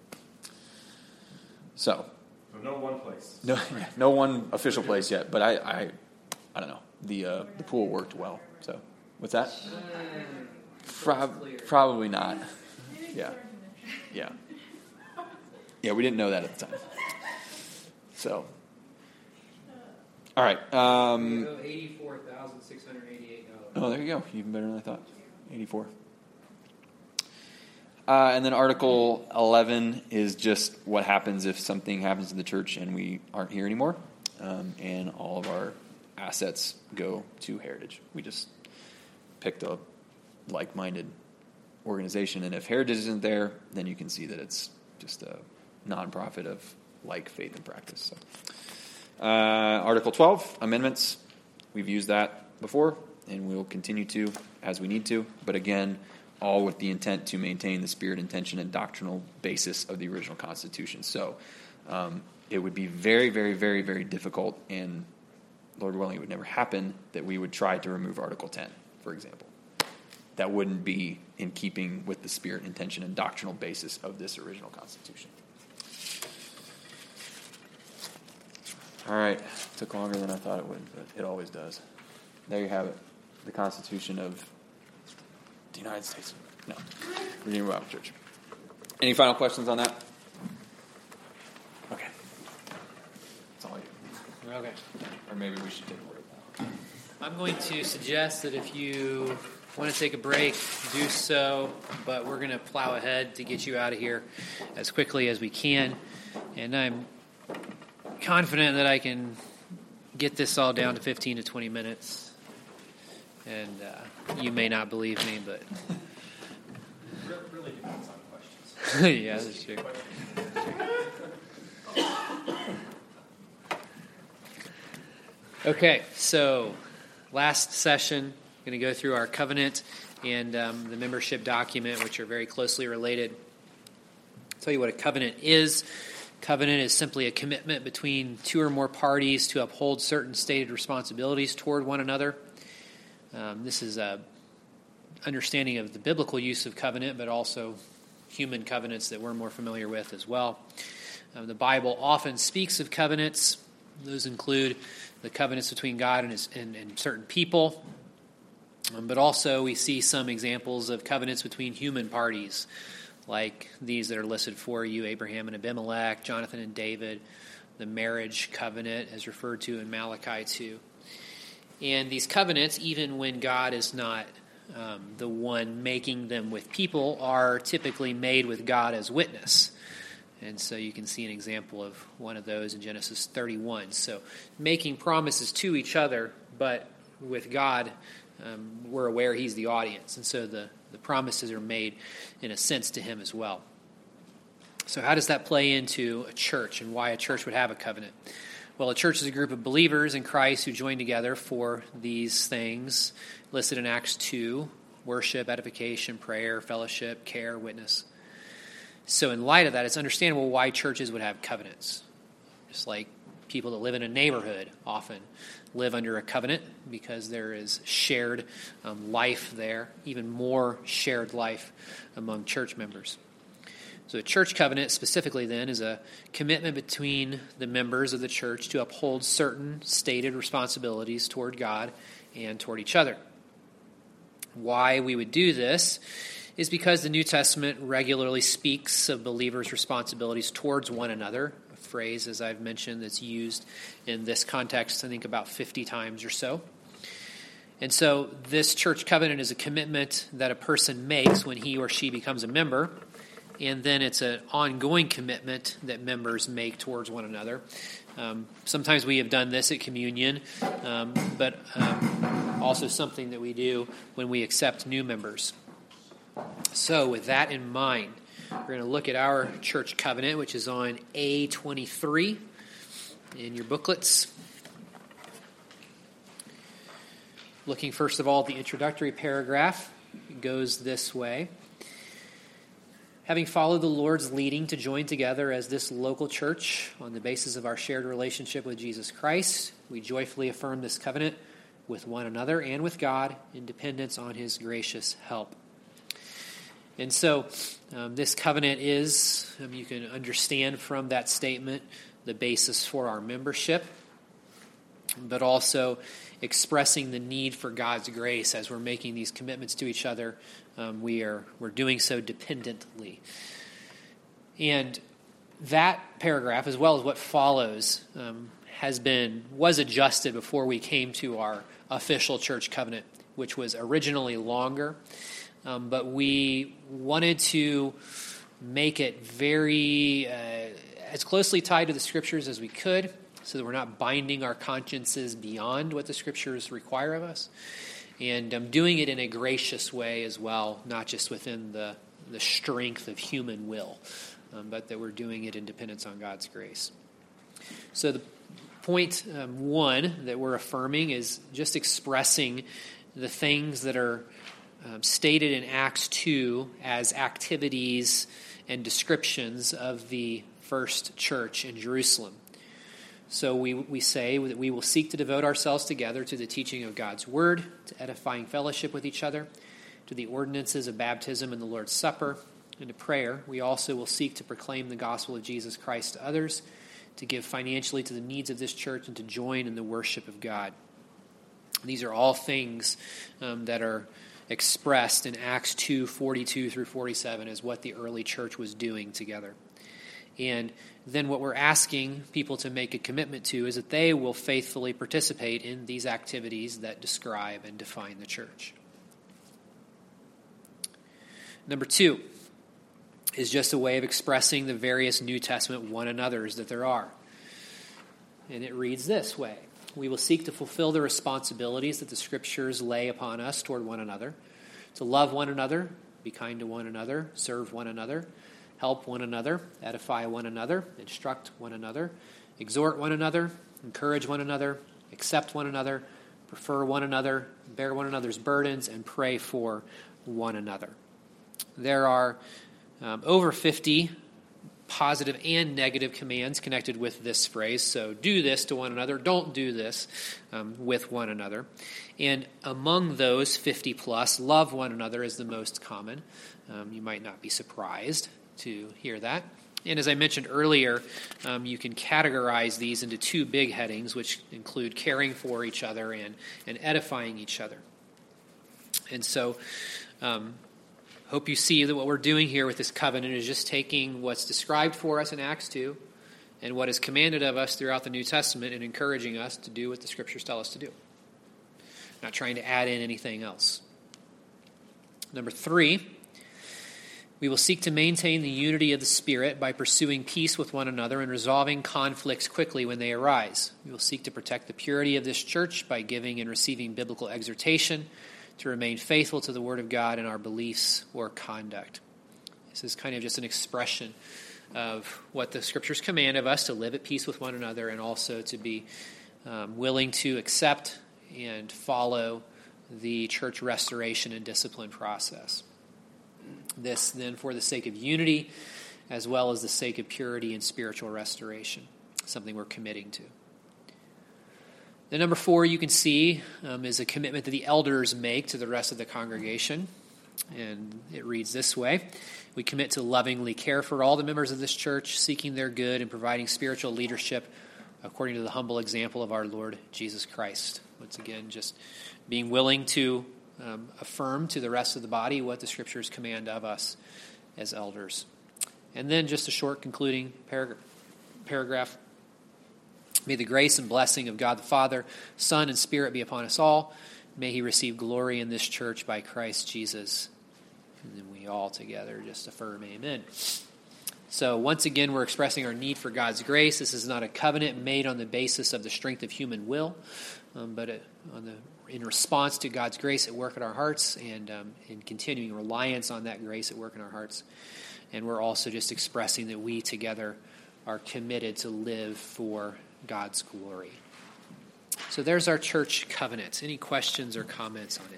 [SPEAKER 6] So.
[SPEAKER 3] So no one place.
[SPEAKER 6] No, no one official place yet, but I, I, I don't know. The uh, the pool worked well. So, what's that? Pro- probably not. Yeah. Yeah. Yeah, we didn't know that at the time. So, all right. Um,
[SPEAKER 8] eighty-four thousand six hundred eighty-eight dollars.
[SPEAKER 6] oh, there you go. Even better than I thought. eighty-four. Uh, and then Article eleven is just what happens if something happens in the church and we aren't here anymore, um, and all of our assets go to Heritage. We just picked a like-minded organization, and if Heritage isn't there, then you can see that it's just a nonprofit of like faith and practice. So. Uh, Article twelve, amendments. We've used that before, and we'll continue to as we need to. But again, all with the intent to maintain the spirit, intention, and doctrinal basis of the original Constitution. So um, it would be very, very, very, very difficult, and Lord willing, it would never happen, that we would try to remove Article ten, for example. That wouldn't be in keeping with the spirit, intention, and doctrinal basis of this original Constitution. All right. Took longer than I thought it would, but it always does. There you have it. The Constitution of the United States. No. Redeemer Bible Church. Any final questions on that? Okay. That's all you.
[SPEAKER 1] Okay.
[SPEAKER 6] Or maybe we should take a break now.
[SPEAKER 1] I'm going to suggest that if you want to take a break, do so, but we're going to plow ahead to get you out of here as quickly as we can. And I'm confident that I can get this all down to fifteen to twenty minutes. And uh, you may not believe me, but
[SPEAKER 3] It really depends on questions.
[SPEAKER 1] yeah, that's true. Okay, so last session, I'm going to go through our covenant and um, the membership document, which are very closely related. I'll tell you what a covenant is. Covenant is simply a commitment between two or more parties to uphold certain stated responsibilities toward one another. Um, this is a understanding of the biblical use of covenant, but also human covenants that we're more familiar with as well. Um, the Bible often speaks of covenants. Those include the covenants between God and, his, and, and certain people, um, but also we see some examples of covenants between human parties, like these that are listed for you: Abraham and Abimelech, Jonathan and David, the marriage covenant as referred to in Malachi two. And these covenants, even when God is not um, the one making them with people, are typically made with God as witness. And so you can see an example of one of those in Genesis thirty-one. So making promises to each other, but with God, um, we're aware he's the audience. And so the, the promises are made in a sense to him as well. So how does that play into a church and why a church would have a covenant? Well, a church is a group of believers in Christ who join together for these things listed in Acts two: worship, edification, prayer, fellowship, care, witness. So in light of that, it's understandable why churches would have covenants. Just like people that live in a neighborhood often live under a covenant because there is shared um, life there, even more shared life among church members. So a church covenant specifically then is a commitment between the members of the church to uphold certain stated responsibilities toward God and toward each other. Why we would do this is because the New Testament regularly speaks of believers' responsibilities towards one another phrase, as I've mentioned, that's used in this context, I think, about fifty times or so. And so this church covenant is a commitment that a person makes when he or she becomes a member, and then it's an ongoing commitment that members make towards one another. Um, sometimes we have done this at communion, um, but um, also something that we do when we accept new members. So with that in mind, we're going to look at our church covenant, which is on A twenty-three in your booklets. Looking first of all at the introductory paragraph, it goes this way. Having followed the Lord's leading to join together as this local church on the basis of our shared relationship with Jesus Christ, we joyfully affirm this covenant with one another and with God in dependence on his gracious help. And so um, this covenant is, um, you can understand from that statement, the basis for our membership, but also expressing the need for God's grace as we're making these commitments to each other. Um, we are we're doing so dependently. And that paragraph, as well as what follows, um, has been was adjusted before we came to our official church covenant, which was originally longer. Um, but we wanted to make it very uh, as closely tied to the Scriptures as we could, so that we're not binding our consciences beyond what the Scriptures require of us, and um, doing it in a gracious way as well, not just within the, the strength of human will, um, but that we're doing it in dependence on God's grace. So the point um, one that we're affirming is just expressing the things that are um, stated in Acts two as activities and descriptions of the first church in Jerusalem. So we, we say that we will seek to devote ourselves together to the teaching of God's word, to edifying fellowship with each other, to the ordinances of baptism and the Lord's Supper, and to prayer. We also will seek to proclaim the gospel of Jesus Christ to others, to give financially to the needs of this church, and to join in the worship of God. These are all things um, that are expressed in Acts two, forty-two through forty-seven as what the early church was doing together. And then what we're asking people to make a commitment to is that they will faithfully participate in these activities that describe and define the church. Number two is just a way of expressing the various New Testament one another's that there are. And it reads this way. We will seek to fulfill the responsibilities that the Scriptures lay upon us toward one another, to love one another, be kind to one another, serve one another, help one another, edify one another, instruct one another, exhort one another, encourage one another, accept one another, prefer one another, bear one another's burdens, and pray for one another. There are um, over fifty positive and negative commands connected with this phrase. So do this to one another, don't do this um, with one another. And among those fifty plus, love one another is the most common. Um, you might not be surprised to hear that. And as I mentioned earlier, um, you can categorize these into two big headings, which include caring for each other and, and edifying each other. And so um, hope you see that what we're doing here with this covenant is just taking what's described for us in Acts two and what is commanded of us throughout the New Testament and encouraging us to do what the Scriptures tell us to do. Not trying to add in anything else. Number three, we will seek to maintain the unity of the Spirit by pursuing peace with one another and resolving conflicts quickly when they arise. We will seek to protect the purity of this church by giving and receiving biblical exhortation, to remain faithful to the Word of God in our beliefs or conduct. This is kind of just an expression of what the Scriptures command of us, to live at peace with one another and also to be um, willing to accept and follow the church restoration and discipline process. This then for the sake of unity as well as the sake of purity and spiritual restoration, something we're committing to. The number four you can see um, is a commitment that the elders make to the rest of the congregation. And it reads this way. We commit to lovingly care for all the members of this church, seeking their good and providing spiritual leadership according to the humble example of our Lord Jesus Christ. Once again, just being willing to um, affirm to the rest of the body what the Scriptures command of us as elders. And then just a short concluding paragraph. paragraph. May the grace and blessing of God the Father, Son, and Spirit be upon us all. May he receive glory in this church by Christ Jesus. And then we all together just affirm amen. So once again, we're expressing our need for God's grace. This is not a covenant made on the basis of the strength of human will, um, but it, on the in response to God's grace at work in our hearts, and um, in continuing reliance on that grace at work in our hearts. And we're also just expressing that we together are committed to live for God's glory. So there's our church covenant. Any questions or comments on it?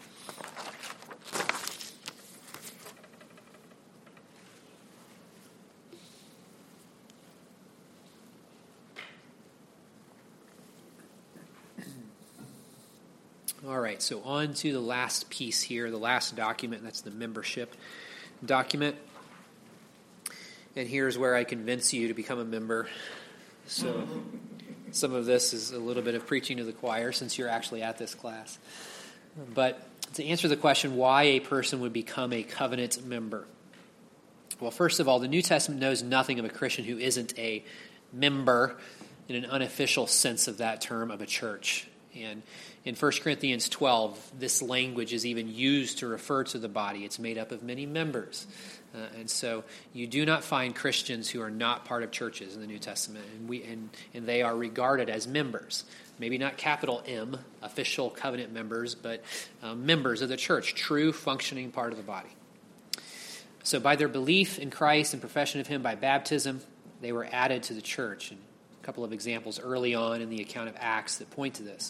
[SPEAKER 1] All right, so on to the last piece here, the last document, that's the membership document. And here's where I convince you to become a member. So some of this is a little bit of preaching to the choir since you're actually at this class. But to answer the question why a person would become a covenant member. Well, first of all, the New Testament knows nothing of a Christian who isn't a member in an unofficial sense of that term of a church. And in First Corinthians twelve, this language is even used to refer to the body. It's made up of many members. Uh, and so you do not find Christians who are not part of churches in the New Testament. And, we, and, and they are regarded as members. Maybe not capital M, official covenant members, but uh, members of the church, true functioning part of the body. So by their belief in Christ and profession of him by baptism, they were added to the church. And a couple of examples early on in the account of Acts that point to this.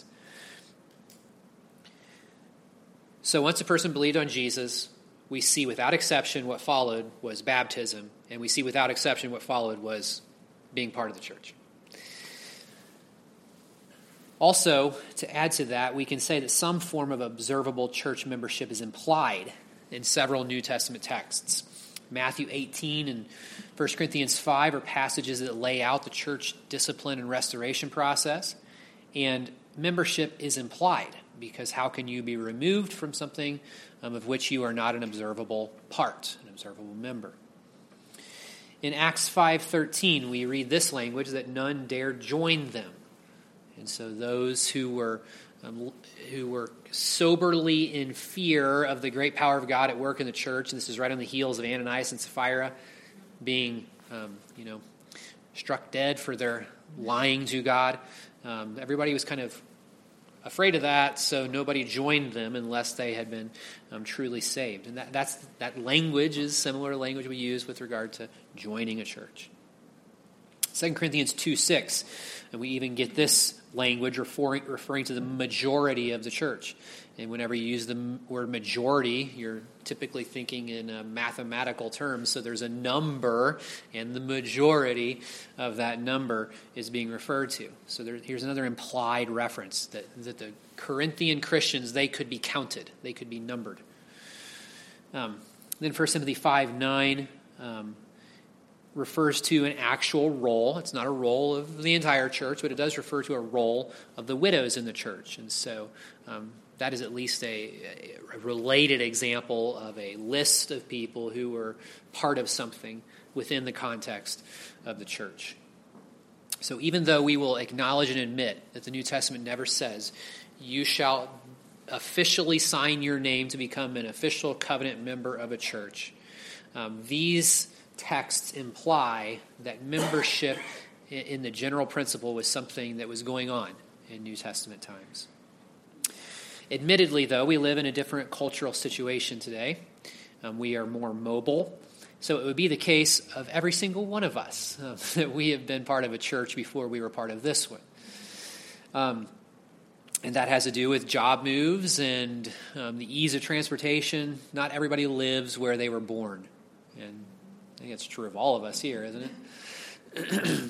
[SPEAKER 1] So once a person believed on Jesus, we see without exception what followed was baptism, and we see without exception what followed was being part of the church. Also, to add to that, we can say that some form of observable church membership is implied in several New Testament texts. Matthew eighteen and First Corinthians five are passages that lay out the church discipline and restoration process, and membership is implied. Because how can you be removed from something um, of which you are not an observable part, an observable member? In Acts five thirteen, we read this language, that none dared join them. And so those who were um, who were soberly in fear of the great power of God at work in the church, and this is right on the heels of Ananias and Sapphira being, um, you know, struck dead for their lying to God. Um, everybody was kind of afraid of that, so nobody joined them unless they had been um, truly saved. And that, that's, that language is similar to language we use with regard to joining a church. Second Corinthians two six, and we even get this language referring, referring to the majority of the church. And whenever you use the word majority, you're typically thinking in uh, mathematical terms. So there's a number, and the majority of that number is being referred to. So there, here's another implied reference that, that the Corinthian Christians, they could be counted. They could be numbered. Um, then First Timothy five nine um, refers to an actual role. It's not a role of the entire church, but it does refer to a role of the widows in the church. And so um, that is at least a, a related example of a list of people who were part of something within the context of the church. So even though we will acknowledge and admit that the New Testament never says, you shall officially sign your name to become an official covenant member of a church, um, these texts imply that membership in the general principle was something that was going on in New Testament times. Admittedly, though, we live in a different cultural situation today. Um, we are more mobile. So it would be the case of every single one of us uh, that we have been part of a church before we were part of this one. Um, and that has to do with job moves and um, the ease of transportation. Not everybody lives where they were born. And I think it's true of all of us here, isn't it?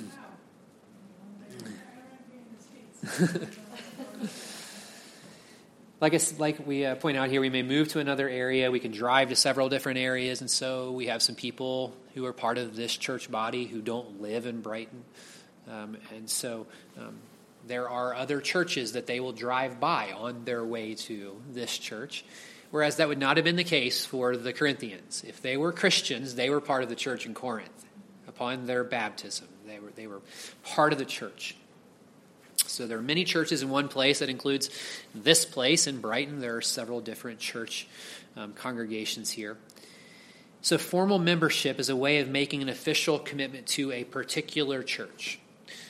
[SPEAKER 1] Like, I, like we uh, point out here, we may move to another area. We can drive to several different areas. And so we have some people who are part of this church body who don't live in Brighton. Um, and so um, there are other churches that they will drive by on their way to this church. Whereas that would not have been the case for the Corinthians. If they were Christians, they were part of the church in Corinth upon their baptism. They were, they were part of the church. So there are many churches in one place. That includes this place in Brighton. There are several different church um, congregations here. So formal membership is a way of making an official commitment to a particular church.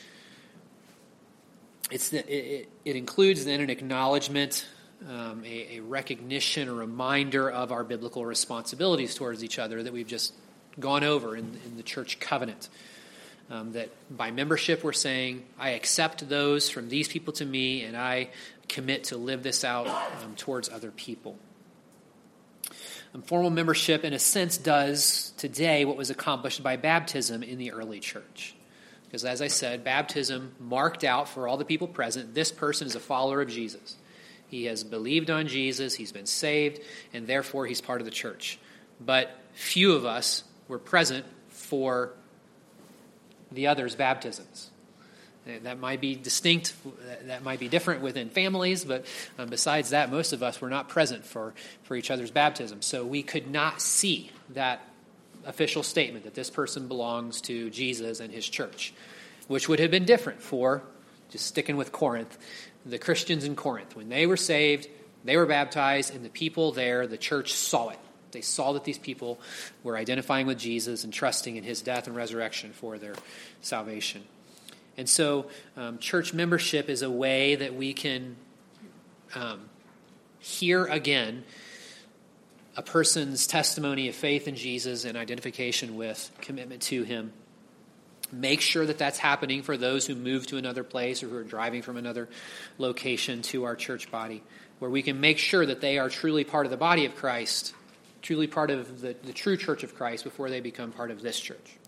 [SPEAKER 1] It's the, it, it includes then an acknowledgement, um, a, a recognition, a reminder of our biblical responsibilities towards each other that we've just gone over in, in the church covenant. Um, that by membership we're saying, I accept those from these people to me, and I commit to live this out um, towards other people. Um, formal membership, in a sense, does today what was accomplished by baptism in the early church. Because as I said, baptism marked out for all the people present, this person is a follower of Jesus. He has believed on Jesus, he's been saved, and therefore he's part of the church. But few of us were present for the others' baptisms. That might be distinct, that might be different within families, but um, besides that, most of us were not present for, for each other's baptism. So we could not see that official statement that this person belongs to Jesus and his church, which would have been different for, just sticking with Corinth, the Christians in Corinth. When they were saved, they were baptized, and the people there, the church, saw it. They saw that these people were identifying with Jesus and trusting in his death and resurrection for their salvation. And so um, church membership is a way that we can um, hear again a person's testimony of faith in Jesus and identification with, commitment to him. Make sure that that's happening for those who move to another place or who are driving from another location to our church body, where we can make sure that they are truly part of the body of Christ, truly part of the, the true church of Christ before they become part of this church.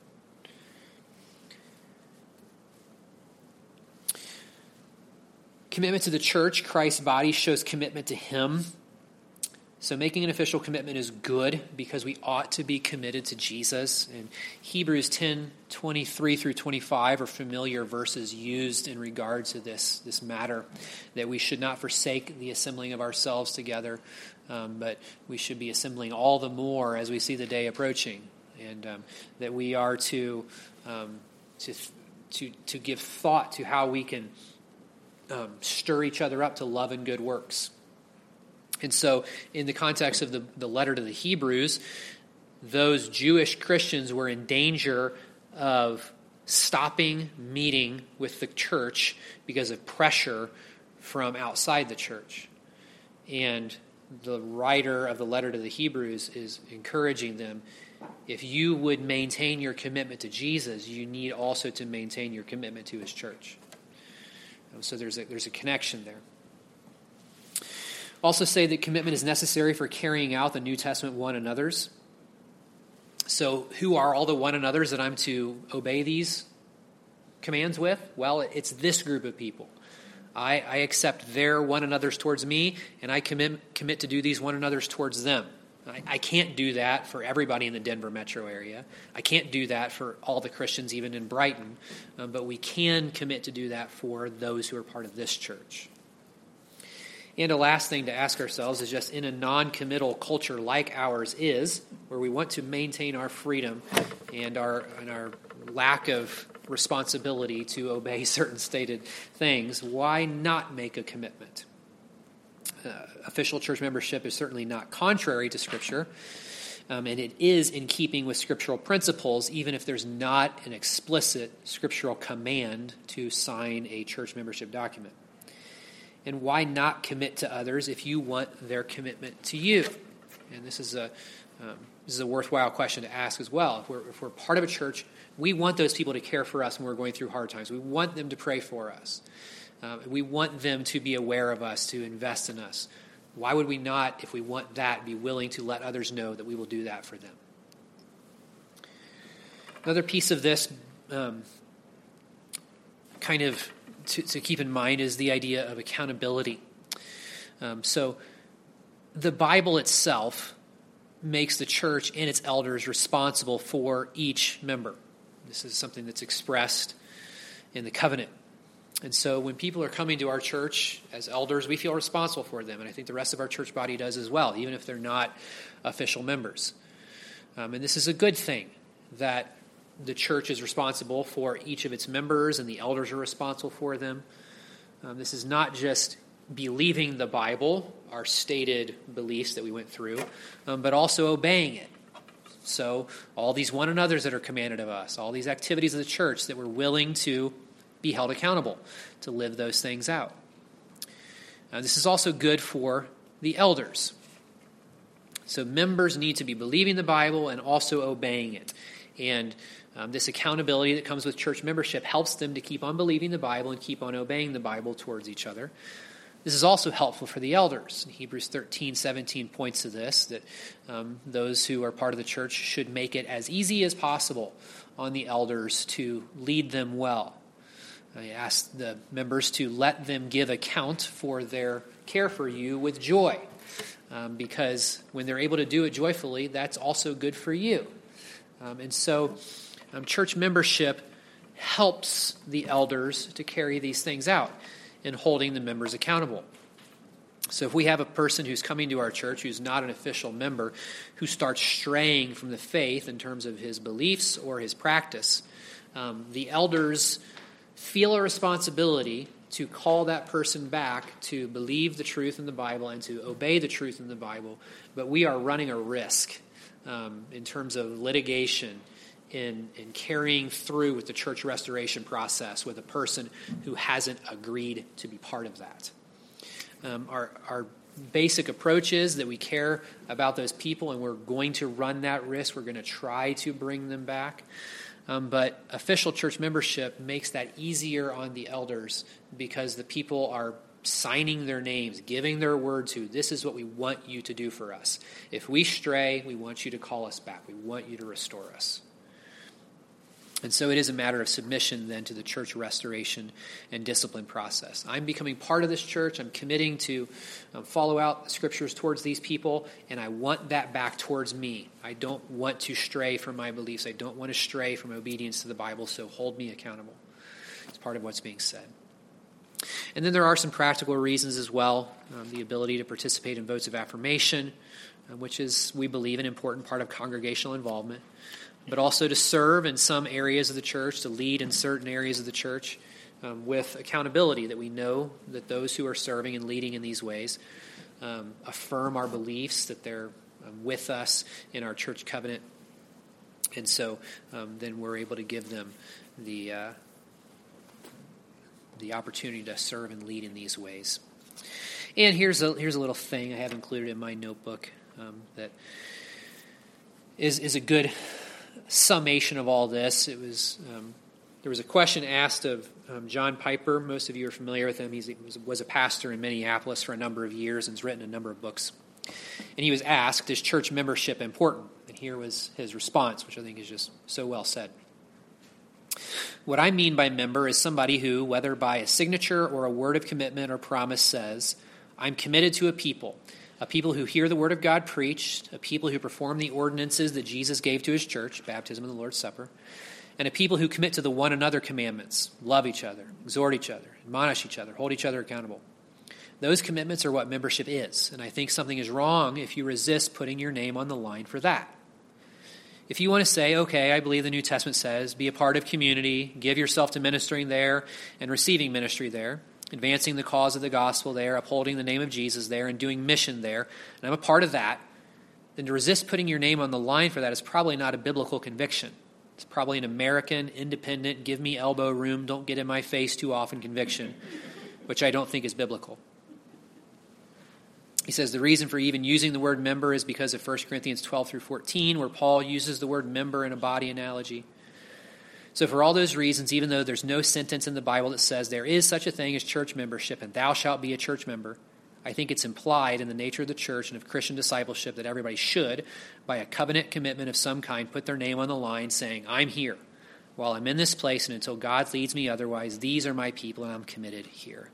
[SPEAKER 1] Commitment to the church, Christ's body, shows commitment to him. So making an official commitment is good because we ought to be committed to Jesus. And Hebrews ten, twenty-three through twenty-five are familiar verses used in regard to this, this matter, that we should not forsake the assembling of ourselves together, um, but we should be assembling all the more as we see the day approaching, and um, that we are to, um, to, to, to give thought to how we can um, stir each other up to love and good works. And so in the context of the, the letter to the Hebrews, those Jewish Christians were in danger of stopping meeting with the church because of pressure from outside the church. And the writer of the letter to the Hebrews is encouraging them, if you would maintain your commitment to Jesus, you need also to maintain your commitment to his church. So there's a, there's a connection there. Also say that commitment is necessary for carrying out the New Testament one another's. So who are all the one another's that I'm to obey these commands with? Well, it's this group of people. I, I accept their one another's towards me, and I commit, commit to do these one another's towards them. I, I can't do that for everybody in the Denver metro area. I can't do that for all the Christians even in Brighton, um, but we can commit to do that for those who are part of this church. And a last thing to ask ourselves is just in a non-committal culture like ours is, where we want to maintain our freedom and our and our lack of responsibility to obey certain stated things, why not make a commitment? Uh, official church membership is certainly not contrary to Scripture, um, and it is in keeping with scriptural principles, even if there's not an explicit scriptural command to sign a church membership document. And why not commit to others if you want their commitment to you? And this is a um, this is a worthwhile question to ask as well. If we're, if we're part of a church, we want those people to care for us when we're going through hard times. We want them to pray for us. Um, we want them to be aware of us, to invest in us. Why would we not, if we want that, be willing to let others know that we will do that for them? Another piece of this um, kind of To, to keep in mind is the idea of accountability. Um, so the Bible itself makes the church and its elders responsible for each member. This is something that's expressed in the covenant. And so when people are coming to our church as elders, we feel responsible for them. And I think the rest of our church body does as well, even if they're not official members. Um, and this is a good thing, that the church is responsible for each of its members, and the elders are responsible for them. Um, this is not just believing the Bible, our stated beliefs that we went through, um, but also obeying it. So all these one another's that are commanded of us, all these activities of the church that we're willing to be held accountable to live those things out. Uh, this is also good for the elders. So members need to be believing the Bible and also obeying it. And um, this accountability that comes with church membership helps them to keep on believing the Bible and keep on obeying the Bible towards each other. This is also helpful for the elders. Hebrews thirteen seventeen points to this, that um, those who are part of the church should make it as easy as possible on the elders to lead them well. I ask the members to let them give account for their care for you with joy, um, because when they're able to do it joyfully, that's also good for you. Um, and so um, church membership helps the elders to carry these things out in holding the members accountable. So if we have a person who's coming to our church who's not an official member, who starts straying from the faith in terms of his beliefs or his practice, um, the elders feel a responsibility to call that person back to believe the truth in the Bible and to obey the truth in the Bible. But we are running a risk um, in terms of litigation in, in carrying through with the church restoration process with a person who hasn't agreed to be part of that. Um, our, our basic approach is that we care about those people and we're going to run that risk. We're going to try to bring them back. Um, but official church membership makes that easier on the elders because the people are signing their names, giving their word to, this is what we want you to do for us. If we stray, we want you to call us back. We want you to restore us. And so it is a matter of submission then to the church restoration and discipline process. I'm becoming part of this church. I'm committing to um, follow out the scriptures towards these people, and I want that back towards me. I don't want to stray from my beliefs. I don't want to stray from obedience to the Bible, so hold me accountable. It's part of what's being said. And then there are some practical reasons as well. Um, the ability to participate in votes of affirmation, uh, which is, we believe, an important part of congregational involvement. But also to serve in some areas of the church, to lead in certain areas of the church um, with accountability, that we know that those who are serving and leading in these ways um, affirm our beliefs, that they're um, with us in our church covenant. And so um, then we're able to give them the, uh, the opportunity to serve and lead in these ways. And here's a, here's a little thing I have included in my notebook um, that is, is a good summation of all this. It was um, there was a question asked of um, John Piper. Most of you are familiar with him. He's, he was, was a pastor in Minneapolis for a number of years and has written a number of books. And he was asked, is church membership important? And here was his response, which I think is just so well said. What I mean by member is somebody who, whether by a signature or a word of commitment or promise, says, I'm committed to a people, a people who hear the word of God preached, a people who perform the ordinances that Jesus gave to his church, baptism and the Lord's Supper, and a people who commit to the one another commandments, love each other, exhort each other, admonish each other, hold each other accountable. Those commitments are what membership is, and I think something is wrong if you resist putting your name on the line for that. If you want to say, okay, I believe the New Testament says, be a part of community, give yourself to ministering there and receiving ministry there, advancing the cause of the gospel there, upholding the name of Jesus there, and doing mission there, and I'm a part of that, then to resist putting your name on the line for that is probably not a biblical conviction. It's probably an American, independent, give me elbow room, don't get in my face too often conviction, which I don't think is biblical. He says the reason for even using the word member is because of First Corinthians twelve through fourteen, where Paul uses the word member in a body analogy. So for all those reasons, even though there's no sentence in the Bible that says there is such a thing as church membership and thou shalt be a church member, I think it's implied in the nature of the church and of Christian discipleship that everybody should, by a covenant commitment of some kind, put their name on the line saying, I'm here while I'm in this place, and until God leads me otherwise, these are my people and I'm committed here.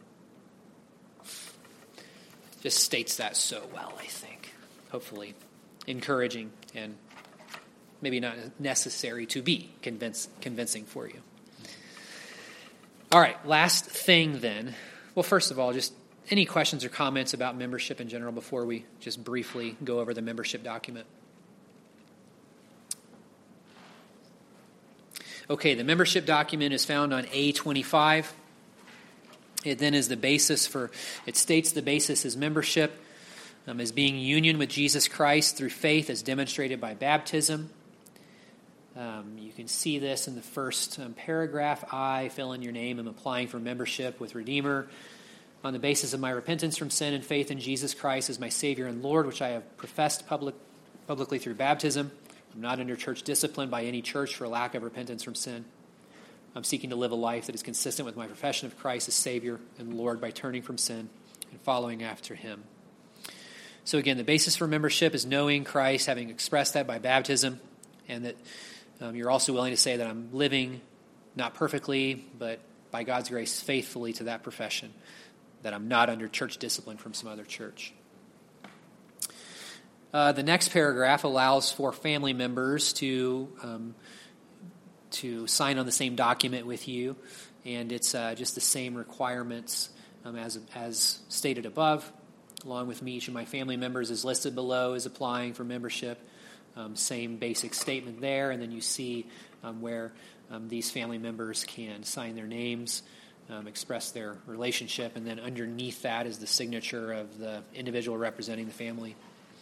[SPEAKER 1] Just states that so well, I think. Hopefully encouraging and maybe not necessary to be convince, convincing for you. All right, last thing then. Well, first of all, just any questions or comments about membership in general before we just briefly go over the membership document? Okay, the membership document is found on A twenty-five. It then is the basis for, it states the basis is membership, um, as being union with Jesus Christ through faith as demonstrated by baptism. Um, you can see this in the first um, paragraph. I, fill in your name, am applying for membership with Redeemer on the basis of my repentance from sin and faith in Jesus Christ as my Savior and Lord, which I have professed public, publicly through baptism. I'm not under church discipline by any church for lack of repentance from sin. I'm seeking to live a life that is consistent with my profession of Christ as Savior and Lord by turning from sin and following after him. So again, the basis for membership is knowing Christ, having expressed that by baptism, and that um, you're also willing to say that I'm living not perfectly, but by God's grace faithfully to that profession, that I'm not under church discipline from some other church. Uh, the next paragraph allows for family members to um, to sign on the same document with you, and it's uh, just the same requirements um, as as stated above. Along with me, each of my family members is listed below is applying for membership. Um, same basic statement there, and then you see um, where um, these family members can sign their names, um, express their relationship, and then underneath that is the signature of the individual representing the family.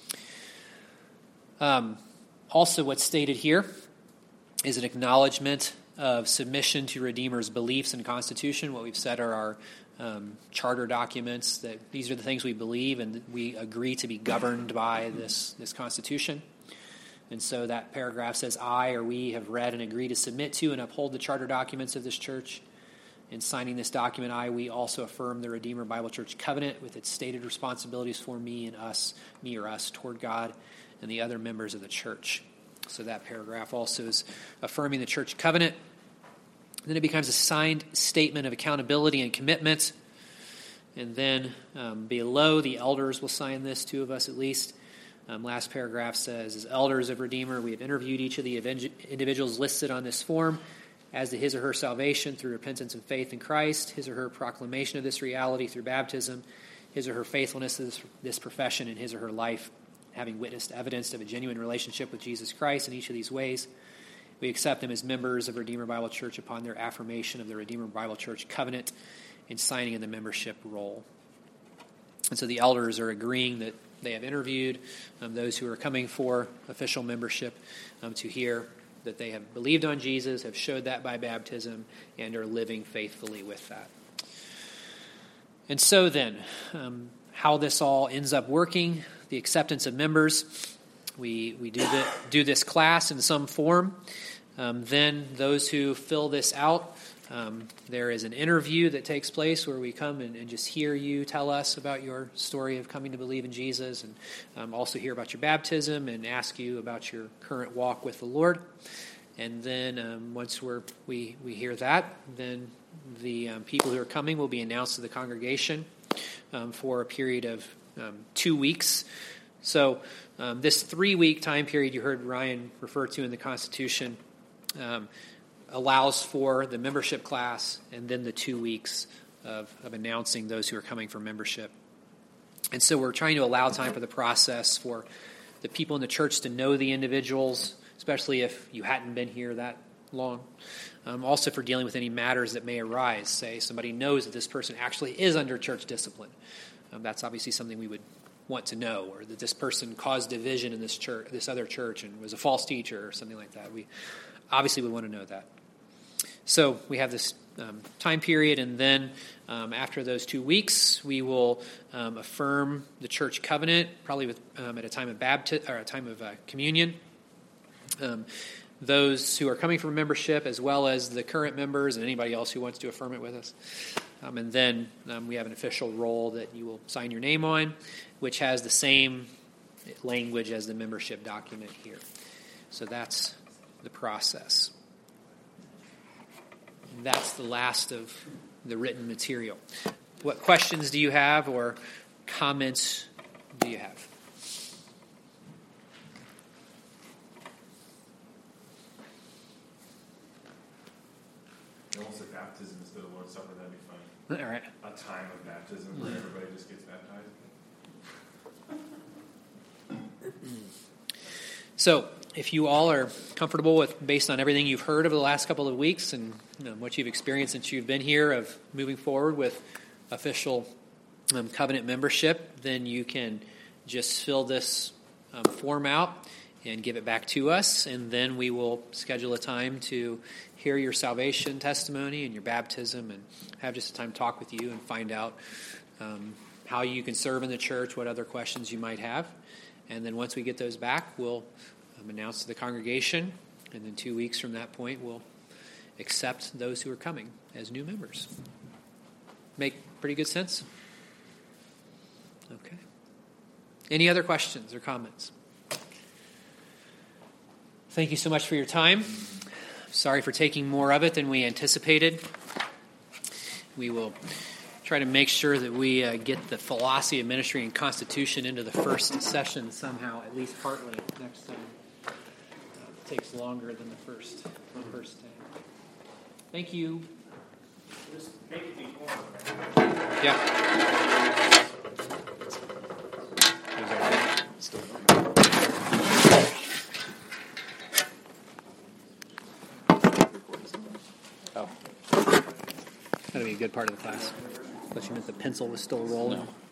[SPEAKER 1] Um, also, what's stated here is an acknowledgement of submission to Redeemer's beliefs and Constitution. What we've said are our um, charter documents, that these are the things we believe and we agree to be governed by this, this Constitution. And so that paragraph says, I or we have read and agree to submit to and uphold the charter documents of this church. In signing this document, I, we also affirm the Redeemer Bible Church covenant with its stated responsibilities for me and us, me or us, toward God and the other members of the church. So that paragraph also is affirming the church covenant. Then it becomes a signed statement of accountability and commitment. And then um, below, the elders will sign this, two of us at least. Um, last paragraph says, as elders of Redeemer, we have interviewed each of the individuals listed on this form as to his or her salvation through repentance and faith in Christ, his or her proclamation of this reality through baptism, his or her faithfulness to this, this profession in his or her life, having witnessed evidence of a genuine relationship with Jesus Christ in each of these ways. We accept them as members of Redeemer Bible Church upon their affirmation of the Redeemer Bible Church covenant and signing in the membership roll. And so the elders are agreeing that they have interviewed um, those who are coming for official membership um, to hear that they have believed on Jesus, have showed that by baptism, and are living faithfully with that. And so then, um, how this all ends up working, the acceptance of members, we we do the, do this class in some form. Um, then those who fill this out, um, there is an interview that takes place where we come and, and just hear you tell us about your story of coming to believe in Jesus, and um, also hear about your baptism and ask you about your current walk with the Lord. And then um, once we're, we we hear that, then the um, people who are coming will be announced to the congregation um, for a period of um, two weeks. So um, this three-week time period you heard Ryan refer to in the Constitution um, allows for the membership class and then the two weeks of, of announcing those who are coming for membership. And so we're trying to allow time for the process for the people in the church to know the individuals, especially if you hadn't been here that long. Um, also for dealing with any matters that may arise. Say somebody knows that this person actually is under church discipline. Um, that's obviously something we would want to know, or that this person caused division in this church, this other church, and was a false teacher or something like that. We obviously would want to know that. So we have this um, time period, and then um, after those two weeks, we will um, affirm the church covenant, probably with um, at a time of baptism or a time of uh, communion. Um, those who are coming from membership, as well as the current members and anybody else who wants to affirm it with us. Um, and then um, we have an official roll that you will sign your name on, which has the same language as the membership document here. So that's the process. And that's the last of the written material. What questions do you have or comments do you have?
[SPEAKER 3] Almost like baptism instead of Lord's Supper, that'd be fun.
[SPEAKER 1] All right.
[SPEAKER 3] A time of baptism where everybody just gets baptized.
[SPEAKER 1] So if you all are comfortable with, based on everything you've heard over the last couple of weeks and you know, what you've experienced since you've been here, of moving forward with official um, covenant membership, then you can just fill this um, form out and give it back to us, and then we will schedule a time to hear your salvation testimony and your baptism and have just a time to talk with you and find out um, how you can serve in the church, what other questions you might have. And then once we get those back, we'll um, announce to the congregation, and then two weeks from that point, we'll accept those who are coming as new members. Make pretty good sense? Okay. Any other questions or comments? Thank you so much for your time. Sorry for taking more of it than we anticipated. We will try to make sure that we uh, get the philosophy of ministry and Constitution into the first session somehow, at least partly, next time. Uh, it takes longer than the first, the first time. Thank you.
[SPEAKER 3] Just make it before.
[SPEAKER 1] Yeah.
[SPEAKER 6] Oh.
[SPEAKER 1] That'll be a good part of the class. Unless you meant the pencil was still rolling.
[SPEAKER 6] No.